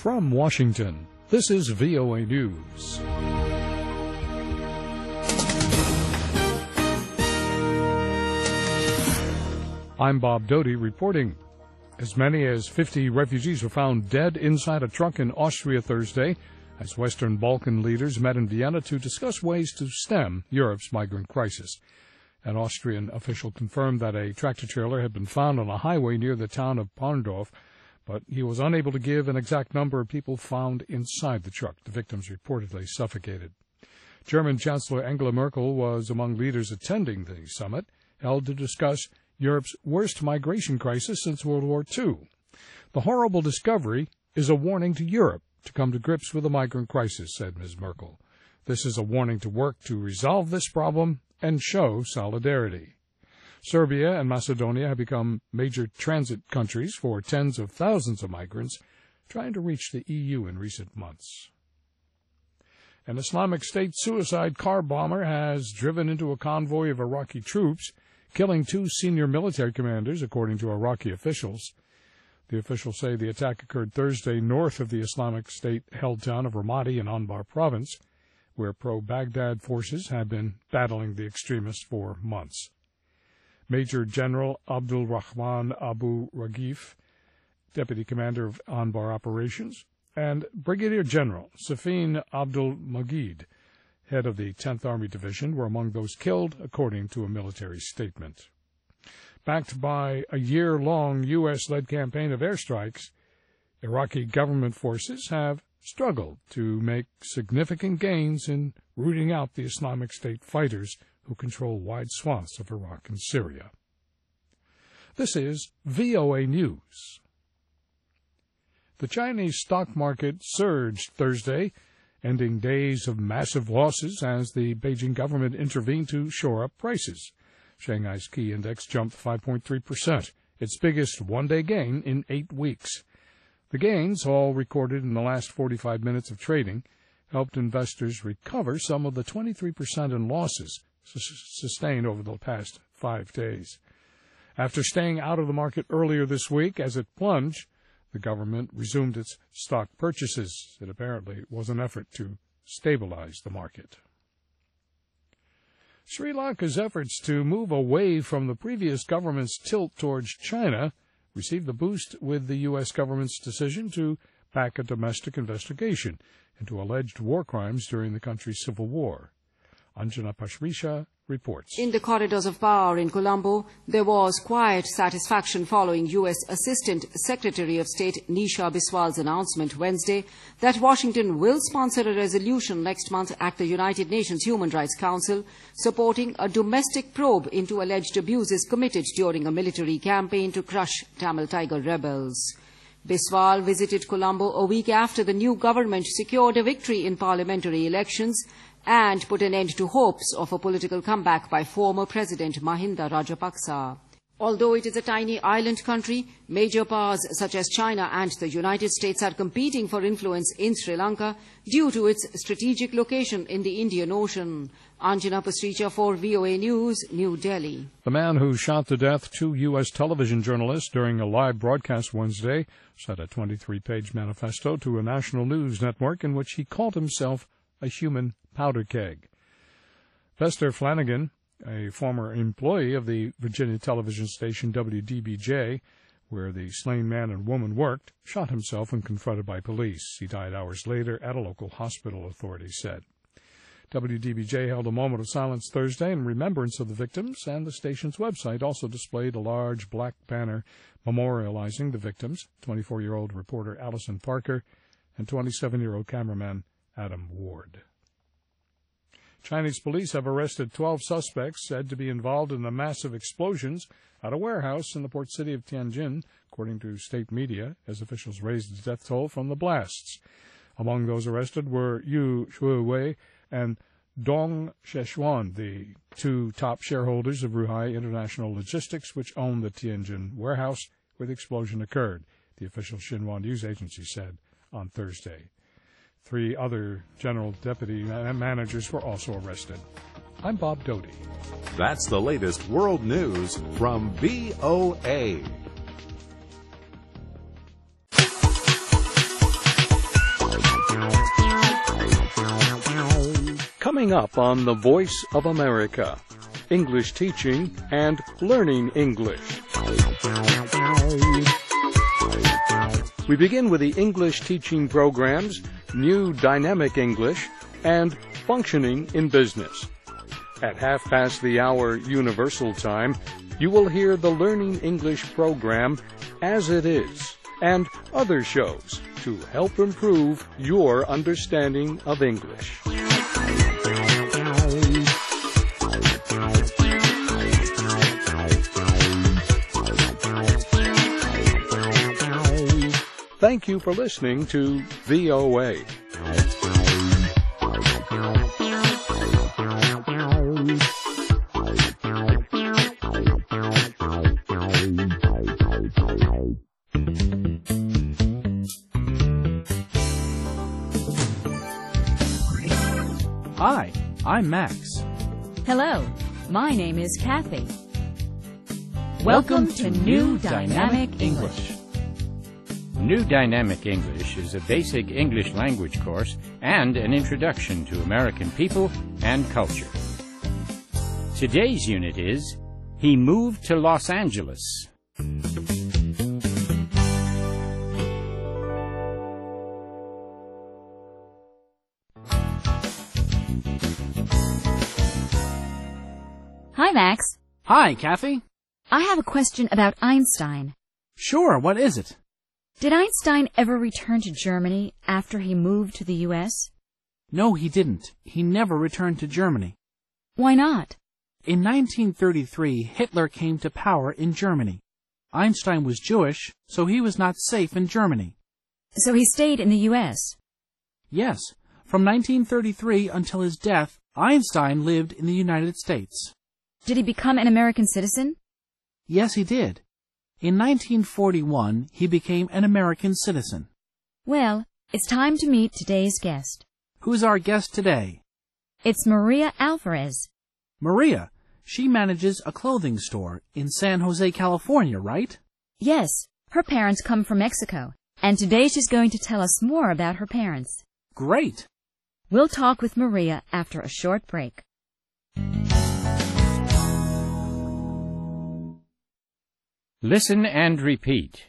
From Washington, this is VOA News. I'm Bob Doty reporting. As many as 50 refugees were found dead inside a truck in Austria Thursday as Western Balkan leaders met in Vienna to discuss ways to stem Europe's migrant crisis. An Austrian official confirmed that a tractor-trailer had been found on a highway near the town of Parndorf, but he was unable to give an exact number of people found inside the truck. The victims reportedly suffocated. German Chancellor Angela Merkel was among leaders attending the summit, held to discuss Europe's worst migration crisis since World War II. The horrible discovery is a warning to Europe to come to grips with the migrant crisis, said Ms. Merkel. This is a warning to work to resolve this problem and show solidarity. Serbia and Macedonia have become major transit countries for tens of thousands of migrants trying to reach the EU in recent months. An Islamic State suicide car bomber has driven into a convoy of Iraqi troops, killing 2 senior military commanders, according to Iraqi officials. The officials say the attack occurred Thursday north of the Islamic State-held town of Ramadi in Anbar province, where pro-Baghdad forces have been battling the extremists for months. Major General Abdul Rahman Abu Ragif, Deputy Commander of Anbar Operations, and Brigadier General Safin Abdul Magid, head of the 10th Army Division, were among those killed, according to a military statement. Backed by a year-long U.S.-led campaign of airstrikes, Iraqi government forces have struggled to make significant gains in rooting out the Islamic State fighters who control wide swaths of Iraq and Syria. This is VOA News. The Chinese stock market surged Thursday, ending days of massive losses as the Beijing government intervened to shore up prices. Shanghai's key index jumped 5.3%, its biggest one-day gain in 8 weeks. The gains, all recorded in the last 45 minutes of trading, helped investors recover some of the 23% in losses sustained over the past 5 days. After staying out of the market earlier this week as it plunged, the government resumed its stock purchases. It apparently was an effort to stabilize the market. Sri Lanka's efforts to move away from the previous government's tilt towards China received a boost with the U.S. government's decision to back a domestic investigation into alleged war crimes during the country's civil war. Anjana Pashrisha reports. In the corridors of power in Colombo, there was quiet satisfaction following U.S. Assistant Secretary of State Nisha Biswal's announcement Wednesday that Washington will sponsor a resolution next month at the United Nations Human Rights Council supporting a domestic probe into alleged abuses committed during a military campaign to crush Tamil Tiger rebels. Biswal visited Colombo a week after the new government secured a victory in parliamentary elections and put an end to hopes of a political comeback by former President Mahinda Rajapaksa. Although it is a tiny island country, major powers such as China and the United States are competing for influence in Sri Lanka due to its strategic location in the Indian Ocean. Anjana Pasricha for VOA News, New Delhi. The man who shot to death 2 U.S. television journalists during a live broadcast Wednesday sent a 23-page manifesto to a national news network in which he called himself a human powder keg. Fester Flanagan, a former employee of the Virginia television station WDBJ, where the slain man and woman worked, shot himself when confronted by police. He died hours later at a local hospital, authorities said. WDBJ held a moment of silence Thursday in remembrance of the victims, and the station's website also displayed a large black banner memorializing the victims, 24-year-old reporter Allison Parker and 27-year-old cameraman Adam Ward. Chinese police have arrested 12 suspects said to be involved in the massive explosions at a warehouse in the port city of Tianjin, according to state media, as officials raised the death toll from the blasts. Among those arrested were Yu Shuiwei and Dong Sheshuan, the 2 top shareholders of Ruhai International Logistics, which own the Tianjin warehouse where the explosion occurred, the official Xinhua news agency said on Thursday. 3 other general deputy managers were also arrested. I'm Bob Doty. That's the latest world news from VOA. Coming up on The Voice of America, English teaching and learning English. We begin with the English teaching programs, New Dynamic English, and Functioning in Business. At 1:30 Universal Time, you will hear the Learning English program As It Is and other shows to help improve your understanding of English. Thank you for listening to VOA. Hi, I'm Max. Hello, my name is Kathy. Welcome to New Dynamic English. New Dynamic English is a basic English language course and an introduction to American people and culture. Today's unit is He Moved to Los Angeles. Hi, Max. Hi, Kathy. I have a question about Einstein. Sure, what is it? Did Einstein ever return to Germany after he moved to the U.S.? No, he didn't. He never returned to Germany. Why not? In 1933, Hitler came to power in Germany. Einstein was Jewish, so he was not safe in Germany. So he stayed in the U.S.? Yes, from 1933 until his death, Einstein lived in the United States. Did he become an American citizen? Yes, he did. In 1941, he became an American citizen. Well, it's time to meet today's guest. Who's our guest today? It's Maria Alvarez. Maria. She manages a clothing store in San Jose, California, right? Yes, her parents come from Mexico, and today she's going to tell us more about her parents. Great. We'll talk with Maria after a short break. Listen and repeat.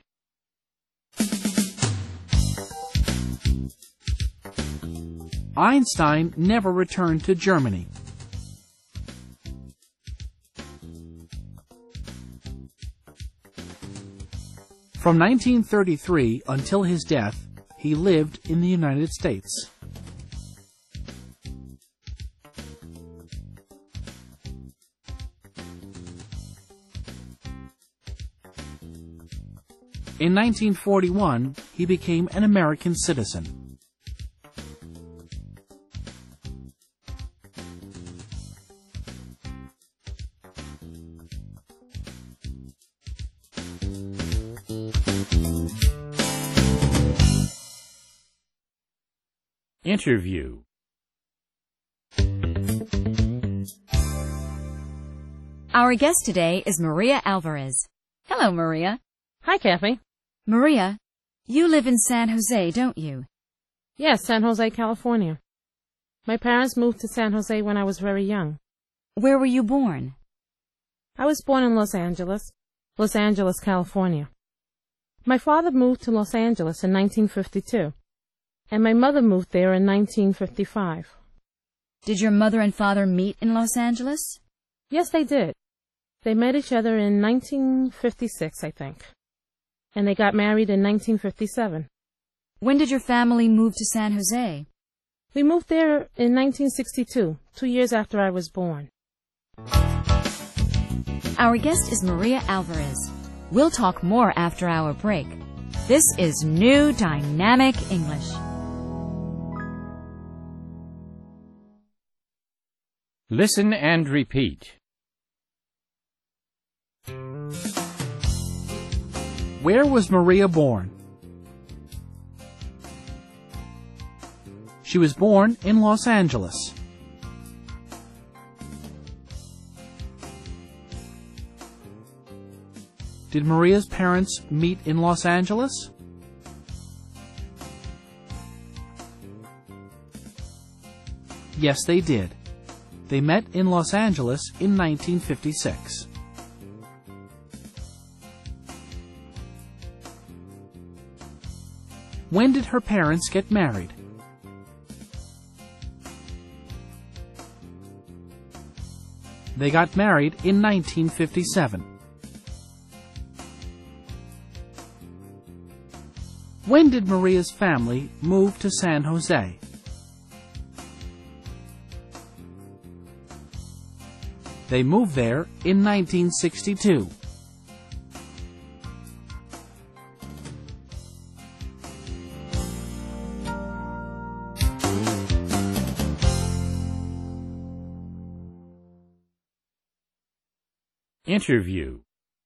Einstein never returned to Germany. From 1933 until his death, he lived in the United States. In 1941, he became an American citizen. Interview. Our guest today is Maria Alvarez. Hello, Maria. Hi, Kathy. Maria, you live in San Jose, don't you? Yes, San Jose, California. My parents moved to San Jose when I was very young. Where were you born? I was born in Los Angeles, California. My father moved to Los Angeles in 1952, and my mother moved there in 1955. Did your mother and father meet in Los Angeles? Yes, they did. They met each other in 1956, I think. And they got married in 1957. When did your family move to San Jose? We moved there in 1962, 2 years after I was born. Our guest is Maria Alvarez. We'll talk more after our break. This is New Dynamic English. Listen and repeat. Where was Maria born? She was born in Los Angeles. Did Maria's parents meet in Los Angeles? Yes, they did. They met in Los Angeles in 1956. When did her parents get married? They got married in 1957. When did Maria's family move to San Jose? They moved there in 1962. Interview.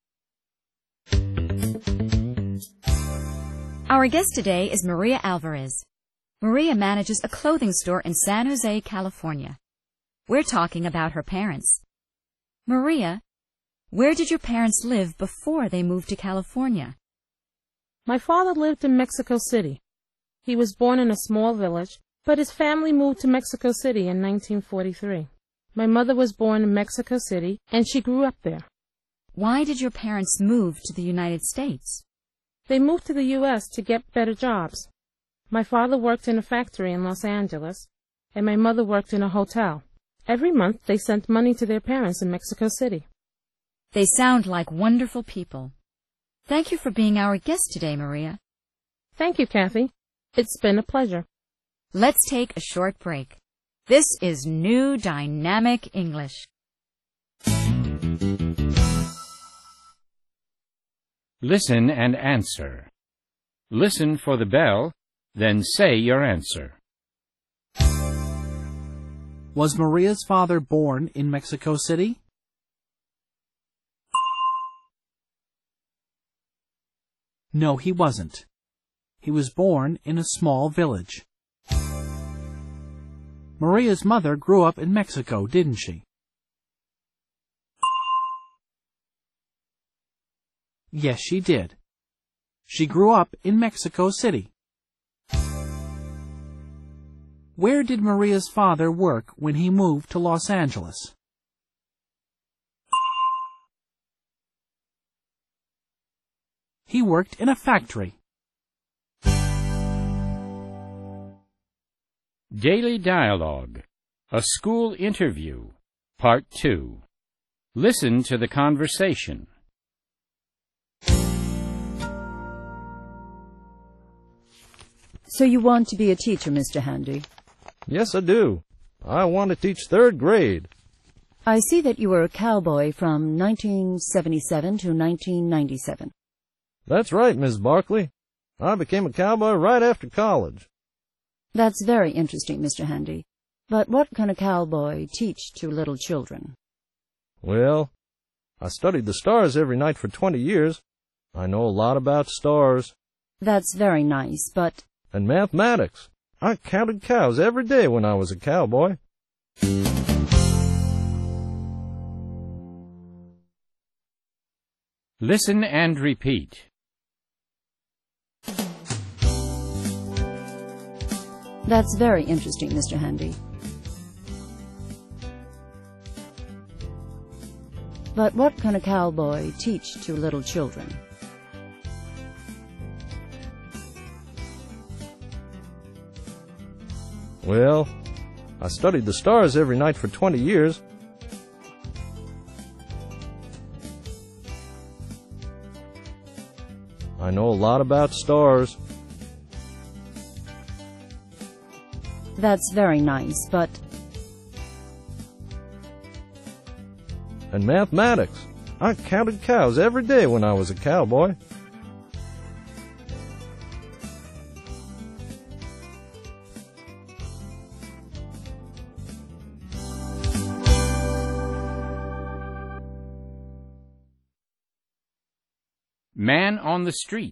Our guest today is Maria Alvarez. Maria manages a clothing store in San Jose, California. We're talking about her parents. Maria, where did your parents live before they moved to California? My father lived in Mexico City. He was born in a small village, but his family moved to Mexico City in 1943. My mother was born in Mexico City, and she grew up there. Why did your parents move to the United States? They moved to the U.S. to get better jobs. My father worked in a factory in Los Angeles, and my mother worked in a hotel. Every month they sent money to their parents in Mexico City. They sound like wonderful people. Thank you for being our guest today, Maria. Thank you, Kathy. It's been a pleasure. Let's take a short break. This is New Dynamic English. Listen and answer. Listen for the bell, then say your answer. Was Maria's father born in Mexico City? No, he wasn't. He was born in a small village. Maria's mother grew up in Mexico, didn't she? Yes, she did. She grew up in Mexico City. Where did Maria's father work when he moved to Los Angeles? He worked in a factory. Daily Dialogue, a School Interview, Part 2. Listen to the conversation. So you want to be a teacher, Mr. Handy? Yes, I do. I want to teach third grade. I see that you were a cowboy from 1977 to 1997. That's right, Miss Barkley. I became a cowboy right after college. That's very interesting, Mr. Handy. But what can a cowboy teach to little children? Well, I studied the stars every night for 20 years. I know a lot about stars. That's very nice, but... And mathematics. I counted cows every day when I was a cowboy. Listen and repeat. That's very interesting, Mr. Handy. But what can a cowboy teach to little children? Well, I studied the stars every night for 20 years. I know a lot about stars. That's very nice, but... And mathematics. I counted cows every day when I was a cowboy. Man on the Street.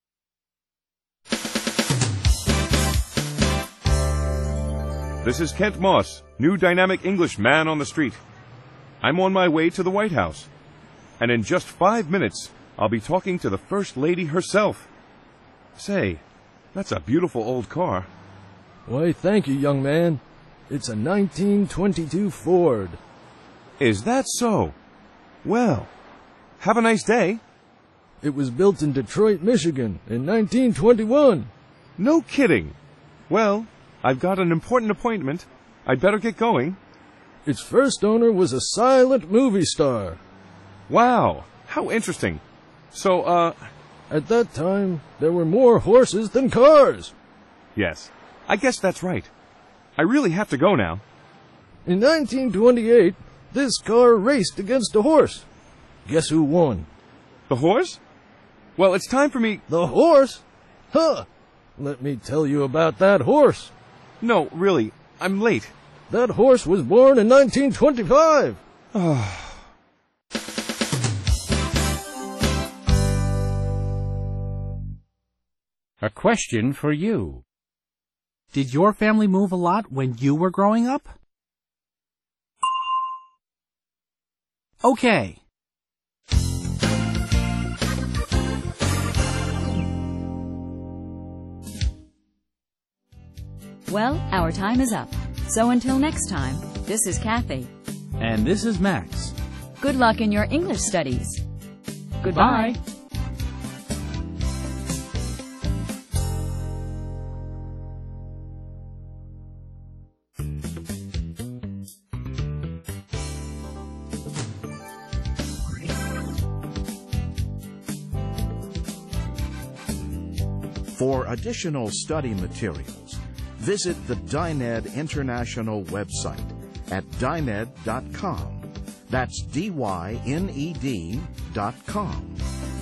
This is Kent Moss, new dynamic English man on the street. I'm on my way to the White House. And in just 5 minutes, I'll be talking to the First Lady herself. Say, that's a beautiful old car. Why, thank you, young man. It's a 1922 Ford. Is that so? Well, have a nice day. It was built in Detroit, Michigan in 1921. No kidding. Well, I've got an important appointment. I'd better get going. Its first owner was a silent movie star. Wow, how interesting. So, At that time, there were more horses than cars. yes, I guess that's right. I really have to go now. In 1928, this car raced against a horse. Guess who won? The horse? Well, it's time for me... The horse? Huh! Let me tell you about that horse. No, really, I'm late. That horse was born in 1925. A question for you. Did your family move a lot when you were growing up? Okay. Well, our time is up. So until next time, this is Kathy. And this is Max. Good luck in your English studies. Goodbye. Bye. For additional study materials, visit the Dyned International website at dyned.com. That's DYNED.com.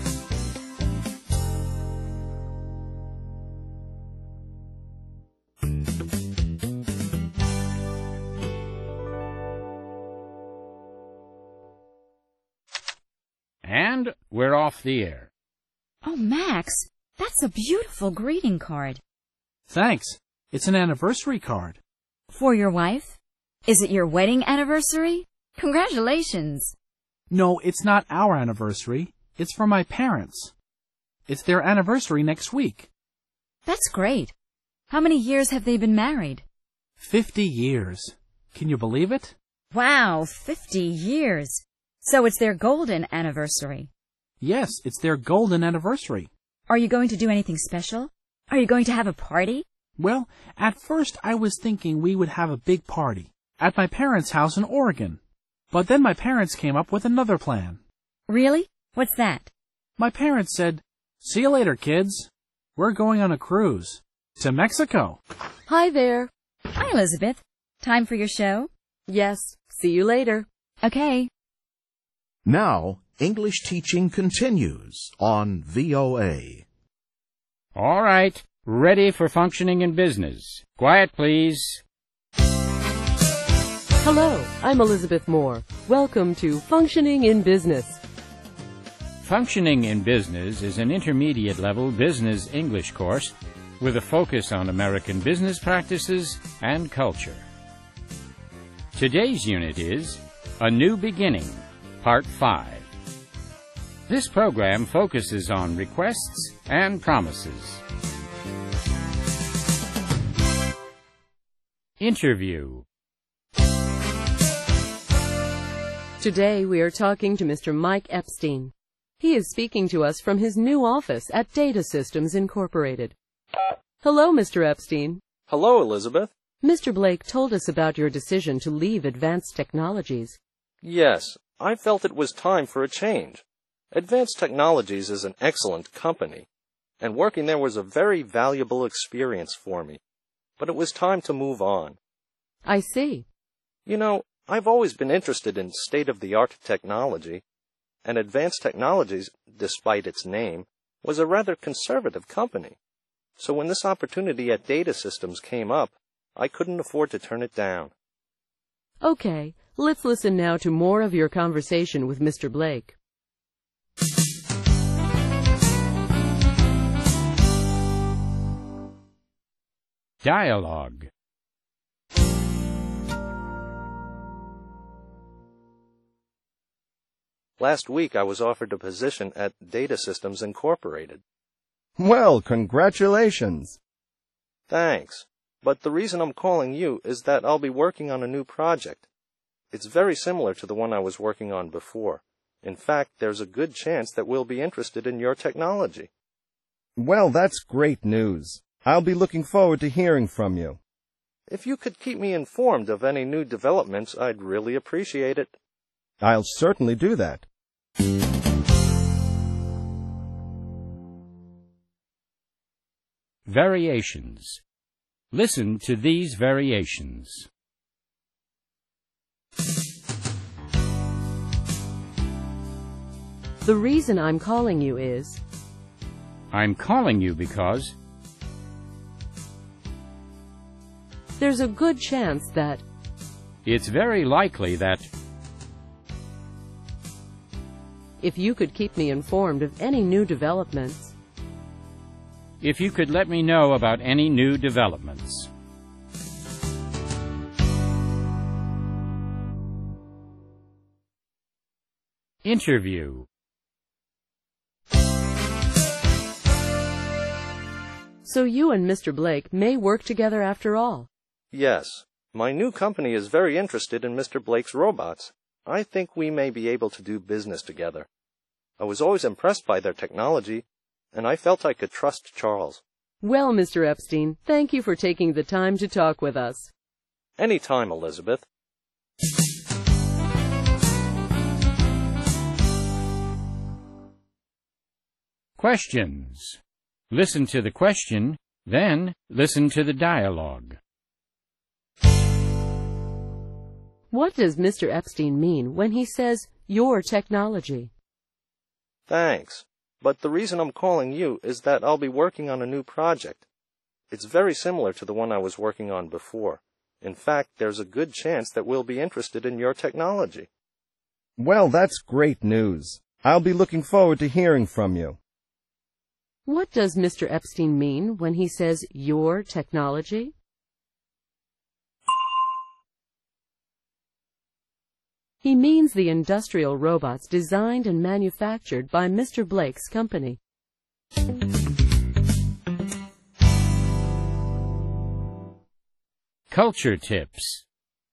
And we're off the air. Oh, Max, that's a beautiful greeting card. Thanks. It's an anniversary card. For your wife? Is it your wedding anniversary? Congratulations. No, it's not our anniversary. It's for my parents. It's their anniversary next week. That's great. How many years have they been married? 50 years. Can you believe it? Wow, 50 years. So it's their golden anniversary. Yes, it's their golden anniversary. Are you going to do anything special? Are you going to have a party? Well, at first I was thinking we would have a big party at my parents' house in Oregon. But then my parents came up with another plan. Really? What's that? My parents said, "See you later, kids. We're going on a cruise to Mexico." Hi there. Hi, Elizabeth. Time for your show? Yes. See you later. Okay. Now, English teaching continues on VOA. All right, ready for functioning in business. Quiet, please. Hello, I'm Elizabeth Moore. Welcome to Functioning in Business. Functioning in Business is an intermediate-level business English course with a focus on American business practices and culture. Today's unit is A New Beginning, Part 5. This program focuses on requests and promises. Interview. Today we are talking to Mr. Mike Epstein. He is speaking to us from his new office at Data Systems Incorporated. Hello, Mr. Epstein. Hello, Elizabeth. Mr. Blake told us about your decision to leave Advanced Technologies. Yes, I felt it was time for a change. Advanced Technologies is an excellent company, and working there was a very valuable experience for me. But it was time to move on. I see. You know, I've always been interested in state-of-the-art technology, and Advanced Technologies, despite its name, was a rather conservative company. So when this opportunity at Data Systems came up, I couldn't afford to turn it down. Okay, let's listen now to more of your conversation with Mr. Blake. Dialogue. Last week I was offered a position at Data Systems Incorporated. Well, congratulations. Thanks. but the reason I'm calling you is that I'll be working on a new project. It's very similar to the one I was working on before. In fact, there's a good chance that we'll be interested in your technology. Well, that's great news. I'll be looking forward to hearing from you. If you could keep me informed of any new developments, I'd really appreciate it. I'll certainly do that. Variations. Listen to these variations. The reason I'm calling you is... I'm calling you because... There's a good chance that... It's very likely that... If you could keep me informed of any new developments... If you could let me know about any new developments. Interview. So you and Mr. Blake may work together after all. Yes. My new company is very interested in Mr. Blake's robots. I think we may be able to do business together. I was always impressed by their technology, and I felt I could trust Charles. Well, Mr. Epstein, thank you for taking the time to talk with us. Any time, Elizabeth. Questions. Listen to the question, then listen to the dialogue. What does Mr. Epstein mean when he says, your technology? Thanks. But the reason I'm calling you is that I'll be working on a new project. It's very similar to the one I was working on before. In fact, there's a good chance that we'll be interested in your technology. Well, that's great news. I'll be looking forward to hearing from you. What does Mr. Epstein mean when he says, your technology? He means the industrial robots designed and manufactured by Mr. Blake's company. Culture tips.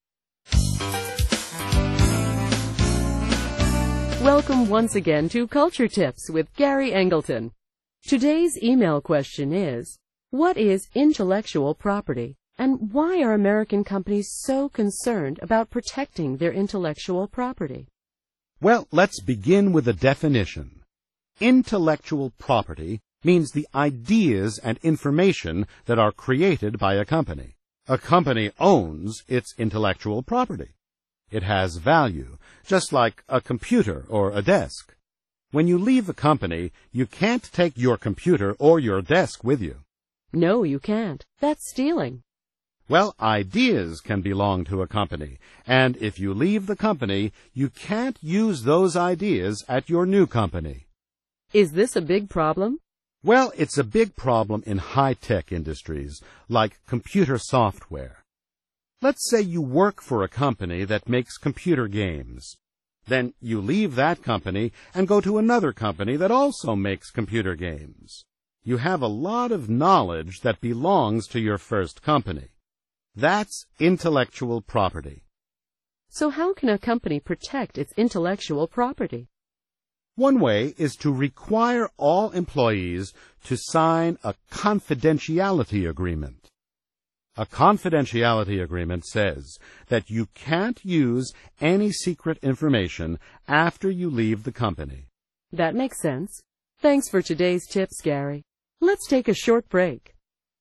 Welcome once again to Culture Tips with Gary Engleton. Today's email question is, what is intellectual property? And why are American companies so concerned about protecting their intellectual property? Well, let's begin with a definition. Intellectual property means the ideas and information that are created by a company. A company owns its intellectual property. It has value, just like a computer or a desk. When you leave the company, you can't take your computer or your desk with you. No, you can't. That's stealing. Well, ideas can belong to a company, and if you leave the company, you can't use those ideas at your new company. Is this a big problem? Well, it's a big problem in high-tech industries, like computer software. Let's say you work for a company that makes computer games. Then you leave that company and go to another company that also makes computer games. You have a lot of knowledge that belongs to your first company. That's intellectual property. So how can a company protect its intellectual property? One way is to require all employees to sign a confidentiality agreement. A confidentiality agreement says that you can't use any secret information after you leave the company. That makes sense. Thanks for today's tips, Gary. Let's take a short break.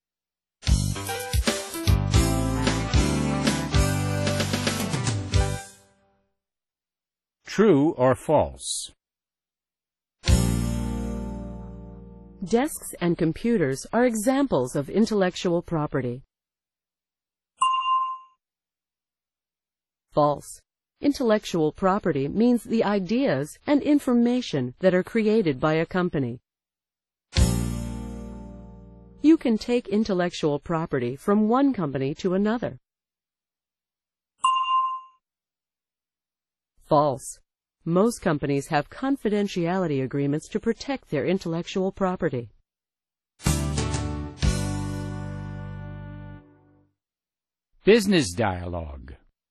True or false? Desks and computers are examples of intellectual property. False. Intellectual property means the ideas and information that are created by a company. You can take intellectual property from one company to another. False. Most companies have confidentiality agreements to protect their intellectual property. Business Dialogue.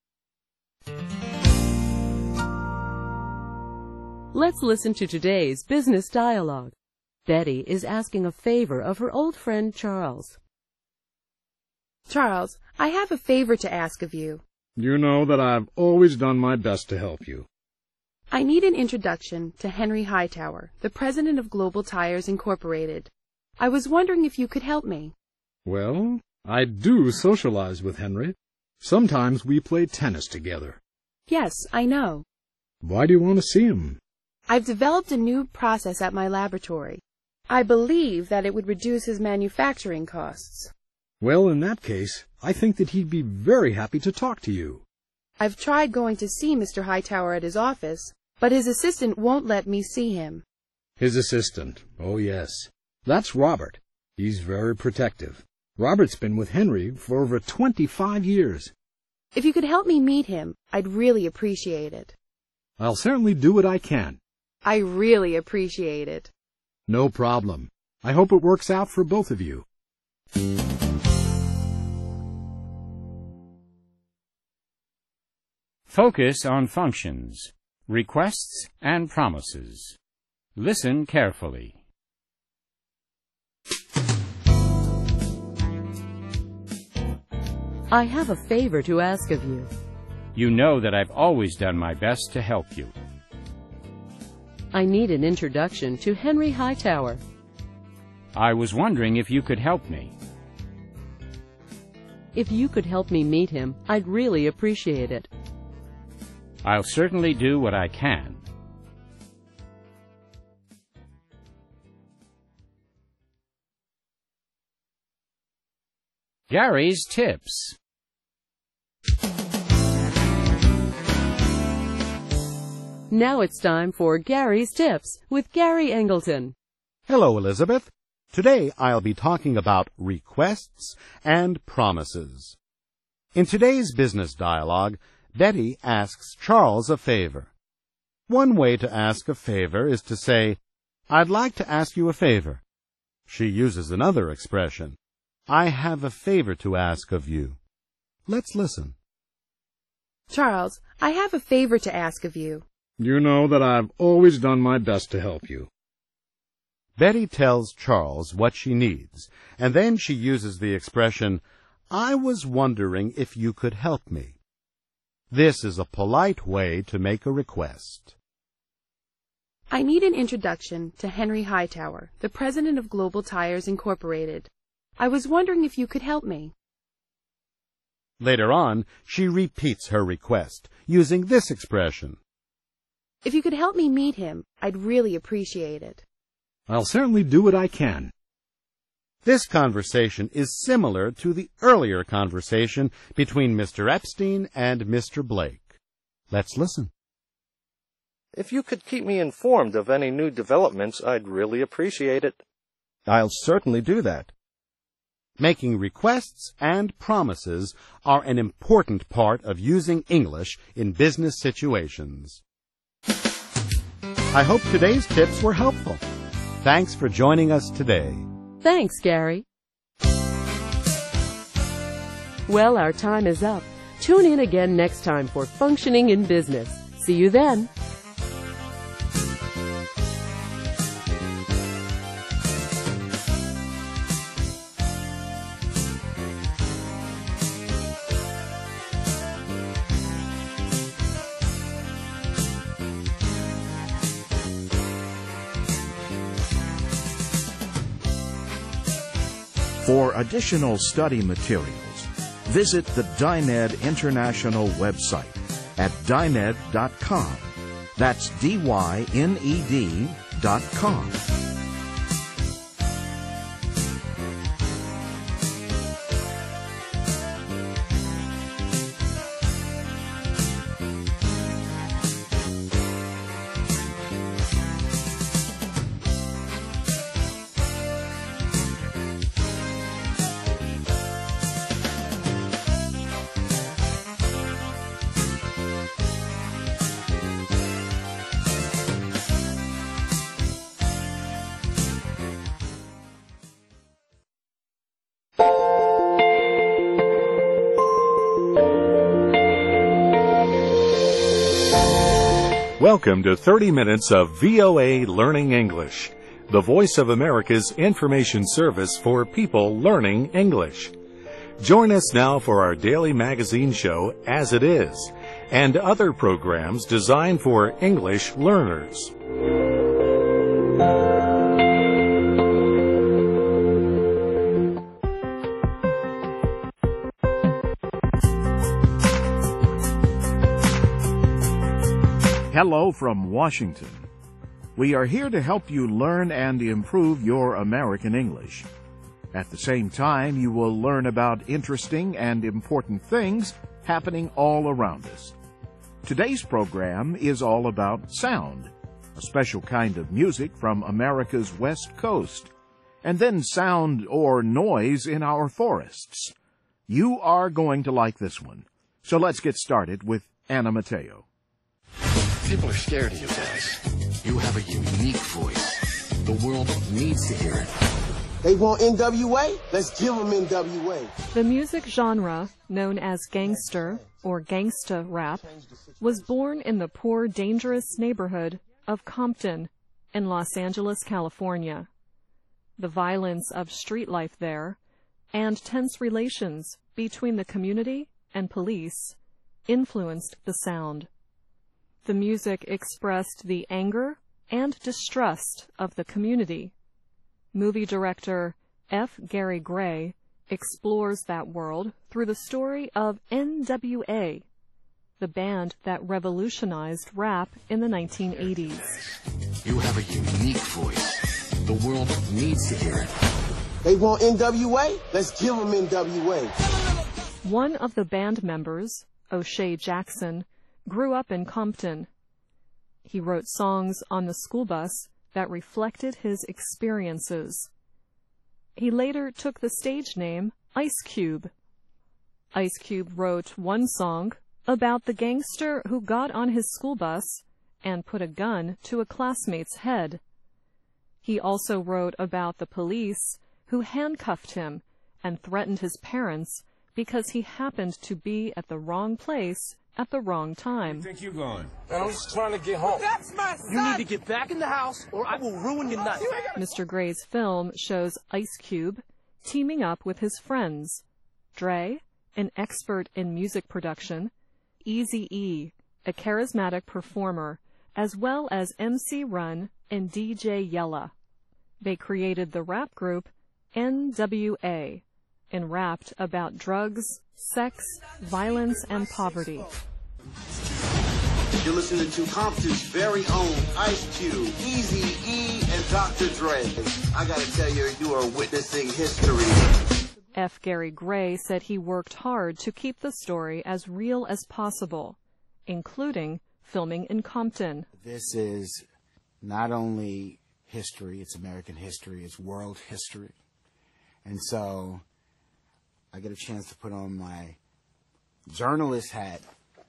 Let's listen to today's Business Dialogue. Betty is asking a favor of her old friend Charles. Charles, I have a favor to ask of you. You know that I've always done my best to help you. I need an introduction to Henry Hightower, the president of Global Tires Incorporated. I was wondering if you could help me. Well, I do socialize with Henry. Sometimes we play tennis together. Yes, I know. Why do you want to see him? I've developed a new process at my laboratory. I believe that it would reduce his manufacturing costs. Well, in that case, I think that he'd be very happy to talk to you. I've tried going to see Mr. Hightower at his office, but his assistant won't let me see him. His assistant? Oh, yes. That's Robert. He's very protective. Robert's been with Henry for over 25 years. If you could help me meet him, I'd really appreciate it. I'll certainly do what I can. I really appreciate it. No problem. I hope it works out for both of you. Focus on functions, requests, and promises. Listen carefully. I have a favor to ask of you. You know that I've always done my best to help you. I need an introduction to Henry Hightower. I was wondering if you could help me. If you could help me meet him, I'd really appreciate it. I'll certainly do what I can. Gary's Tips. Now it's time for Gary's Tips with Gary Angleton. Hello, Elizabeth. Today I'll be talking about requests and promises. In today's business dialogue, Betty asks Charles a favor. One way to ask a favor is to say, "I'd like to ask you a favor." She uses another expression, "I have a favor to ask of you." Let's listen. Charles, I have a favor to ask of you. You know that I've always done my best to help you. Betty tells Charles what she needs, and then she uses the expression, "I was wondering if you could help me." This is a polite way to make a request. I need an introduction to Henry Hightower, the president of Global Tires Incorporated. I was wondering if you could help me. Later on, she repeats her request, using this expression. If you could help me meet him, I'd really appreciate it. I'll certainly do what I can. This conversation is similar to the earlier conversation between Mr. Epstein and Mr. Blake. Let's listen. If you could keep me informed of any new developments, I'd really appreciate it. I'll certainly do that. Making requests and promises are an important part of using English in business situations. I hope today's tips were helpful. Thanks for joining us today. Thanks, Gary. Well, our time is up. Tune in again next time for Functioning in Business. See you then. For additional study materials, visit the Dyned International website at dyned.com. That's DYNED.com. Welcome to 30 minutes of VOA Learning English, the Voice of America's information service for people learning English. Join us now for our daily magazine show, As It Is, and other programs designed for English learners. Hello from Washington. We are here to help you learn and improve your American English. At the same time, you will learn about interesting and important things happening all around us. Today's program is all about sound, a special kind of music from America's West Coast, and then sound or noise in our forests. You are going to like this one. So let's get started with Anna Mateo. People are scared of you guys. You have a unique voice. The world needs to hear it. They want NWA? Let's give them NWA. The music genre, known as gangster or gangsta rap, was born in the poor, dangerous neighborhood of Compton in Los Angeles, California. The violence of street life there and tense relations between the community and police influenced the sound. The music expressed the anger and distrust of the community. Movie director F. Gary Gray explores that world through the story of NWA, the band that revolutionized rap in the 1980s. You have a unique voice. The world needs to hear it. They want NWA? Let's give them NWA. One of the band members, O'Shea Jackson, grew up in Compton. He wrote songs on the school bus that reflected his experiences. He later took the stage name Ice Cube. Ice Cube wrote one song about the gangster who got on his school bus and put a gun to a classmate's head. He also wrote about the police who handcuffed him and threatened his parents because he happened to be at the wrong place at the wrong time. Where do you think you're going? Man, I'm just trying to get home. That's my son! You need to get back in the house or I will ruin your night. Mr. Gray's film shows Ice Cube teaming up with his friends, Dre, an expert in music production, Eazy-E, a charismatic performer, as well as MC Run and DJ Yella. They created the rap group NWA and rapped about drugs, sex, violence, and poverty. You're listening to Compton's very own Ice Cube, Eazy-E, and Dr. Dre. I gotta tell you, you are witnessing history. F. Gary Gray said he worked hard to keep the story as real as possible, including filming in Compton. This is not only history, it's American history, it's world history. And so I get a chance to put on my journalist hat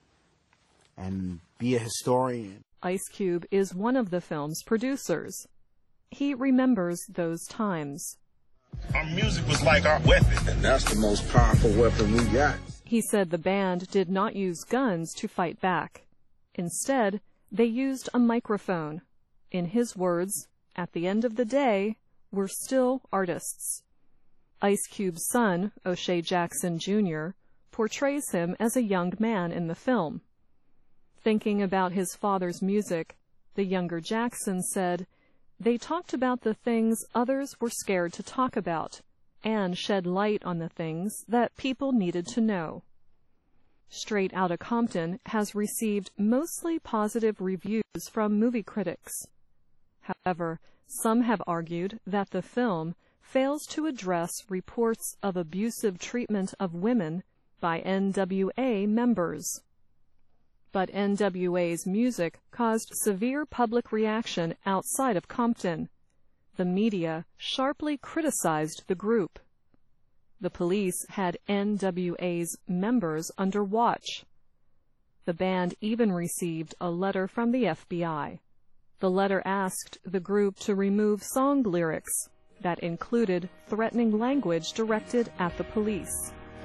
and be a historian. Ice Cube is one of the film's producers. He remembers those times. Our music was like our weapon, and that's the most powerful weapon we got. He said the band did not use guns to fight back. Instead, they used a microphone. In his words, at the end of the day, we're still artists. Ice Cube's son, O'Shea Jackson Jr., portrays him as a young man in the film. Thinking about his father's music, the younger Jackson said, "They talked about the things others were scared to talk about, and shed light on the things that people needed to know." Straight Outta Compton has received mostly positive reviews from movie critics. However, some have argued that the film fails to address reports of abusive treatment of women by NWA members. But NWA's music caused severe public reaction outside of Compton. The media sharply criticized the group. The police had NWA's members under watch. The band even received a letter from the FBI. The letter asked the group to remove song lyrics that included threatening language directed at the police.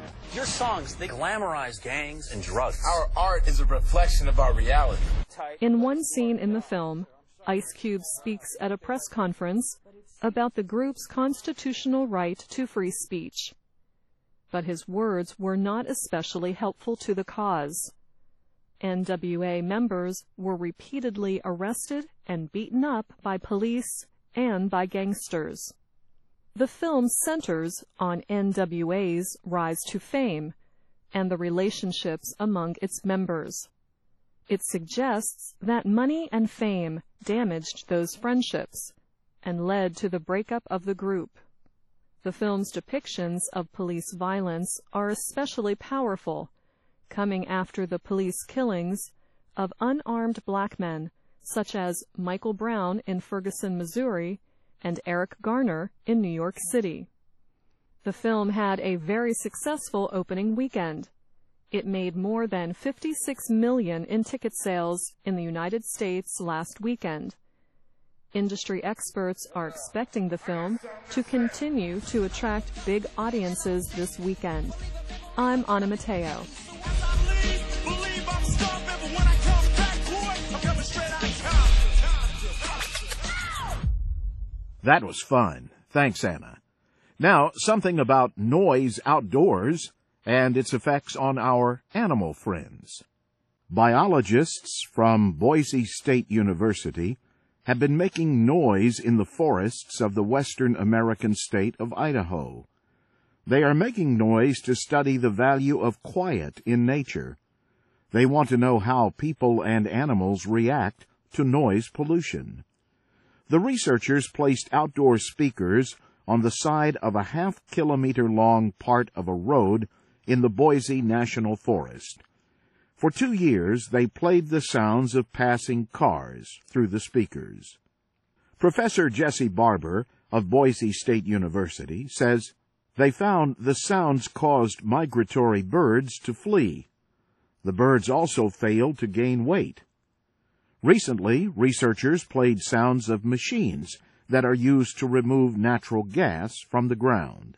Your songs, they glamorize gangs and drugs. Our art is a reflection of our reality. In one scene in the film, Ice Cube speaks at a press conference about the group's constitutional right to free speech. But his words were not especially helpful to the cause. NWA members were repeatedly arrested and beaten up by police and by gangsters. The film centers on NWA's rise to fame and the relationships among its members. It suggests that money and fame damaged those friendships and led to the breakup of the group. The film's depictions of police violence are especially powerful, coming after the police killings of unarmed black men such as Michael Brown in Ferguson, Missouri, and Eric Garner in New York City. The film had a very successful opening weekend. It made more than $56 million in ticket sales in the United States last weekend. Industry experts are expecting the film to continue to attract big audiences this weekend. I'm Anna Mateo. That was fun. Thanks, Anna. Now, something about noise outdoors and its effects on our animal friends. Biologists from Boise State University have been making noise in the forests of the western American state of Idaho. They are making noise to study the value of quiet in nature. They want to know how people and animals react to noise pollution. The researchers placed outdoor speakers on the side of a half-kilometer-long part of a road in the Boise National Forest. For 2 years, they played the sounds of passing cars through the speakers. Professor Jesse Barber of Boise State University says they found the sounds caused migratory birds to flee. The birds also failed to gain weight. Recently, researchers played sounds of machines that are used to remove natural gas from the ground.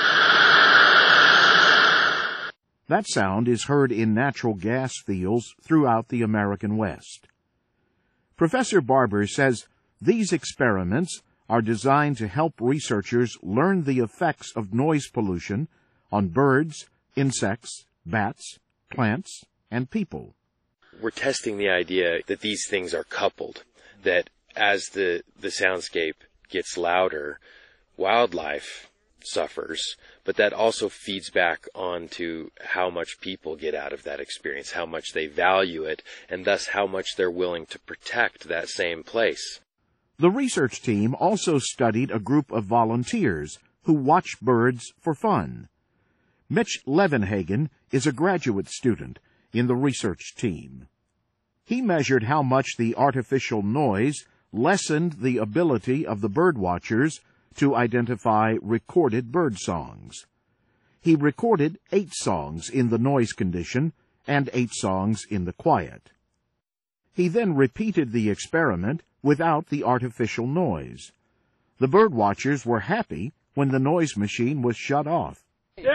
That sound is heard in natural gas fields throughout the American West. Professor Barber says these experiments are designed to help researchers learn the effects of noise pollution on birds, insects, bats, plants, and people. We're testing the idea that these things are coupled, that as the soundscape gets louder, wildlife suffers, but that also feeds back onto how much people get out of that experience, how much they value it, and thus how much they're willing to protect that same place. The research team also studied a group of volunteers who watch birds for fun. Mitch Levenhagen is a graduate student in the research team. He measured how much the artificial noise lessened the ability of the bird watchers to identify recorded bird songs. He recorded 8 songs in the noise condition and 8 songs in the quiet. He then repeated the experiment without the artificial noise. The bird watchers were happy when the noise machine was shut off.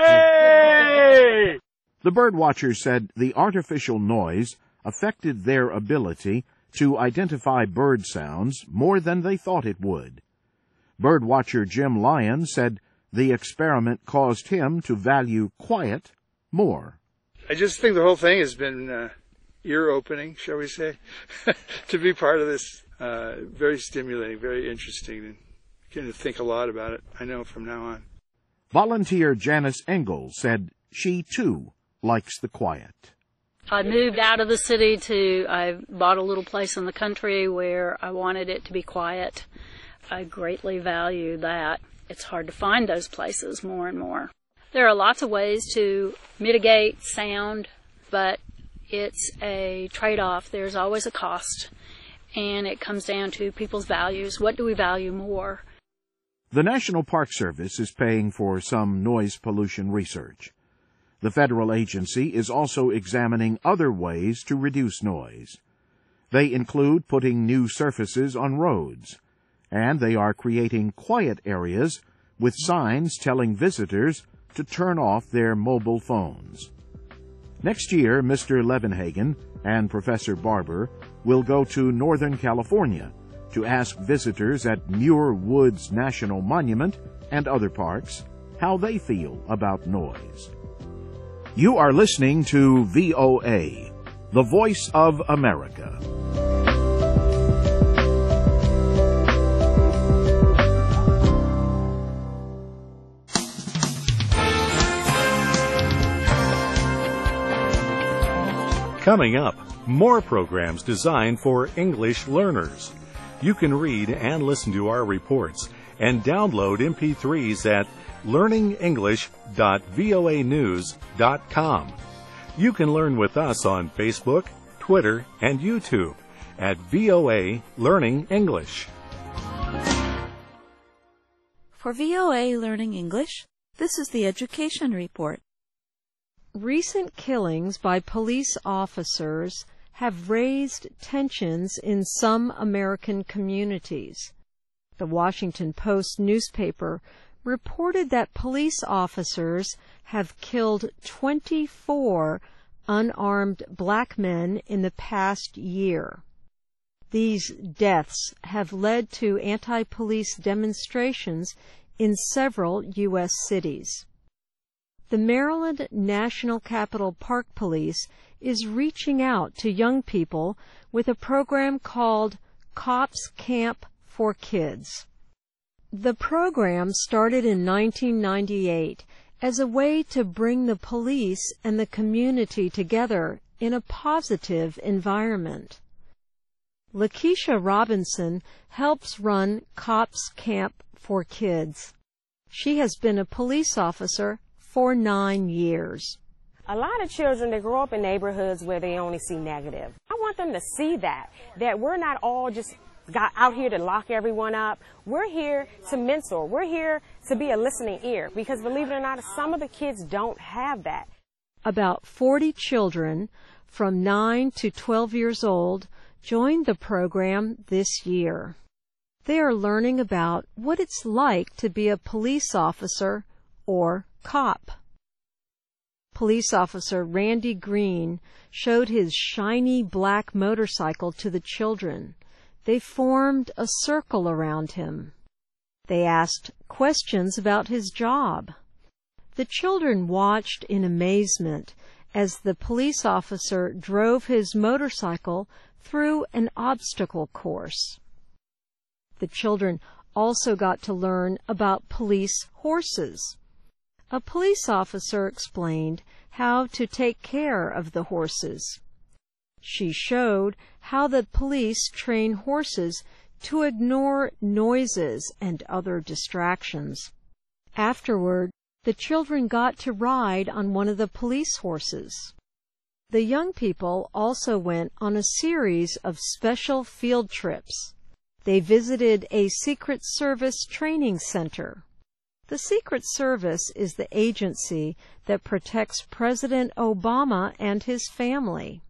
Yay! The bird watchers said the artificial noise affected their ability to identify bird sounds more than they thought it would. Birdwatcher Jim Lyon said the experiment caused him to value quiet more. I just think the whole thing has been ear-opening, shall we say, to be part of this. Very stimulating, very interesting, and getting to think a lot about it, I know, from now on. Volunteer Janice Engel said she, too, likes the quiet. I moved out of the city I bought a little place in the country where I wanted it to be quiet. I greatly value that. It's hard to find those places more and more. There are lots of ways to mitigate sound, but it's a trade-off. There's always a cost, and it comes down to people's values. What do we value more? The National Park Service is paying for some noise pollution research. The federal agency is also examining other ways to reduce noise. They include putting new surfaces on roads, and they are creating quiet areas with signs telling visitors to turn off their mobile phones. Next year, Mr. Levenhagen and Professor Barber will go to Northern California to ask visitors at Muir Woods National Monument and other parks how they feel about noise. You are listening to VOA, the Voice of America. Coming up, more programs designed for English learners. You can read and listen to our reports and download MP3s at learningenglish.voanews.com. You can learn with us on Facebook, Twitter, and YouTube at VOA Learning English. For VOA Learning English, this is the Education Report. Recent killings by police officers have raised tensions in some American communities. The Washington Post newspaper reported that police officers have killed 24 unarmed black men in the past year. These deaths have led to anti-police demonstrations in several U.S. cities. The Maryland National Capital Park Police is reaching out to young people with a program called Cops Camp for Kids. The program started in 1998 as a way to bring the police and the community together in a positive environment. Lakeisha Robinson helps run Cops Camp for Kids. She has been a police officer for 9 years. A lot of children, they grow up in neighborhoods where they only see negative. I want them to see that we're not all just out here to lock everyone up. We're here to mentor. We're here to be a listening ear because, believe it or not, some of the kids don't have that. About 40 children from 9 to 12 years old joined the program this year. They are learning about what it's like to be a police officer or cop. Police officer Randy Green showed his shiny black motorcycle to the children. They formed a circle around him. They asked questions about his job. The children watched in amazement as the police officer drove his motorcycle through an obstacle course. The children also got to learn about police horses. A police officer explained how to take care of the horses. She showed how the police train horses to ignore noises and other distractions. Afterward, the children got to ride on one of the police horses. The young people also went on a series of special field trips. They visited a Secret Service training center. The Secret Service is the agency that protects President Obama and his family.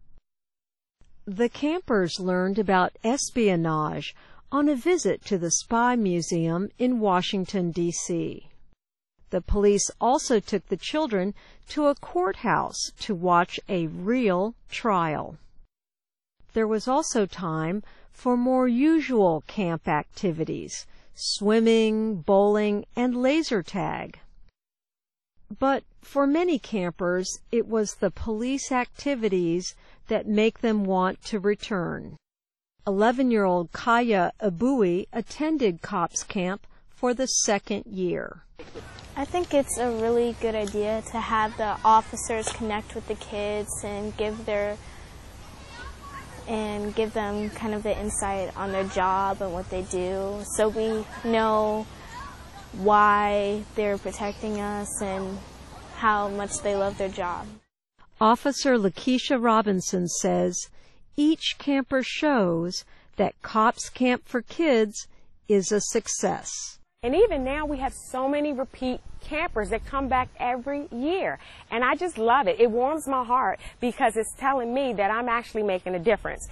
The campers learned about espionage on a visit to the Spy Museum in Washington, D.C. The police also took the children to a courthouse to watch a real trial. There was also time for more usual camp activities, swimming, bowling, and laser tag. But for many campers, it was the police activities that make them want to return. 11-year-old Kaya Abui attended Cops Camp for the second year. I think it's a really good idea to have the officers connect with the kids and give them kind of the insight on their job and what they do, so we know why they're protecting us and how much they love their job. Officer Lakeisha Robinson says each camper shows that Cops Camp for Kids is a success. And even now we have so many repeat campers that come back every year. And I just love it. It warms my heart because it's telling me that I'm actually making a difference.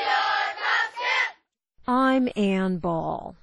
I'm Ann Ball.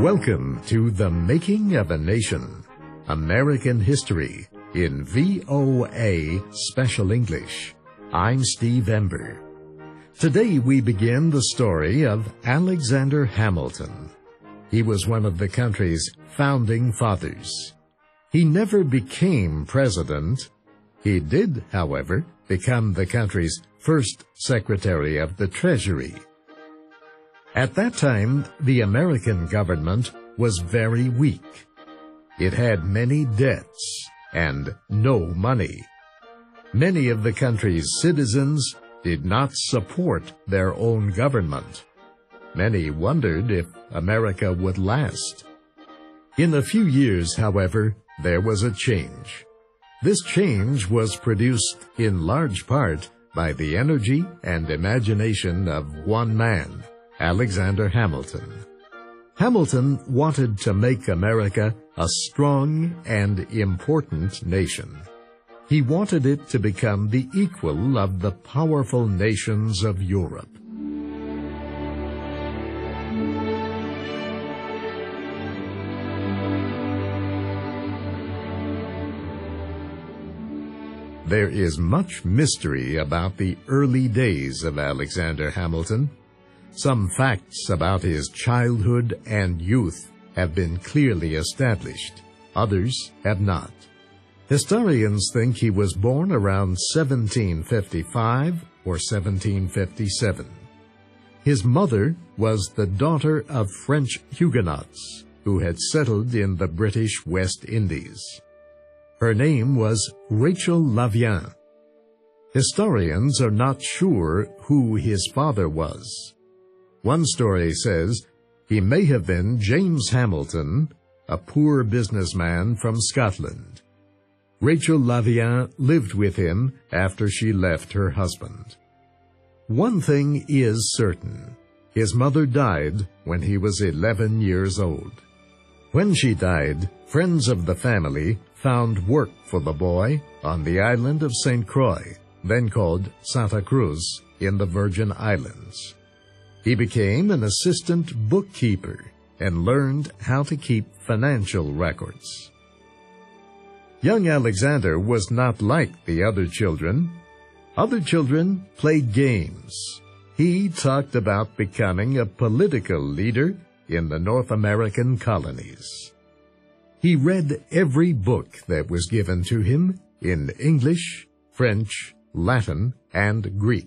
Welcome to The Making of a Nation, American History in VOA Special English. I'm Steve Ember. Today we begin the story of Alexander Hamilton. He was one of the country's founding fathers. He never became president. He did, however, become the country's first Secretary of the Treasury. At that time, the American government was very weak. It had many debts and no money. Many of the country's citizens did not support their own government. Many wondered if America would last. In a few years, however, there was a change. This change was produced in large part by the energy and imagination of one man, Alexander Hamilton. Hamilton wanted to make America a strong and important nation. He wanted it to become the equal of the powerful nations of Europe. There is much mystery about the early days of Alexander Hamilton. Some facts about his childhood and youth have been clearly established. Others have not. Historians think he was born around 1755 or 1757. His mother was the daughter of French Huguenots who had settled in the British West Indies. Her name was Rachel Lavien. Historians are not sure who his father was. One story says he may have been James Hamilton, a poor businessman from Scotland. Rachel Lavien lived with him after she left her husband. One thing is certain. His mother died when he was 11 years old. When she died, friends of the family found work for the boy on the island of St. Croix, then called Santa Cruz, in the Virgin Islands. He became an assistant bookkeeper and learned how to keep financial records. Young Alexander was not like the other children. Other children played games. He talked about becoming a political leader in the North American colonies. He read every book that was given to him in English, French, Latin, and Greek.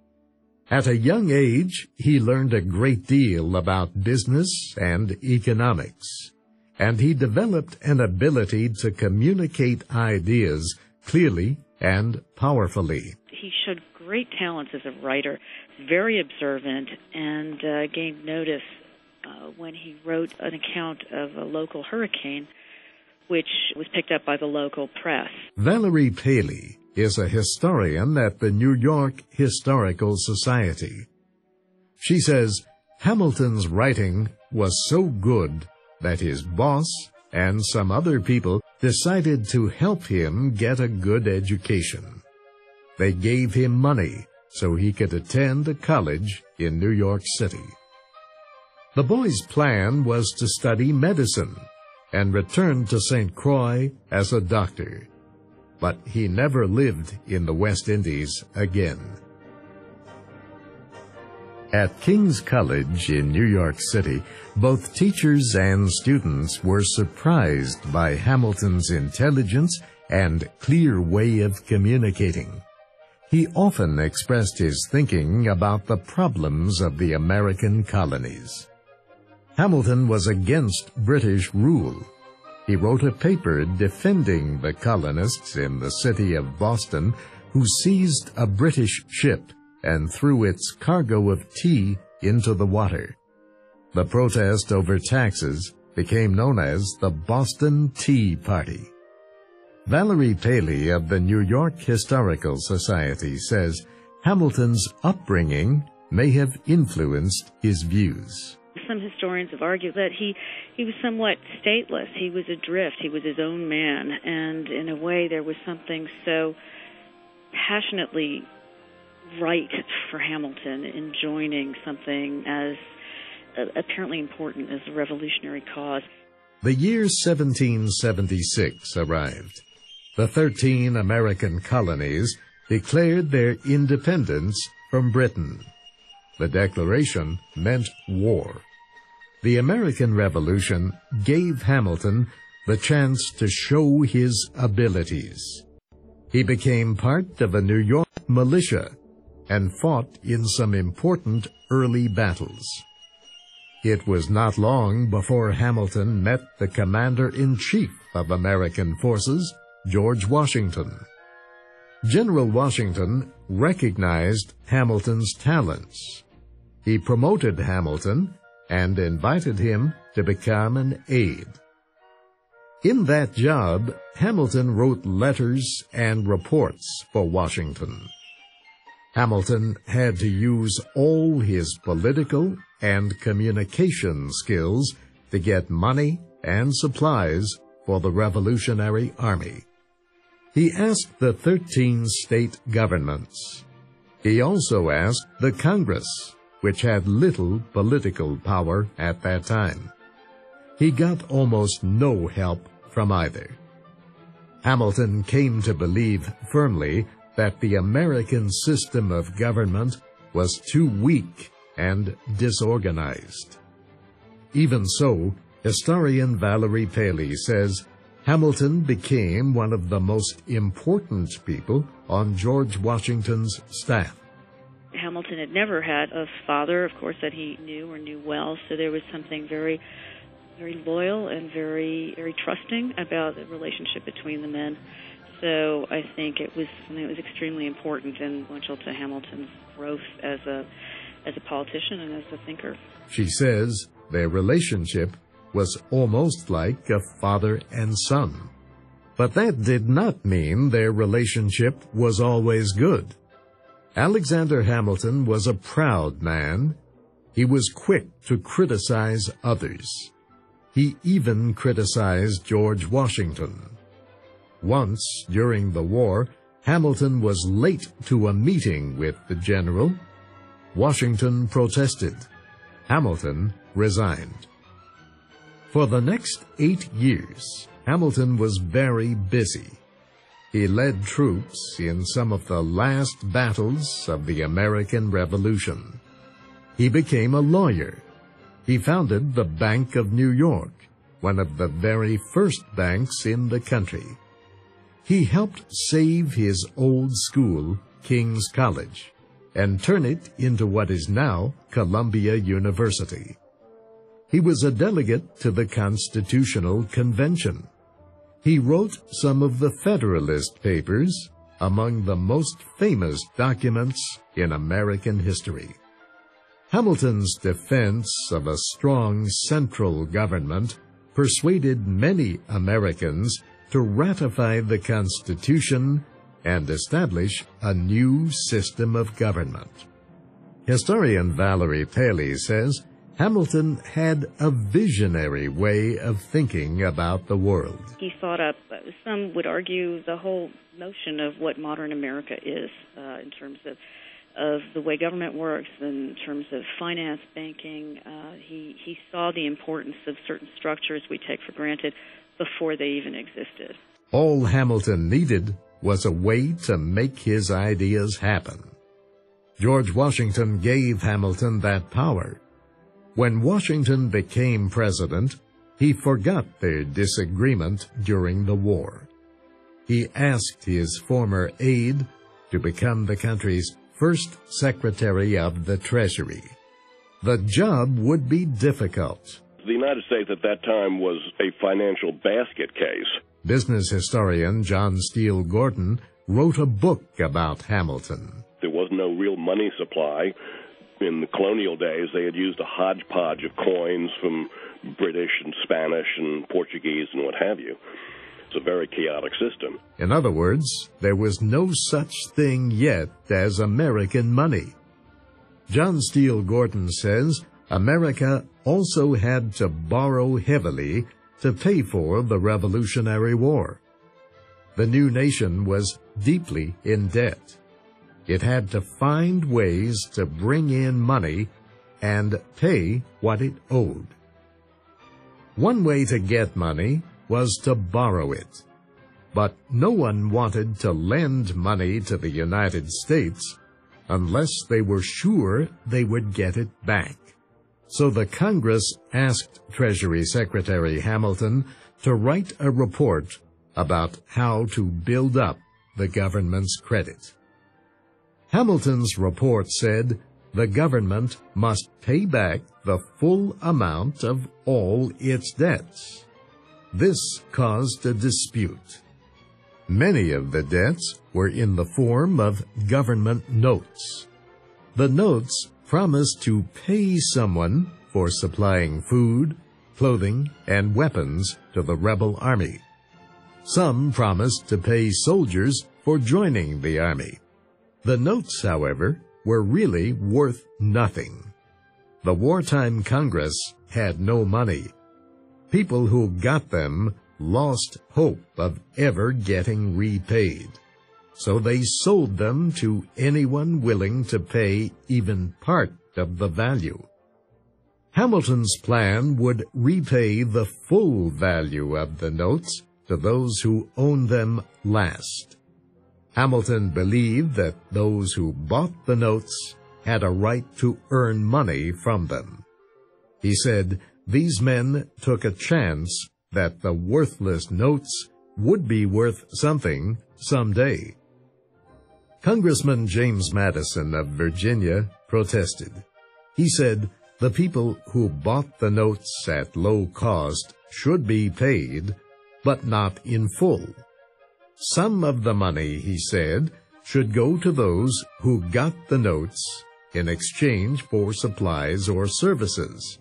At a young age, he learned a great deal about business and economics, and he developed an ability to communicate ideas clearly and powerfully. He showed great talents as a writer, very observant, and gained notice when he wrote an account of a local hurricane, which was picked up by the local press. Valerie Paley is a historian at the New York Historical Society. She says Hamilton's writing was so good that his boss and some other people decided to help him get a good education. They gave him money so he could attend a college in New York City. The boy's plan was to study medicine and return to St. Croix as a doctor. But he never lived in the West Indies again. At King's College in New York City, both teachers and students were surprised by Hamilton's intelligence and clear way of communicating. He often expressed his thinking about the problems of the American colonies. Hamilton was against British rule. He wrote a paper defending the colonists in the city of Boston who seized a British ship and threw its cargo of tea into the water. The protest over taxes became known as the Boston Tea Party. Valerie Paley of the New York Historical Society says Hamilton's upbringing may have influenced his views. Some historians have argued that he was somewhat stateless. He was adrift. He was his own man. And in a way, there was something so passionately right for Hamilton in joining something as apparently important as a revolutionary cause. The year 1776 arrived. The 13 American colonies declared their independence from Britain. The declaration meant war. The American Revolution gave Hamilton the chance to show his abilities. He became part of a New York militia and fought in some important early battles. It was not long before Hamilton met the Commander-in-Chief of American forces, George Washington. General Washington recognized Hamilton's talents. He promoted Hamilton and invited him to become an aide. In that job, Hamilton wrote letters and reports for Washington. Hamilton had to use all his political and communication skills to get money and supplies for the Revolutionary Army. He asked the 13 state governments. He also asked the Congress, which had little political power at that time. He got almost no help from either. Hamilton came to believe firmly that the American system of government was too weak and disorganized. Even so, historian Valerie Paley says Hamilton became one of the most important people on George Washington's staff. Hamilton had never had a father, of course, that he knew or knew well, so there was something very, very loyal and very, very trusting about the relationship between the men. So I think it was something that was extremely important and influential to Hamilton's growth as a politician and as a thinker. She says their relationship was almost like a father and son. But that did not mean their relationship was always good. Alexander Hamilton was a proud man. He was quick to criticize others. He even criticized George Washington. Once, during the war, Hamilton was late to a meeting with the general. Washington protested. Hamilton resigned. For the next 8 years, Hamilton was very busy. He led troops in some of the last battles of the American Revolution. He became a lawyer. He founded the Bank of New York, one of the very first banks in the country. He helped save his old school, King's College, and turn it into what is now Columbia University. He was a delegate to the Constitutional Convention. He wrote some of the Federalist Papers, among the most famous documents in American history. Hamilton's defense of a strong central government persuaded many Americans to ratify the Constitution and establish a new system of government. Historian Valerie Paley says Hamilton had a visionary way of thinking about the world. He thought up, some would argue, the whole notion of what modern America is in terms of the way government works, in terms of finance, banking. He saw the importance of certain structures we take for granted before they even existed. All Hamilton needed was a way to make his ideas happen. George Washington gave Hamilton that power. When Washington became president, he forgot their disagreement during the war. He asked his former aide to become the country's first Secretary of the Treasury. The job would be difficult. The United States at that time was a financial basket case. Business historian John Steele Gordon wrote a book about Hamilton. There was no real money supply. In the colonial days, they had used a hodgepodge of coins from British and Spanish and Portuguese and what have you. It's a very chaotic system. In other words, there was no such thing yet as American money. John Steele Gordon says America also had to borrow heavily to pay for the Revolutionary War. The new nation was deeply in debt. It had to find ways to bring in money and pay what it owed. One way to get money was to borrow it, but no one wanted to lend money to the United States unless they were sure they would get it back. So the Congress asked Treasury Secretary Hamilton to write a report about how to build up the government's credit. Hamilton's report said the government must pay back the full amount of all its debts. This caused a dispute. Many of the debts were in the form of government notes. The notes promised to pay someone for supplying food, clothing, and weapons to the rebel army. Some promised to pay soldiers for joining the army. The notes, however, were really worth nothing. The wartime Congress had no money. People who got them lost hope of ever getting repaid, so they sold them to anyone willing to pay even part of the value. Hamilton's plan would repay the full value of the notes to those who owned them last. Hamilton believed that those who bought the notes had a right to earn money from them. He said these men took a chance that the worthless notes would be worth something someday. Congressman James Madison of Virginia protested. He said the people who bought the notes at low cost should be paid, but not in full. Some of the money, he said, should go to those who got the notes in exchange for supplies or services.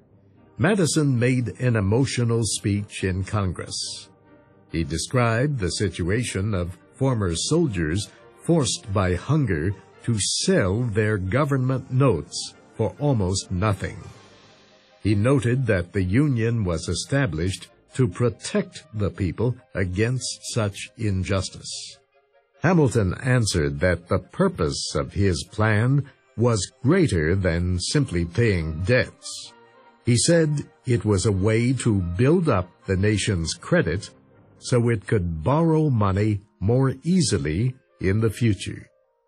Madison made an emotional speech in Congress. He described the situation of former soldiers forced by hunger to sell their government notes for almost nothing. He noted that the Union was established to protect the people against such injustice. Hamilton answered that the purpose of his plan was greater than simply paying debts. He said it was a way to build up the nation's credit so it could borrow money more easily in the future.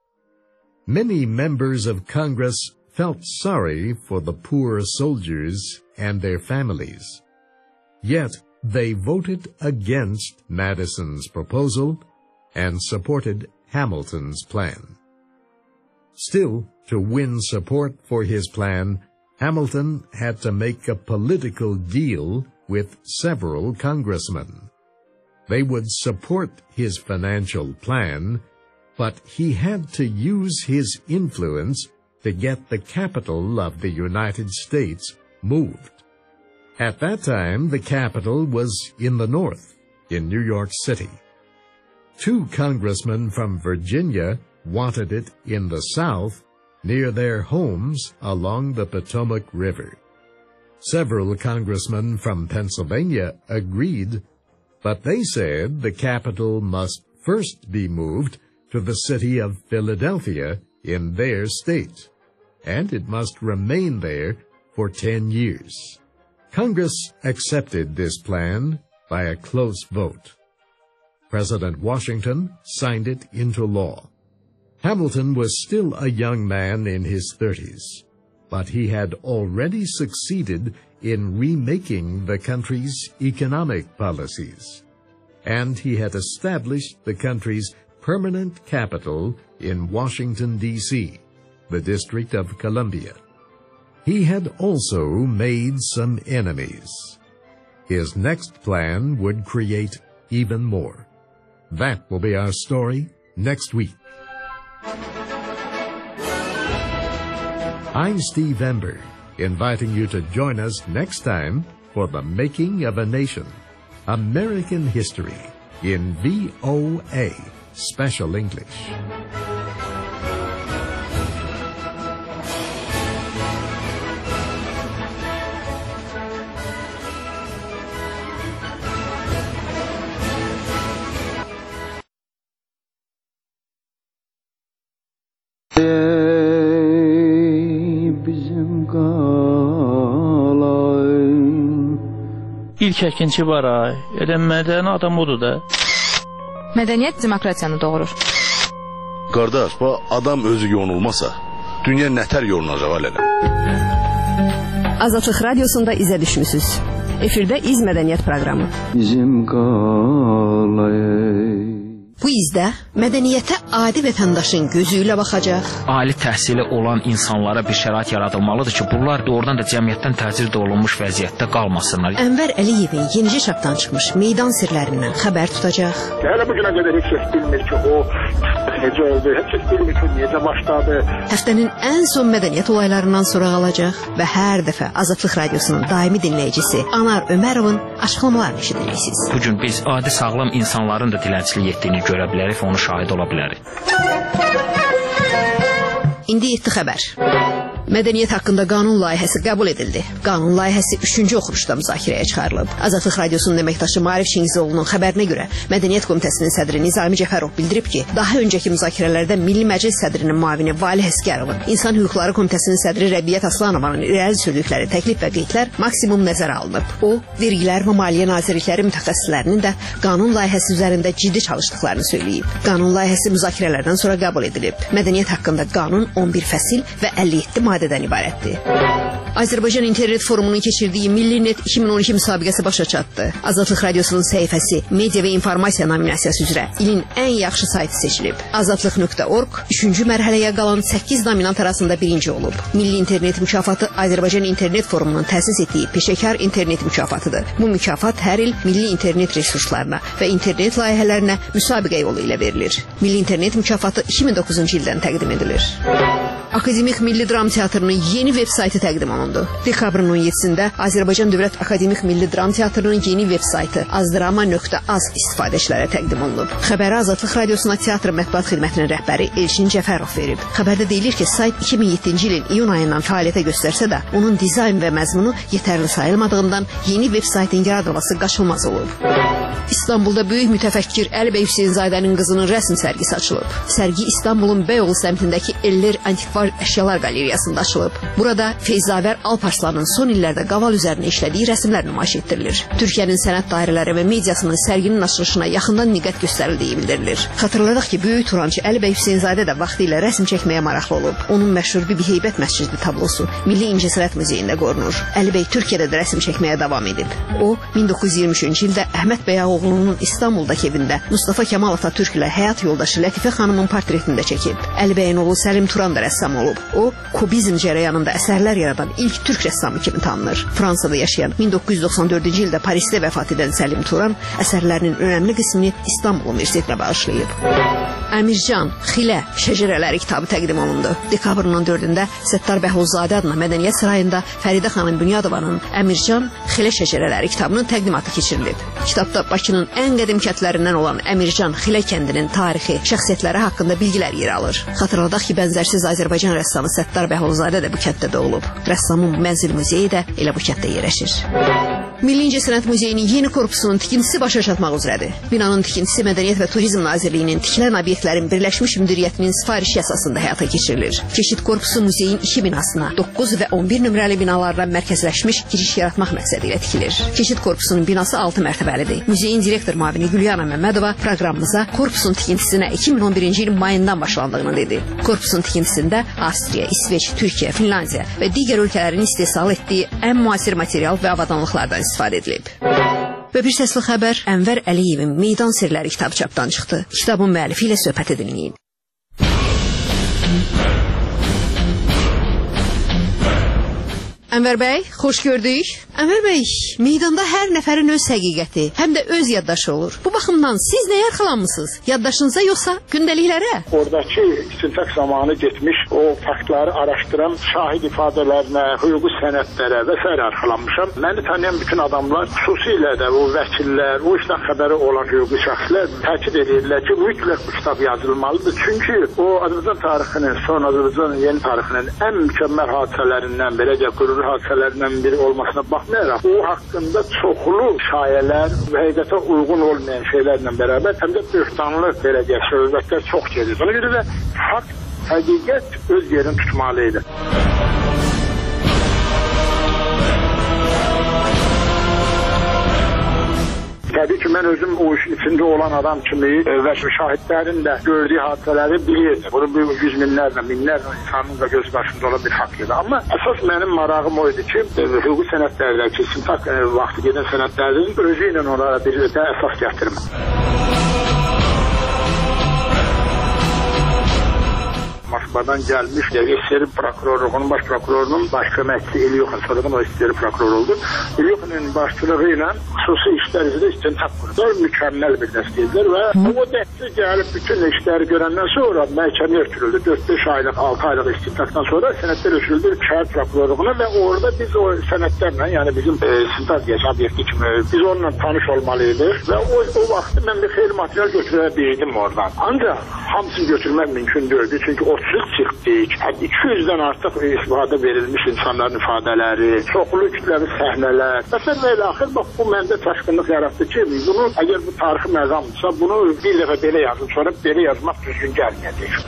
Many members of Congress felt sorry for the poor soldiers and their families. Yet they voted against Madison's proposal and supported Hamilton's plan. Still, to win support for his plan, Hamilton had to make a political deal with several congressmen. They would support his financial plan, but he had to use his influence to get the capital of the United States moved. At that time, the capital was in the north, in New York City. 2 congressmen from Virginia wanted it in the south, near their homes along the Potomac River. Several congressmen from Pennsylvania agreed, but they said the capital must first be moved to the city of Philadelphia in their state, and it must remain there for 10 years. Congress accepted this plan by a close vote. President Washington signed it into law. Hamilton was still a young man in his 30s, but he had already succeeded in remaking the country's economic policies, and he had established the country's permanent capital in Washington, D.C., the District of Columbia. He had also made some enemies. His next plan would create even more. That will be our story next week. I'm Steve Ember, inviting you to join us next time for The Making of a Nation, American History in VOA Special English. bizim İlk əkinçi var ay. Mədəni adam odur da. Mədəniyyət demokratiyanı doğurur. Qardaş, bu adam özü yonulmasa, dünya nətər yolunacaq elələ. Azadlıq radiosunda izə düşmüsünüz. Efirdə İz Mədəniyyət proqramı. Bizim qalayı. Bu izdə mədəniyyətə adi vətəndaşın gözü ilə baxacaq. Ali təhsili olan insanlara bir şərait yaradılmalıdır ki, bunlar doğrudan da cəmiyyətdən təcrid olunmuş vəziyyətdə qalmasınlar. Ənvər Əliyevin yenicə çapdan çıxmış Meydan sirlərindən xəbər tutacaq. Hələ bu günə qədər heç kəs bilmir ki, o necə oldu, heç kəs bilmir ki, necə başladı. Həftənin ən son mədəniyyət olaylarından soraq alacaq və hər dəfə Azadlıq radiosunun daimi dinləyicisi Anar Ömərovun açıqlamalarını eşidəcəksiniz. Bugün biz adi sağlam insanların da dilənçilik etdiyini görə bilərik və onu şahid ola bilərik. İndi 7 xəbər. Mədəniyyət haqqında qanun layihəsi qəbul edildi. Qanun layihəsi 3-cü oxunuşda müzakirəyə çıxarılıb. Azadlıq radiosunun əməkdaşı Maarif Şingizoğlu'nun xəbərinə görə Mədəniyyət Komitəsinin sədri Nizami Cəfərov bildirib ki, daha öncəki müzakirələrdə Milli Məclis sədrinin müavini Valih Əsgərovun, İnsan Hüquqları Komitəsinin sədri Rəbiyyət Aslanovanın irəli sürdükləri təklif və qeydlər maksimum nəzərə alınıb. O, vergilər və maliyyə nazirlikləri mütəxəssislərinin də qanun layihəsi üzərində ciddi çalışdıqlarını söyləyib. Qanun layihəsi müzakirələrdən sonra qəbul edilib. Mədəniyyət haqqında qanun 11 fəsil və 57 maddədən ibarətdir. Azərbaycan İnternet Forumunun keçirdiyi Millinet 2012 müsabiqəsi başa çatdı. Azadlıq radiosunun səhifəsi Media və İnformasiya nominasiyası üzrə ilin ən yaxşı saytı seçilib. Azadlıq.org 3-cü mərhələyə qalan 8 nominant arasında birinci olub. Milli İnternet mükafatı Azərbaycan İnternet Forumunun təsis etdiyi peşəkar internet mükafatıdır. Bu mükafat hər il milli internet resurslarına və internet layihələrinə müsabiqə yolu ilə verilir. Milli İnternet mükafatı 2009-cu ildən təqdim edilir. Akademik Milli Dram Teatrının yeni web saytı təqdim olundu. Dekabrın 17-sində Azərbaycan Dövlət Akademik Milli Dram Teatrının yeni web saytı azdrama.az istifadəçilərə təqdim olunub. Xəbəri Azadlıq radiosuna teatr mətbuat xidmətinin rəhbəri Elşin Cəfərov verib. Xəbərdə deyilir ki, sayt 2007-ci ilin iyun ayından fəaliyyətə göstərsə də, onun dizayn və məzmunu yetərli sayılmadığından yeni web saytın yaradılması qaçılmaz olub. İstanbulda böyük mütəfəkkir Əlibəy Hüseynzadənin qızının rəsm sərgisi açılıb. Sərgi İstanbulun Beyoğlu səmtindəki Eller Antikvar Əşyalar Qalereyasında açılıb. Burada Feyzavər Alparslanın son illərdə qaval üzərinə işlədiyi rəsmlər nümayiş etdirilir. Türkiyənin sənət dairələri və mediasının sərginin açılışına yaxından diqqət göstərildiyi bildirilir. Xatırladaq ki, böyük turançı Əlibəy Hüseynzadə də vaxtilə rəsm çəkməyə maraqlı olub. Onun məşhur Bibi Heybət məscidi tablosu Milli İncəsənət Muzeyində qorunur. Əlibəy Türkiyədə də rəsm çəkməyə davam edib. O, 1923-cü ildə Əhməd Bəyaoğlu'nun İstanbuldakı evində Mustafa Kemal Atatürk ilə həyat yoldaşı Lətifə xanımın portretini də çəkib. Əlibəyin oğlu Səlim Turan da rəssam olub. O, kubizm cərəyanında əsərlər yaradan ilk türk rəssamı kimi tanınır. Fransada yaşayan 1994-cü ildə Parisdə vəfat edən Səlim Turan əsərlərinin önəmli qismini İstanbul Universitetinə bağışlayıb. Əmircan, Xilə, Şəcərələri kitabı təqdim olundu. Dekabrın 14-də Səttar Bəhlulzadə adına Mədəniyyət Sarayında Fəridə xanım Bünyadovanın Əmircan, Xilə Şəcərələri kitabının təqdimatı keçirilib. Kitabda Bakının ən qədim kəndlərindən olan Əmircan, Xilə kəndinin tarixi, şəxsiyyətləri haqqında bilgilər yer alır. Xatırladaq ki, bənzərsiz Azərbaycan rəssamı Səttar Bəhlulzadə də bu kənddə doğulub. Rəssamın mənzil muzeyi də elə bu kənddə yerləşir. Milli İncəsənət Muzeyinin yeni korpusunun tikintisi başa çatmaq üzrədir. Binanın tikintisi Mədəniyyət və Turizm Nazirliyinin tikilən obyektlərin birləşmiş müdiriyyətinin sifarişi əsasında həyata keçirilir. Keçid korpusu muzeyin 2 binasına, 9 və 11 nömrəli binalarla mərkəzləşmiş giriş yaratmaq məqsədi ilə tikilir. Keçid korpusunun binası 6 mərtəbəlidir. Muzeyin direktor müavini Gülyana Məmmədova proqramımıza korpusun tikintisinə 2011-ci ilin mayından başlandığını dedi. Korpusun tikintisində Avstriya, İsveç, Türkiyə, Finlandiya və digər ölkələrin istehsal etdiyi ən müasir material və avadanlıqlardan istifadə edilib. Və bir səsli xəbər Ənvər Əliyevin Meydan sirləri kitabı çapdan çıxdı. Kitabın müəllifi ilə söhbət edilməyin. Ənvər bəy, xoş gördük. Ənvər bəy, meydanda hər nəfərin öz həqiqəti, həm də öz yaddaşı olur. Bu baxımdan siz nəyə arxalanmısınız? Yaddaşınıza yoxsa gündəliklərə? Oradakı istintaq zamanı getmiş o faktları araşdıran şahid ifadələrinə, hüquqi sənədlərə və s. arxalanmışam. Məni tanıyan bütün adamlar, xüsusilə də o vəkillər, o işdən xəbəri olan hüquqi şəxslər təkid edirlər ki, mütləq bu kitab yazılmalıdır. Çünki o Azərbaycan tarixinin, son Azərbaycan yeni tarixinin ən mükəmməl hadisələrindən, beləcə qürurlu hadisələrindən biri olmasına baxmayaraq, o haqqında çoxlu şayələr və həqiqətə uyğun olmayan şeylərlə bərabər, həm də böhtanlı beləcə söhbətlər çox gedir. Ona görə də haqq, həqiqət öz yerini tutmalıydı. Təbii ki, mən özüm o işin içində olan adam kimi və şahidlərin də gördüyü hadisələri bilirdim. Bunu yüz minlərlə, minlərlə insanın da göz qarşısında olan bir haqq idi. Amma əsas mənim marağım o idi ki, hüquqi sənədlərdəki istintaq vaxtı gedən sənədlərin özü ilə onlara bir də əsas gətirmək. Moskvadan gəlmiş İsteri prokurorluğunun baş prokurorunun baş köməkçisi İlyuxin, sonradan o İsteri prokuror oldu. İlyuxinin başçılığı ilə xüsusi işlər üzrə istintaq qurdular. Mükəmməl bir dəstə idilər və o dəstə gəlib bütün işləri görəndən sonra məhkəməyə ötürüldü. 4-5 aylıq, 6 aylıq istintaqdan sonra sənədlər ötürüldü şəhər prokurorluğuna və orada biz o sənədlərlə, yəni bizim istintaq obyekti kimi biz onunla tanış olmalıydıq və o vaxtı mən bir xeyli material götürə bildim oradan. Ancaq hamısını götürmək mümkün deyildi. Çünki 30 çıxdik, 200-dən artıq istifadə verilmiş insanların ifadələri, çoxlu kütləvi səhnələr. Məsələn, axır bax bu məndə çaşqınlıq yaratdı ki, bunu əgər bu tarixi məqamdırsa, bunu bir dəfə belə yazıb, sonra belə yazmaq düzgün gəlməyəcək.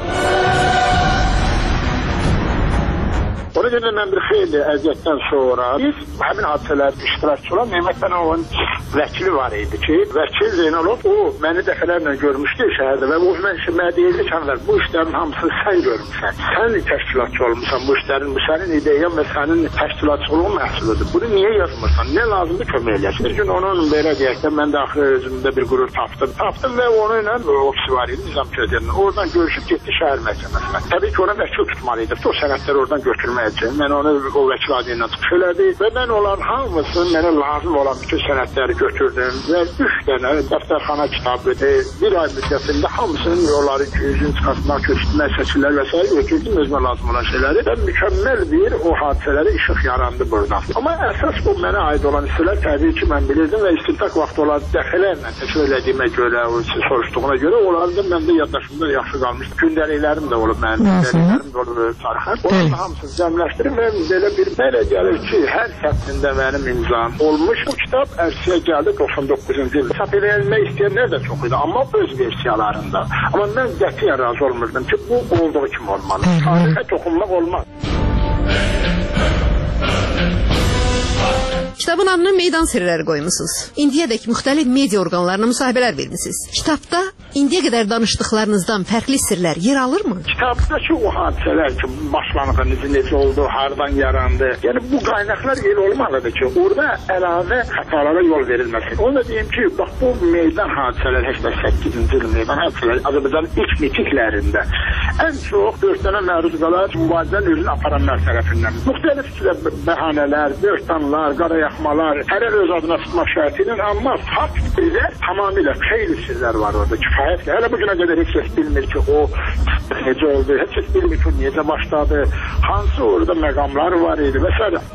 Ona görə mən bir xeyli əziyyətdən sonra biz həmin hadisələrin iştirakçı olan Mehmet Bənovun vəkili var idi ki, vəkil Zeynalov o məni dəfələrlə görmüşdü şəhərdə və o mənə deyildi ki, bu işlərin hamısını sən görmüsən. Sən təşkilatçı olmuşsan bu işlərin, bu sənin ideyan və sənin təşkilatçılığın məhsuludur. Bunu niyə yazmırsan? Nə lazımdır kömək eləyəsin? Bir gün onun belə deyək də mən də axı özümdə bir qürur tapdım və onunla ofisi var idi Nizam Köyədə. Oradan görüşüb getdi şəhər məhkəməsinə. Təbii ki, ona vəkil tutmalıydı. O sənədləri oradan götürmək. Mən onu o vəkil adıyla çıxış elədi və mən onların hamısını mənə lazım olan bütün sənədləri götürdüm və 3 dənə dəftərxana kitabıdır. Bir ay müddətində hamısının yolları, üzün çıxartmaq, köçürmək, seçilər və s. götürdüm özümə lazım olan şeyləri və mükəmməl bir o hadisələri işıq yarandı buradan. Amma əsas bu mənə aid olan hissələr təbii ki, mən bilirdim və istintaq vaxtı olan dəfələrlə təkrar elədiyimə görə, soruşduğuna görə onların da məndə yaddaşımda yaxşı qalmışdı. Gündəliklərim də olub mənim, gündəliklərim də olub tarixən. Onların hamısını cəmləşdirdim. Mən belə bir belə gəlir ki, hər sətrində mənim imzam olmuş. Bu kitab ərsəyə gəldi 99-cu ildə. Çap edilmək istəyənlər də çox idi, amma öz versiyalarında. Amma mən qətiyyən razı olmurdum ki, bu olduğu kimi olmalı. Tarixə toxunmaq olmaz. Kitabın adını Meydan Sirləri qoymusunuz. İndiyədək müxtəlif media orqanlarına müsahibələr vermisiniz. Kitabda indiyə qədər danışdıqlarınızdan fərqli sirlər yer alırmı? Kitabdakı o hadisələr ki, başlanığı necə oldu, hardan yarandı. Yəni bu qaynaqlar el olmalıdır ki, orada əlavə xətalara yol verilməsin. Onu da deyim ki, bax bu meydan hadisələr 88-ci il meydan hadisələri Azərbaycanın ilk mitiklərində ən çox böhtana məruz qalan mübarizənin özünü aparanlar tərəfindən. Müxtəlif bəhanələr, böhtanlar, qarayaxmalar, hərə öz adına tutmaq şərti ilə, amma fakt bizə tamamilə xeyli sirlər var orada kifayət. Hələ bu günə qədər heç kəs bilmir ki, o necə oldu, heç kəs bilmir ki, necə başladı, hansı orada məqamlar var idi və s.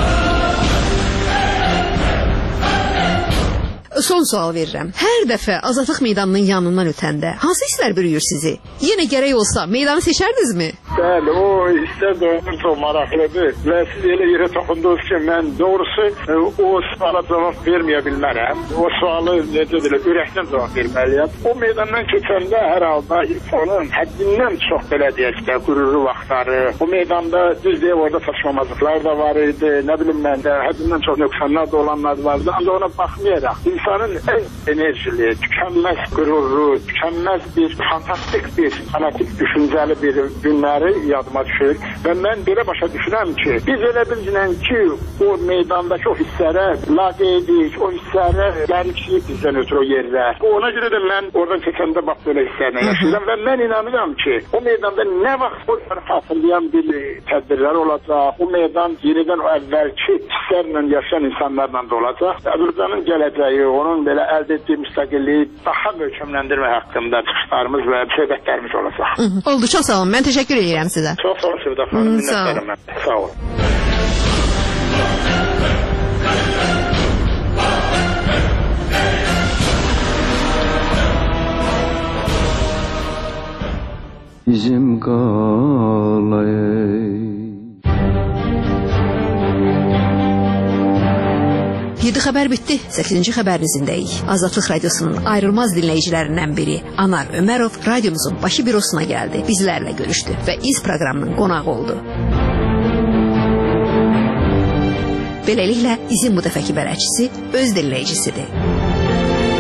Son sual verirəm. Hər dəfə Azadlıq meydanının yanından ötəndə hansı hisslər bürüyür sizi? Yenə gərək olsa meydanı seçərdinizmi? Bəli, o hisslər doğrudan çox maraqlıdır və siz elə yerə toxundunuz ki, mən doğrusu o suala cavab verməyə bilmərəm. O sualı necə deyil, ürəkdən cavab verməliyəm. O meydandan keçəndə hər halda onun həddindən çox belə deyək də qürurlu vaxtları, o meydanda düz deyək orada saçmamazlıqlar da var idi, nə bilim məndə həddindən çox nöqsanlar da olanlar vardı. Ancaq ona baxmayaraq İnsanın ən enerjili, tükənməz qürurlu, tükənməz bir fantastik bir, fanatik düşüncəli bir günləri yadıma düşür və mən belə başa düşürəm ki, biz elə bilginən ki, o meydandakı o hisslərə laqeydik, o hisslərə gəlmişik bizdən ötürü o yerlər. Ona görə də mən oradan keçəndə bax belə hisslərlə yaşayıram və mən inanıram ki, o meydanda nə vaxt o xatırlayan bir tədbirlər olacaq, o meydan yenidən o əvvəlki hisslərlə yaşayan insanlarla da olacaq. Azərbaycanın gələcəyi, onun belə əldə etdiyi müstəqilliyi daha möhkəmləndirmək haqqında çıxışlarımız və söhbətlərimiz olacaq. Oldu, çox sağ olun. Mən təşəkkür edirəm sizə. Çox sağ olun Sevda xanım. Minnətdarım mən. Sağ olun. Bizim qalayı 7 xəbər bitdi. 8-ci xəbərinizdəyik. Azadlıq Radiosunun ayrılmaz dinləyicilərindən biri Anar Ömərov radiomuzun başı bürosuna gəldi. Bizlərlə görüşdü və İz proqramının qonağı oldu. Beləliklə, İzin bu dəfəki bələdçisi öz dinləyicisidir.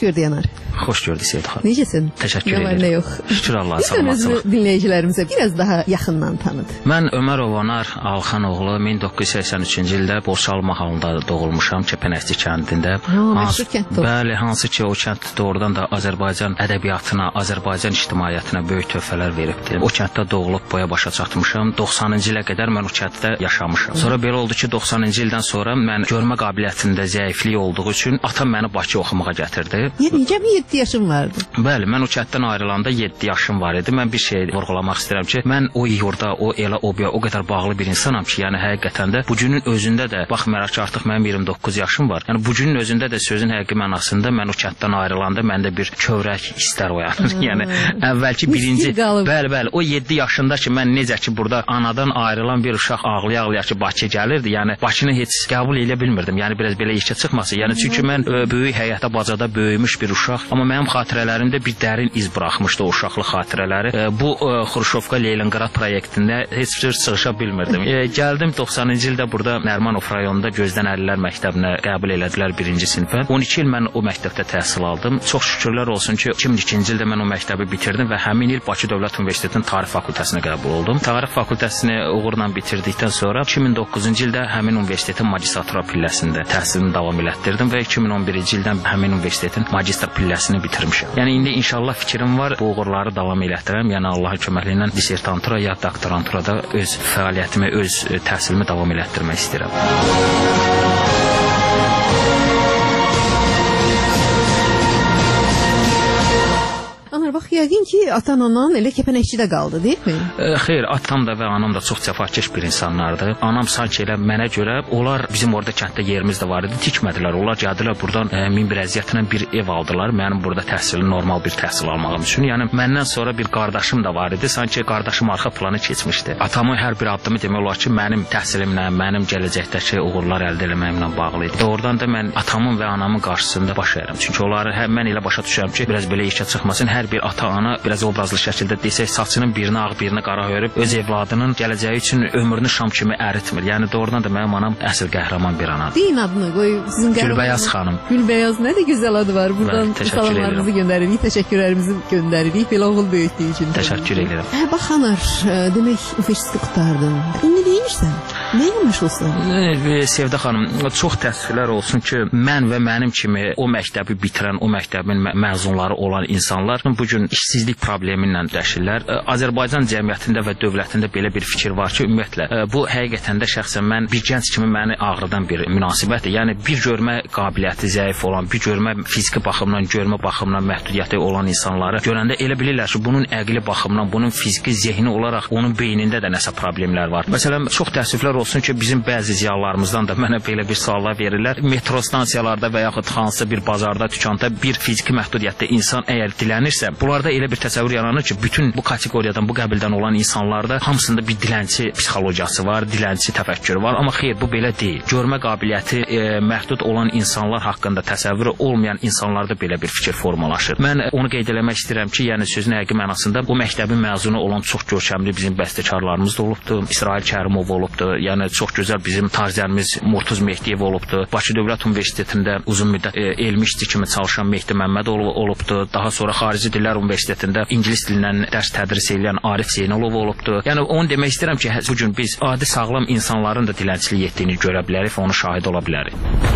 gördük Anar. Xoş gördük Seyid xanım. Necəsən? Təşəkkür edirəm. edirəm. Nə yox. Şükür Allaha, Lütfen salamatçılıq. özünü dinləyicilərimizə biraz daha yaxından tanıt. Mən Ömərov Anar Alxanoğlu 1983-cü ildə Borçalı mahallında doğulmuşam, Kəpənəkçi kəndində. Məşhur kənddir. Bəli, hansı ki o kənd doğrudan da Azərbaycan ədəbiyyatına, Azərbaycan ictimaiyyətinə böyük töhfələr veribdi. O kənddə doğulub boya başa çatmışam. 90-cı ilə qədər mən o kənddə yaşamışam. Sonra belə oldu ki, 90-cı ildən sonra mən görmə qabiliyyətində zəiflik olduğu üçün atam məni Bakıya oxumağa gətirdi. Yəni cəmi 7 yaşım vardı. Bəli, mən o kənddən ayrılanda 7 yaşım var idi. Mən bir şey vurğulamaq istəyirəm ki, mən o yurda, o elə obya o qədər bağlı bir insanam ki, yəni həqiqətən də bu günün özündə də baxmayaraq ki, artıq mənim 29 yaşım var. Yəni bu günün özündə də sözün həqiqi mənasında mən o kənddən ayrılanda məndə bir kövrək hisslər oyanır. Yəni əvvəlki birinci bəli, o 7 yaşında ki, mən necə ki burada anadan ayrılan bir uşaq ağlaya-ağlaya ki, Bakıya gəlirdi. Yəni Bakını heç qəbul edə bilmirdim. Yəni biraz belə işə çıxması. Yəni çünki mən böyük həyətdə bacada böyümüş bir uşaq, amma mənim xatirələrimdə bir dərin iz buraxmışdı o uşaqlıq xatirələri. Bu Xruşovka Leningrad proyektində heç bir çıxışa bilmirdim. Gəldim 90-cı ildə burada Nərmanov rayonunda Gözdən Əlilər məktəbinə qəbul elədilər 1-ci sinifə. 12 il mən o məktəbdə təhsil aldım. Çox şükürlər olsun ki, 2002-ci ildə mən o məktəbi bitirdim və həmin il Bakı Dövlət Universitetinin Tarix fakültəsinə qəbul oldum. Tarix fakültəsini uğurla bitirdikdən sonra 2009-cu ildə həmin universitetin magistratura pilləsində təhsilimi davam elətdirdim və 2011-ci ildən həmin universitetin magistr pilləsini bitirmişəm. Yəni indi inşallah fikrim var bu uğurları davam elətdirəm. Yəni Allahın köməkliyi ilə dissertantura ya doktoranturada öz fəaliyyətimi, öz təhsilimi davam elətdirmək istəyirəm. Anar, bax, yəqin ki, atan-anan elə Kəpənəkçidə qaldı, deyilmi? Xeyr, atam da və anam da çox cəfakeş bir insanlardı. Anam sanki elə mənə görə, onlar bizim orada kənddə yerimiz də var idi, tikmədilər. Onlar gəldilər buradan min bir əziyyətlə bir ev aldılar. Mənim burada təhsili normal bir təhsil almağım üçün. Yəni məndən sonra bir qardaşım da var idi. Sanki qardaşım arxa planı keçmişdi. Atamın hər bir addımı demək olar ki, mənim təhsilimlə, mənim gələcəkdəki uğurlar əldə etməyimlə bağlı idi. Oradan da mən atamın və anamın qarşısında baş əyirəm. Çünki onları mən elə başa düşürəm ki, biraz belə işə çıxmasın. Hər bir ata-ana biraz obrazlı şəkildə desək, saçının birini ağ, birini qara hörüb öz evladının gələcəyi üçün ömrünü şam kimi əritmir. Yəni doğrudan da mənim anam əsl qəhrəman bir anadır. Deyin adını qoy, sizin qəhrəmanınız. Gülbəyaz xanım. Gülbəyaz, nə də gözəl adı var. Buradan salamlarımızı göndəririk, təşəkkürlərimizi göndəririk belə oğul böyütdüyü üçün. Təşəkkür edirəm. Bax Anar, demək universiteti qurtardın. İndi deyirsən, nəyə məşğulsan? Sevda xanım, çox təəssüflər olsun ki, mən və mənim kimi o məktəbi bitirən, o məktəbin məzunları olan insanlar bu gün işsizlik problemi ilə dəşirlər. Azərbaycan cəmiyyətində və dövlətində belə bir fikir var ki, ümumiyyətlə bu həqiqətən də şəxsən mən bir gənc kimi məni ağrıdan bir münasibətdir. Yəni bir görmə qabiliyyəti zəif olan, bir görmə fiziki baxımdan, görmə baxımdan məhdudiyyəti olan insanları görəndə elə bilirlər ki, bunun əqli baxımdan, bunun fiziki zehni olaraq onun beynində də nəsə problemlər var. Məsələn, çox təəssüflər olsun ki, bizim bəzi ziyalılarımızdan da mənə belə bir suallar verirlər. Metro stansiyalarda və yaxud hansısa bir bazarda, dükanda bir fiziki məhdudiyyətdə insan əgər dilənirsə, bunlarda elə bir təsəvvür yaranır ki, bütün bu kateqoriyadan, bu qəbildən olan insanlarda hamısında bir dilənçi psixologiyası var, dilənçi təfəkkürü var. Amma xeyr, bu belə deyil. Görmə qabiliyyəti məhdud olan insanlar haqqında təsəvvürü olmayan insanlarda belə bir fikir formalaşır. Mən onu qeyd eləmək istəyirəm ki, yəni sözün həqiqi mənasında bu məktəbin məzunu olan çox görkəmli bizim bəstəkarlarımız da olubdu. İsrail Kərimov olubdu. Yəni çox gözəl bizim tarzənimiz Murtuz Mehdiyev olubdu. Bakı Dövlət Universitetində uzun müddət elmi işçi kimi çalışan Mehdi Məmmədov olubdu. Daha sonra Xarici Dillər Universitetində ingilis dilindən dərs tədris edən Arif Zeynalov olubdu. Yəni onu demək istəyirəm ki, bu gün biz adi sağlam insanların da dilənçilik etdiyini görə bilərik və ona şahid ola bilərik.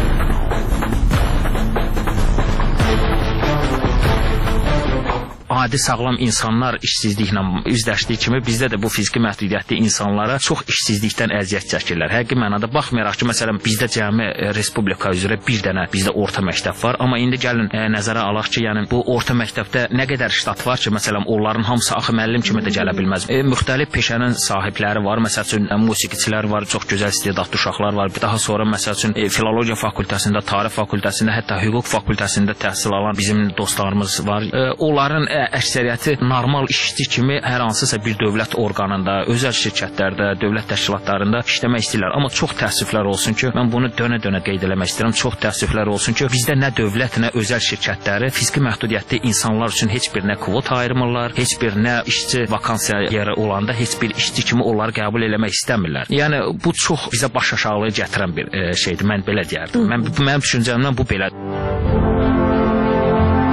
Adi sağlam insanlar işsizliklə üzləşdiyi kimi bizdə də bu fiziki məhdudiyyətli insanlara çox işsizlikdən əziyyət çəkirlər. Həqiqi mənada baxmayaraq ki, məsələn, bizdə cəmi respublika üzrə bir dənə bizdə orta məktəb var, amma indi gəlin nəzərə alaq ki, yəni bu orta məktəbdə nə qədər ştat var ki, məsələn, onların hamısı axı müəllim kimi də gələ bilməz. Müxtəlif peşənin sahibləri var, məsəl üçün musiqiçilər var, çox gözəl istedadlı uşaqlar var. Daha sonra məsəl üçün filologiya fakültəsində, tarix fakültəsində, hətta hüquq fakültəsində təhsil alan bizim dostlarımız var. Onların əksəriyyəti normal işçi kimi hər hansısa bir dövlət orqanında, özəl şirkətlərdə, dövlət təşkilatlarında işləmək istəyirlər. Amma çox təəssüflər olsun ki, mən bunu dönə-dönə qeyd eləmək istəyirəm. Çox təəssüflər olsun ki, bizdə nə dövlət, nə özəl şirkətləri fiziki məhdudiyyətli insanlar üçün heç bir nə kvota ayırmırlar, heç bir nə işçi vakansiya yeri olanda heç bir işçi kimi onları qəbul eləmək istəmirlər. Yəni bu çox bizə baş aşağılığı gətirən bir şeydir. Mən belə deyərdim. Mənim düşüncəmdən bu belədir.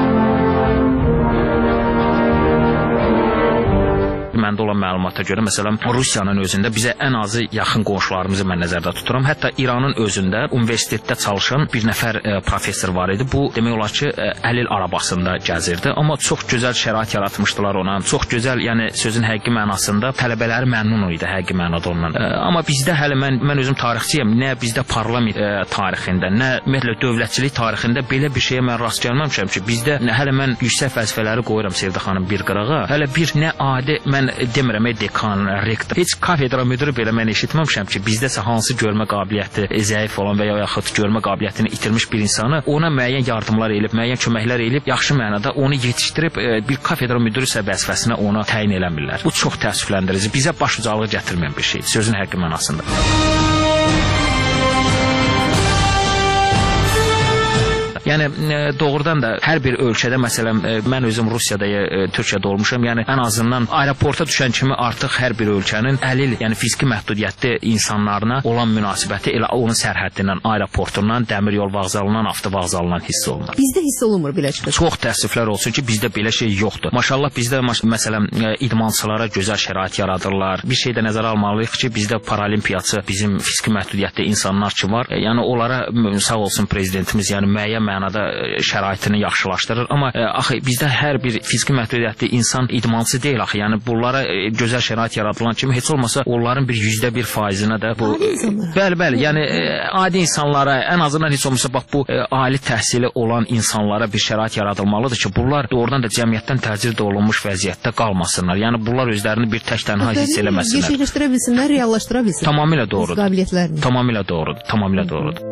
məndə olan məlumata görə, məsələn, Rusiyanın özündə bizə ən azı yaxın qonşularımızı mən nəzərdə tuturam. Hətta İranın özündə universitetdə çalışan bir nəfər professor var idi. Bu demək olar ki, əlil arabasında gəzirdi, amma çox gözəl şərait yaratmışdılar ona. Çox gözəl, yəni sözün həqiqi mənasında tələbələri məmnun idi həqiqi mənada ondan. Amma bizdə hələ mən özüm tarixçiyəm, nə bizdə parlament tarixində, nə ümumiyyətlə dövlətçilik tarixində belə bir şeyə mən rast gəlməmişəm ki, bizdə hələ mən yüksək vəzifələri qoyuram Sevda xanım bir qırağa. Hələ bir nə adi, mən demirəm dekan, rektor, heç kafedra müdürü belə mən eşitməmişəm ki, bizdəsə hansı görmə qabiliyyəti zəif olan və ya yaxud görmə qabiliyyətini itirmiş bir insanı ona müəyyən yardımlar edib, müəyyən köməklər edib, yaxşı mənada onu yetişdirib bir kafedra müdürü vəzifəsinə ona təyin eləmirlər. Bu çox təəssüfləndirici, bizə başucalığı gətirməyən bir şeydir, sözün həqiqi mənasında. Yəni doğrudan da hər bir ölkədə, məsələn, mən özüm Rusiyada, Türkiyədə olmuşam. Yəni ən azından aeroporta düşən kimi artıq hər bir ölkənin əlil, yəni fiziki məhdudiyyətli insanlarına olan münasibəti elə onun sərhəddindən, aeroportundan, dəmir yol vağzalından, avtovağzalından hiss olunur. Bizdə hiss olunmur belə çıxır. Çox təəssüflər olsun ki, bizdə belə şey yoxdur. Maşallah bizdə məsələn idmançılara gözəl şərait yaradırlar. Bir şey də nəzərə almalıyıq ki, bizdə paralimpiyaçı bizim fiziki məhdudiyyətli insanlar ki var. Yəni onlara sağ olsun prezidentimiz, yəni müəyyən mənada şəraitini yaxşılaşdırır. Amma axı bizdə hər bir fiziki məhdudiyyətli insan idmançı deyil axı. Yəni bunlara gözəl şərait yaradılan kimi heç olmasa onların bir %1%-nə də bu bəli, yəni adi insanlara, ən azından heç olmasa bax bu ali təhsili olan insanlara bir şərait yaradılmalıdır ki, bunlar doğrudan da cəmiyyətdən təcrid olunmuş vəziyyətdə qalmasınlar. Yəni bunlar özlərini bir tək-tənha hiss eləməsinlər. Gerçəkləşdirə bilsinlər, reallaşdıra bilsinlər. Tamamilə doğrudur. Qabiliyyətlərini. Tamamilə doğrudur. Tamamilə doğrudur.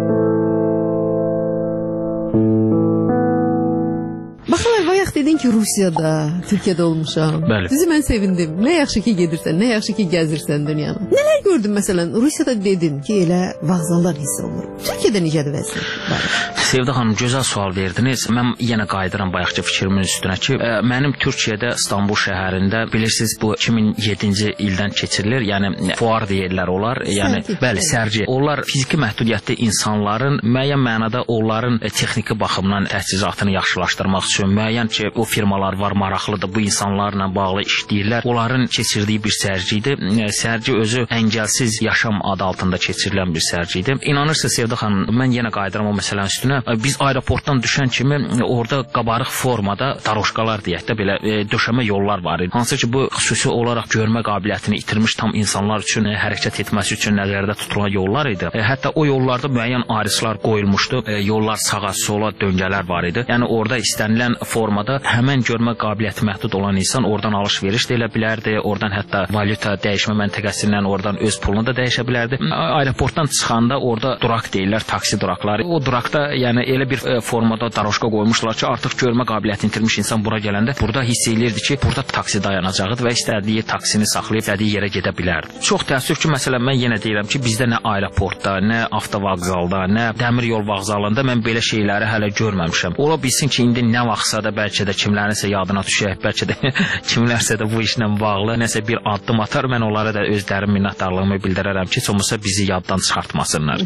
Baxırlar, bayaq dedin ki, Rusiyada, Türkiyədə olmuşam. Bəli. Sizi mən sevindim. Nə yaxşı ki gedirsən, nə yaxşı ki gəzirsən dünyanı. Nələr gördün məsələn? Rusiyada dedin ki, elə vağzallar hiss olunur. Türkiyədə necədir vəziyyət? Sevda xanım, gözəl sual verdiniz. Mən yenə qayıdıram bayaqki fikrimin üstünə ki, mənim Türkiyədə, İstanbul şəhərində, bilirsiniz, bu 2007-ci ildən keçirilir. Yəni fuar deyirlər onlar. Yəni bəli, sərgi. Onlar fiziki məhdudiyyətli insanların müəyyən mənada onların texniki baxımdan təchizatını yaxşılaşdırmaq üçün müəyyən ki, o firmalar var, maraqlıdır, bu insanlarla bağlı işləyirlər. Onların keçirdiyi bir sərgi idi. Sərgi özü əngəlsiz yaşam adı altında keçirilən bir sərgi idi. İnanırsınız Sevda xanım, mən yenə qayıdıram o məsələnin üstünə. Biz aeroportdan düşən kimi orada qabarıq formada daroşkalar deyək də belə döşəmə yollar var idi. Hansı ki, bu xüsusi olaraq görmə qabiliyyətini itirmiş tam insanlar üçün hərəkət etməsi üçün nəzərdə tutulan yollar idi. Hətta o yollarda müəyyən ayrıclar qoyulmuşdu. Yollar sağa, sola döngələr var idi. Yəni orada istənilən formada həmən görmə qabiliyyəti məhdud olan insan oradan alış-veriş də elə bilərdi. Oradan hətta valyuta dəyişmə məntəqəsindən oradan öz pulunu da dəyişə bilərdi. Aeroportdan çıxanda orada duraq deyirlər, taksi duraqları. O duraqda yəni elə bir formada daroşka qoymuşlar ki, artıq görmə qabiliyyətini itirmiş insan bura gələndə burada hiss eləyirdi ki, burada taksi dayanacaqdı və istədiyi taksini saxlayıb istədiyi yerə gedə bilərdi. Çox təəssüf ki, məsələn mən yenə deyirəm ki, bizdə nə aeroportda, nə avtovağzalda, nə dəmir yol vağzalında mən belə şeyləri hələ görməmişəm. Ola bilsin ki, indi nə vaxtsa da bəlkə də kimlərinsə yadına düşək, bəlkə də kimlərsə də bu işlə bağlı nəsə bir addım atar, mən onlara da öz dərin minnətdarlığımı bildirərəm ki, heç olmasa bizi yaddan çıxartmasınlar.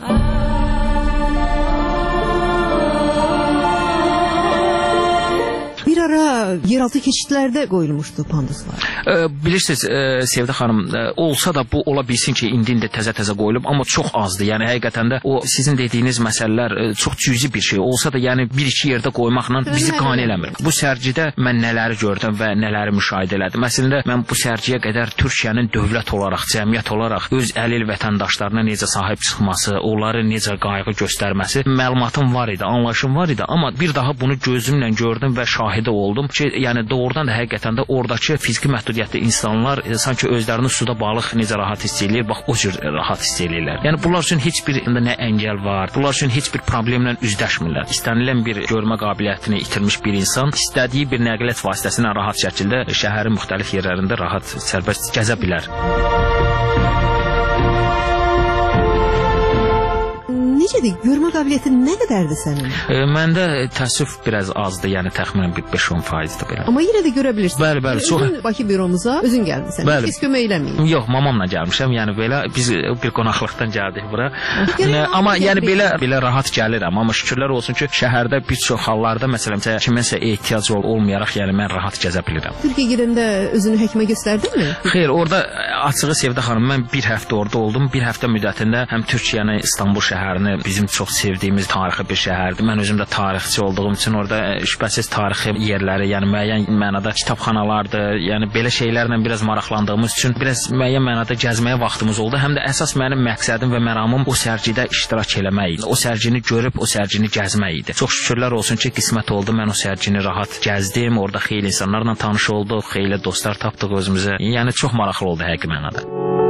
Bir ara yeraltı keçidlərdə qoyulmuşdu panduslar. Bilirsiniz Sevda xanım, olsa da bu ola bilsin ki, indi təzə-təzə qoyulub, amma çox azdır. Yəni həqiqətən də o sizin dediyiniz məsələlər çox cüzi bir şey. Olsa da yəni bir-iki yerdə qoymaqla bizi qane eləmir. Bu sərgidə mən nələri gördüm və nələri müşahidə elədim. Əslində mən bu sərgiyə qədər Türkiyənin dövlət olaraq, cəmiyyət olaraq öz əlil vətəndaşlarına necə sahib çıxması, onları necə qayğı göstərməsi məlumatım var idi, anlayışım var idi, amma bir daha bunu gözümlə gördüm və şahidi oldum ki, yəni doğrudan da həqiqətən də oradakı fiziki məhdudiyyətli insanlar sanki özlərini suda balıq necə rahat hiss eləyir, bax o cür rahat hiss eləyirlər. Yəni bunlar üçün heç bir nə əngəl var, bunlar üçün heç bir problemlə üzləşmirlər. İstənilən bir görmə qabiliyyətini itirmiş bir insan istədiyi bir nəqliyyat vasitəsilə rahat şəkildə şəhərin müxtəlif yerlərində rahat sərbəst gəzə bilər. Necə necədir? Görmə qabiliyyətin nə qədərdir sənin? Məndə təəssüf biraz azdır, yəni təxminən 5-10%-dir belə. Amma yenə də görə bilirsən. Bəli, bəli, çox. Özün Bakı büromuza özün gəlmisən. Heç kömək eləməyib. Yox, mamamla gəlmişəm. Yəni belə biz bir qonaqlıqdan gəldik bura. Amma yəni belə rahat gəlirəm. Amma şükürlər olsun ki, şəhərdə bir çox hallarda məsələn kiməsə ehtiyac olmayaraq, yəni mən rahat gəzə bilirəm. Türkiyə gedəndə özünü həkimə göstərdinmi? Xeyr, orada açığı Sevdə xanım, mən bir həftə orada oldum. Bir həftə müddətində həm Türkiyəni, İstanbul şəhərini, bizim çox sevdiyimiz tarixi bir şəhərdir. Mən özüm də tarixçi olduğum üçün orada şübhəsiz tarixi yerləri, yəni müəyyən mənada kitabxanalardır, yəni belə şeylərlə biraz maraqlandığımız üçün biraz müəyyən mənada gəzməyə vaxtımız oldu. Həm də əsas mənim məqsədim və məramım o sərgidə iştirak eləmək idi. O sərgini görüb o sərgini gəzmək idi. Çox şükürlər olsun ki, qismət oldu. Mən o sərgini rahat gəzdim. Orada xeyli insanlarla tanış olduq, xeyli dostlar tapdıq özümüzə. Yəni çox maraqlı oldu həqiqi mənada.